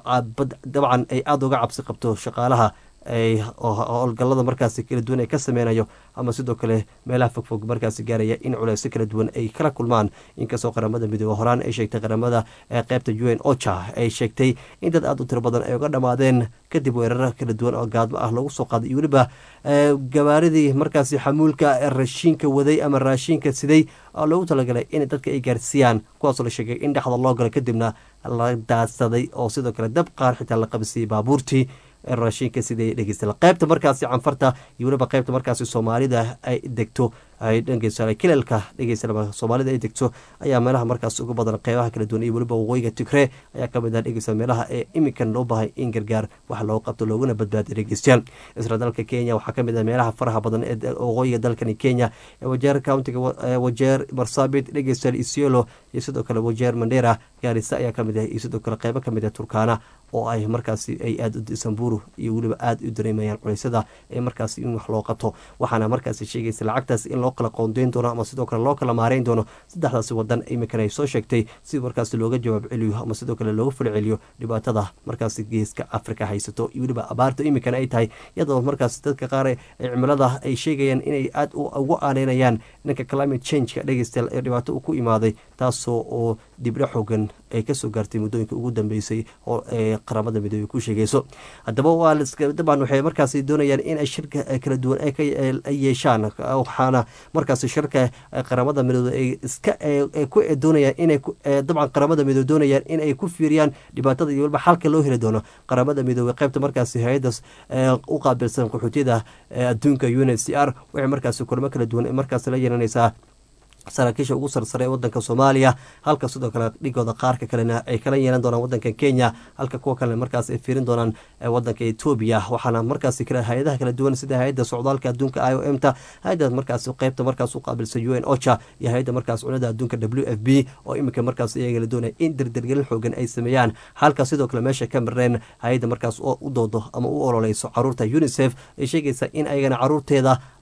dabcan ay aada uga cabsi qabto shaqaalaha howlgalada markaasi kala duwan ay ka sameynayo ama sidoo kale meelaha fogfog markaasi gaaraya in culeysyo kala duwan ay kala kulmaan inkastoo qaramada midoobe horaan ay sheegtay qaramada qeybta u n ocha ay sheegtay in dad aada u tiro badan ay uga dhammaadeen kadib weeraro kala duwan oo gaadmo ah lagu soo qaaday iyo weliba gabaaridii markaasi xamuulka raashiinka waday ama raashiinka siday oo loogu talagalay in dadka ay gaarsiiyaan kuwaasoo la sheegay in dhexda loo galo kadibna la daadsaday oo sidoo kale dab qaar xitaa la qabsiiyey baabuurtii raashinka siday dhegeysta qaybta markaasi canfarta iyo weliba qaybta markaasi soomaalida ay degto ay dhegeysa kilalka dhegeysa soomaalida ay degto ayaa meelaha markaas ugu badan qeybaha kala duwan iyo weliba waqooyiga tigre ayaa kamid ah dhegeysa meelaha ee iminkan loo baahay in gargaar wax loo qabto looguna badbaadiyo dhegeystayaal isla dalka kenya waxaa kamid ah meelaha faraha badan ee waqooyiga dalkani kenya ee wajeer countiga wajeer marsabit dhegeystayaal isiolo iyo sidoo kale wajeer mandera gaarisa ayaa kamid ah iyo sidoo kale qeybo kamid ah turkana oo ay markaasi ay aada samburu iyo weliba aada u dareemayaan culeysada ee markaasi in wax loo qabto waxaana markaasi sheegaysa lacagtaas in loo kala qoondeyn doono ama sidoo kale loo kala maareyn doono saddexdaasi wadan imikan ay soo sheegtay si markaasi looga jawaab celiyo ama sidoo kale looga ful celiyo dhibaatada markaasi geeska africa haysato iyo weliba abaarta imikan ay tahay iyadoo markaasi dadka qaar ee cimilada ay sheegayaan inay aada ugu aaneynayaan dhanka climate changeka dhegeystayaal ee dhibaato ku imaaday taasoo oo dibdho xoogan ay kasoo gaartay muddooyinka ugu dambeysay oo qaramada midoobey ku sheegayso haddaba waa dabcan waxay markaasi doonayaan in ay shirka kala duwan ay yeeshaan waxaana markaasi shirka qaramada midoobe ay iska ku doonayaan inay dabcan qaramada midoobe doonayaan in ay ku fiiriyaan dhibaatada iyo waliba xalka loo heli doono qaramada midoobe qaybta markaasi hay-adas u qaabilsan qaxootiyada adduunka u n h c r waxay markaasi kulamo kala duwan markaasi la yeelanaysaa saraakiisha ugu sarsare ee wadanka soomaaliya halka sidoo kale dhigooda qaarka kalena ay kala yeelan doonaan wadanka kenya halka kuwa kalena markaas ay fiirin doonaan wadanka etoobiya waxaana markaasi hay-adaha kala duwan sida hay-adda socdaalka adduunka i o m ta hay-ada markaas qeybta markaas u qaabilsan u n ocha iyo hay-adda markaas cunada adduunka w f b oo iminka markaas iyaga la doonaya in dirdirgelin xoogan ay sameeyaan halka sidoo kale meesha ka mareen hay-adda markaas u doodo ama u ololeyso caruurta unicef ay sheegaysa in ayagana caruurteeda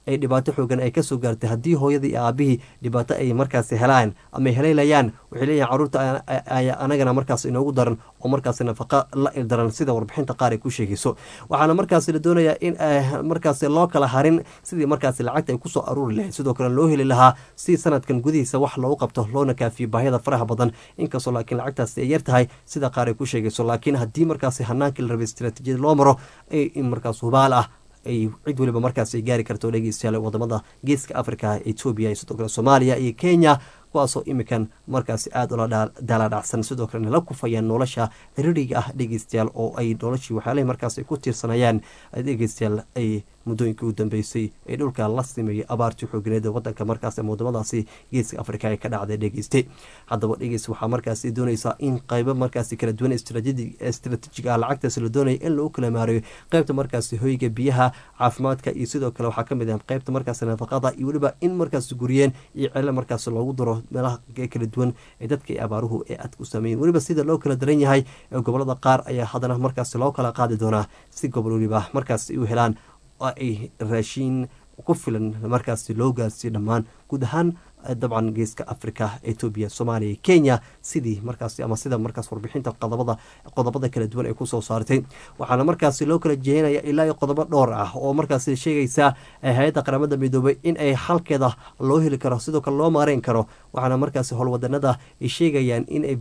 ay dhibaato xoogan ay kasoo gaartay haddii hooyadii iyo aabihii dhibaato ay markaasi helaan ama ay helaylayaan waxay leeyihin caruurta ayaa anagana markaas inoogu daran oo markaasi nafaqa la ildaran sida warbixinta qaar ay ku sheegayso waxaana markaasi la doonayaa in markaasi loo kala harin sidii markaasi lacagta ay kusoo aruuri lahayd sidoo kale loo heli lahaa si sanadkan gudihiisa wax loogu qabto loona kaafiyo baahida faraha badan inkastoo laakiin lacagtaasi ay yar tahay sida qaar ay ku sheegayso laakiin haddii markaasi hanaankii la rabay istaraatiijiyad loo maro in markaas hubaal ah ay cid waliba markaas ay gaari karto dhegeystayaal wadamada geeska africa etoobiya iyo sidoo kale soomaaliya iyo kenya kuwaasoo imikan markaasi aada ula daaladhacsan sidoo kalena la kufayaan nolosha ciririga ah dhegeystayaal oo ay noloshii waxyaalahi markaas ay ku tiirsanayaan dhegeystayaal ay muddooyinkii u dambeysay ee dhulka la simeeyey abaartii xoogineeda wadanka markaas wadamadaasi geeska africa ay ka dhacday dhegeyste haddaba dhegeys waxaa markaasi doonaysaa in qaybo markaasi kala duwan istaraatiijiga ah lacagtaasi la doonaya in lagu kala maareeyo qaybta markaasi hoyga biyaha caafimaadka iyo sidoo kale waxaa kamid ah qaybta markaasi nafaqada iyo weliba in markaasi guriyeen iyo celo markaasi loogu daro meelaha kala duwan ee dadka ee abaaruhu ee aadka u sameeyeen weliba sida loo kala daran yahay ee gobolada qaar ayaa haddana markaasi loo kala qaadi doonaa si gobol weliba markaasi u helaan oo ay raashiin ku filan markaasi loo gaarsiiyo dhammaan guud ahaan dabcan geeska africa etoobiya soomaaliya iyo kenya sidii markaasi ama sida markaas warbixinta qodobada qodobada kala duwan ay kusoo saartay waxaana markaasi loo kala jeeynaya ilaa iyo qodobo dhowr ah oo markaasi sheegaysa hay-adda qaramada midoobay in ay xalkeeda loo heli karo sidoo kale loo maareyn karo waxaana markaasi howlwadanada ay sheegayaan in ay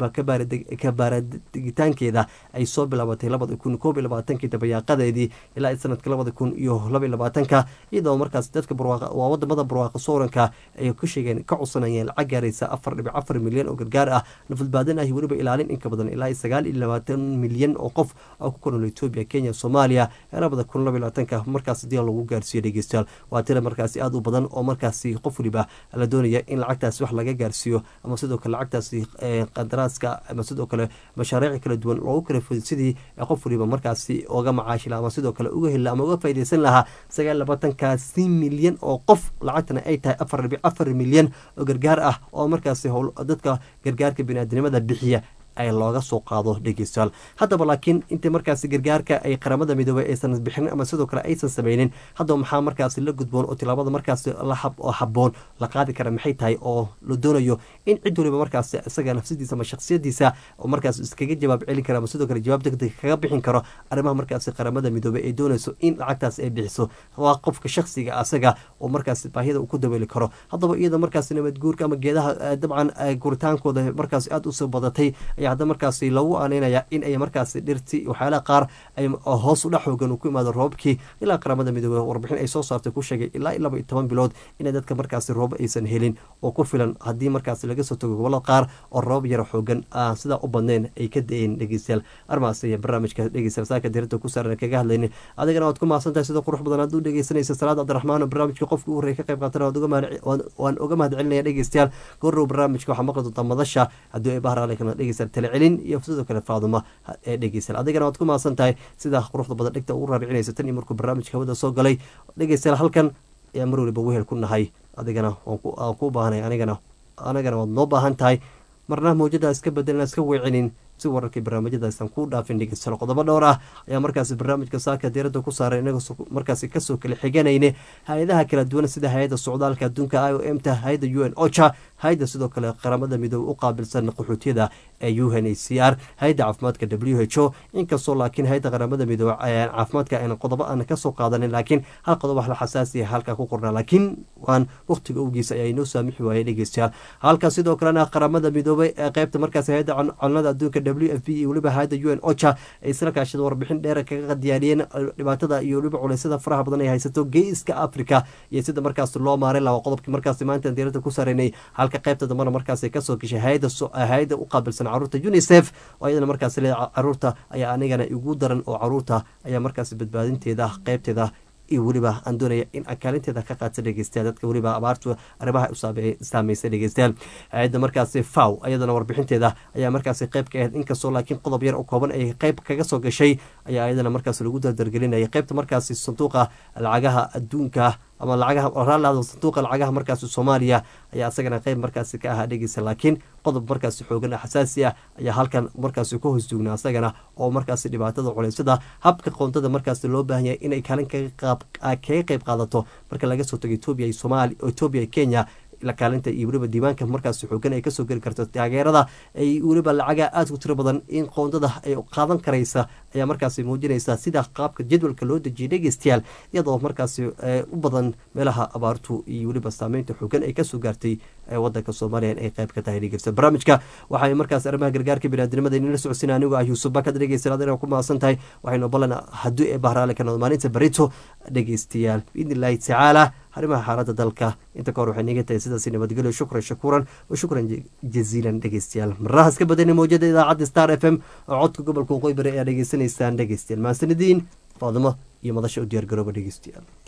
kabaaradegitaankeeda ay soo bilaabatay labada kun koob iyo labaatankii dabayaaqadeedii ilaa sanadka labada kun iyo laba iyo labaatanka iyadoo markaasi dadka waa wadamada barwaaqa sooranka ay ku sheegeen codsanayeen lacag gaaraysa afar dhibic afar milyan oo gargaar ah nafadbaadan ah weliba ilaalin inka badan ilaa sagaal iyo labaatan milyan oo qof oo ku konool etoobiya kenya soomaaliya ee labada kun laba iyo labaatanka markaasi dii lagu gaarsiiyo dhegeystayaal waa tira markaasi aada u badan oo markaasi qof waliba la doonaya in lacagtaasi wax laga gaarsiiyo ama sidoo kale lacagtaasi qandaraaska ama sidoo kale mashaariic kala duwan loogu kala fudi sidii qof waliba markaasi oga macaashi laha ama sidoo kale uga heli ama uga faaideysan lahaa sagaal labaatankaasi milyan oo qof lacagtana ay tahay afar dhibic afar milyan oo gargaar ah oo markaasi dadka gargaarka biniaadamnimada bixiya ay looga soo qaado dhegeystayaal haddaba laakiin inta markaasi gargaarka ay qaramada midoobay aysan bixinin ama sidoo kale aysan sameynin haddaba maxaa markaasi la gudboon oo tilaabada markaasi oo habboon la qaadi kara maxay tahay oo la doonayo in cid waliba markaasi isaga nafsadiisa ama shakhsiyadiisa oo markaas iskaga jawaab celin kara ama sidoo kale jawaab degdeg kaga bixin karo arrimaha markaasi qaramada midoobay ay doonayso in lacagtaas ay bixiso waa qofka shakhsiga asaga oo markaasi baahida uu ku dabeeli karo haddaba iyada markaasi nabad guurka ama geedaha dabcan guritaankooda markaasi aada usoo badatay hadda markaasi lagu aaneynaya in ay markaasi dhirti waxyaalaha qaar ay hoos u dhex xoogan uu ku imaado roobkii ilaa qaramada midoobey warbixin ay soo saartay ku sheegay ilaa iyo laba iyo toban bilood inay dadka markaasi roob aysan helin oo ku filan haddii markaasi laga soo tago gobolada qaar oo roob yaro xoogan aan sidaa u badnayn ay ka da-een dhegeystayaal armaas iyo barnaamijka dhegeystayaal saaka dirinta ku saaran kaga hadlaynin adigana waad ku mahadsan tahay sida qurux badan hadduu dhegeysanaysa salaad cabdiraxmaan oo barnaamijka qofkii u horreeyay ka qayb qaatana waan uga mahad celinaya dhegeystayaal goorrow barnaamijka waxaa maqli doontaa madasha haddii ay bahraale kana dhegeystayaal celin iyo sidoo kale faaduma ee dhegeystayaal adigana waad ku mahadsan tahay sida quruxda badan dhegta ugu raaricinaysa tan iyo markuu barnaamijka hawada soo galay dhegeystayaal halkan ayaa mar waliba wehel ku nahay adigana waan ku baahanay anigana anagana waad noo baahan tahay marna mawjada iska bedelna iska weecinin si wararkii barnaamijyadaasaan ku dhaafin dhegeystayaal qodobo dhowr ah ayaa markaasi barnaamijka saaka diiradda ku saaray inagoo markaasi kasoo kala xiganayne hay-adaha kala duwan sida hay-adda socdaalka adduunka i o m ta hay-adda u n ocha hay-adda sidoo kale qaramada midoobe u qaabilsan qaxootiyada ee u n h c r hay-adda caafimaadka w h o inkastoo laakiin hay-adda qaramada midoobe caafimaadka ayna qodobo aan kasoo qaadanin laakiin hal qodob wax la xasaasiya halkaa ku qornaa laakiin waan waqtiga owgiisa ayaa inoo saamixi waayay dhegeystayaal halka sidoo kalena qaramada midoobe ee qeybta markaasi hay-adda colnada adduunka w f b iyo weliba hay-adda u n ocha ay isla kaashada warbixin dheer kaga diyaariyeen dhibaatada iyo weliba culeysyada faraha badan ay haysato geeska africa iyo sida markaas loo maareyn lahaa qodobkii markaasi maanta diirada ku saareynay halka qaybta dambana markaasi kasoo gashay hay-adda u qaabilsan caruurta unicef oo iyadana markaasi le caruurta ayaa anigana igu daran oo caruurta ayaa markaasi badbaadinteeda qeybteeda iyo weliba aan doonaya in akaalinteeda ka qaata dhegeystayaal dadka weliba abaartu arrimaha saameysay dhegeystayaal hay-adda markaasi faw ayadana warbixinteeda ayaa markaasi qeyb ka ahayd inkastoo laakiin qodob yar oo kooban ay qeyb kaga soo gashay ayaa ayadana markaasi lagu dardargelinayay qeybta markaasi sanduuqa lacagaha adduunka ama lacagaha raalaado sanduuqa lacagaha markaasi soomaaliya ayaa isagana qeyb markaasi ka ahaa dhegeysa laakiin qodob markaasi xoogan xasaasi ah ayaa halkan markaasi ku hoos joognaa isagana oo markaasi dhibaatada culeysada habka qoontada markaasi loo baahan yahay inay kaalin kaga qeyb qaadato marka laga soo tago etoobiya iyo soomaali etoobiya iyo kenya la kaalinta iyo weliba diiwaanka markaasi xoogan ay kasoo geli karto taageerada ay weliba lacaga aada ku tiro badan in qoondada ay qaadan karaysa ayaa markaasi muujinaysa sida qaabka jadwalka loo dejiyay dhegeystayaal iyadoo markaasi u badan meelaha abaartu iyo weliba saameynta xoogan ay kasoo gaartay wadanka soomaaliya ay qayb ka tahay dhegeysta barnaamijka waxay markaasi arrimaha gargaarka biniaadamada inala socodsiin anigu ah yuusuf bakad dhegeysta adina ku mahadsan tahay waxaynu ballan haddii ee bahraale ka noqdo maalinta barito dhegeystayaal biidni illaahi tacaala arrimaha xaaladda dalka inta ka hor waxay niga tahay sidaasi nabadgelyo shukran shakuuran wa shukran jaziilan dhegeystayaal marnaha iska badani mawjada idaacadda star f m oo codka gobolka waqooyi bari ayaa dhegeysanaysaan dhegeystayaal mahadsanidin faadimo iyo madasha u diyaar garooba dhegeystayaal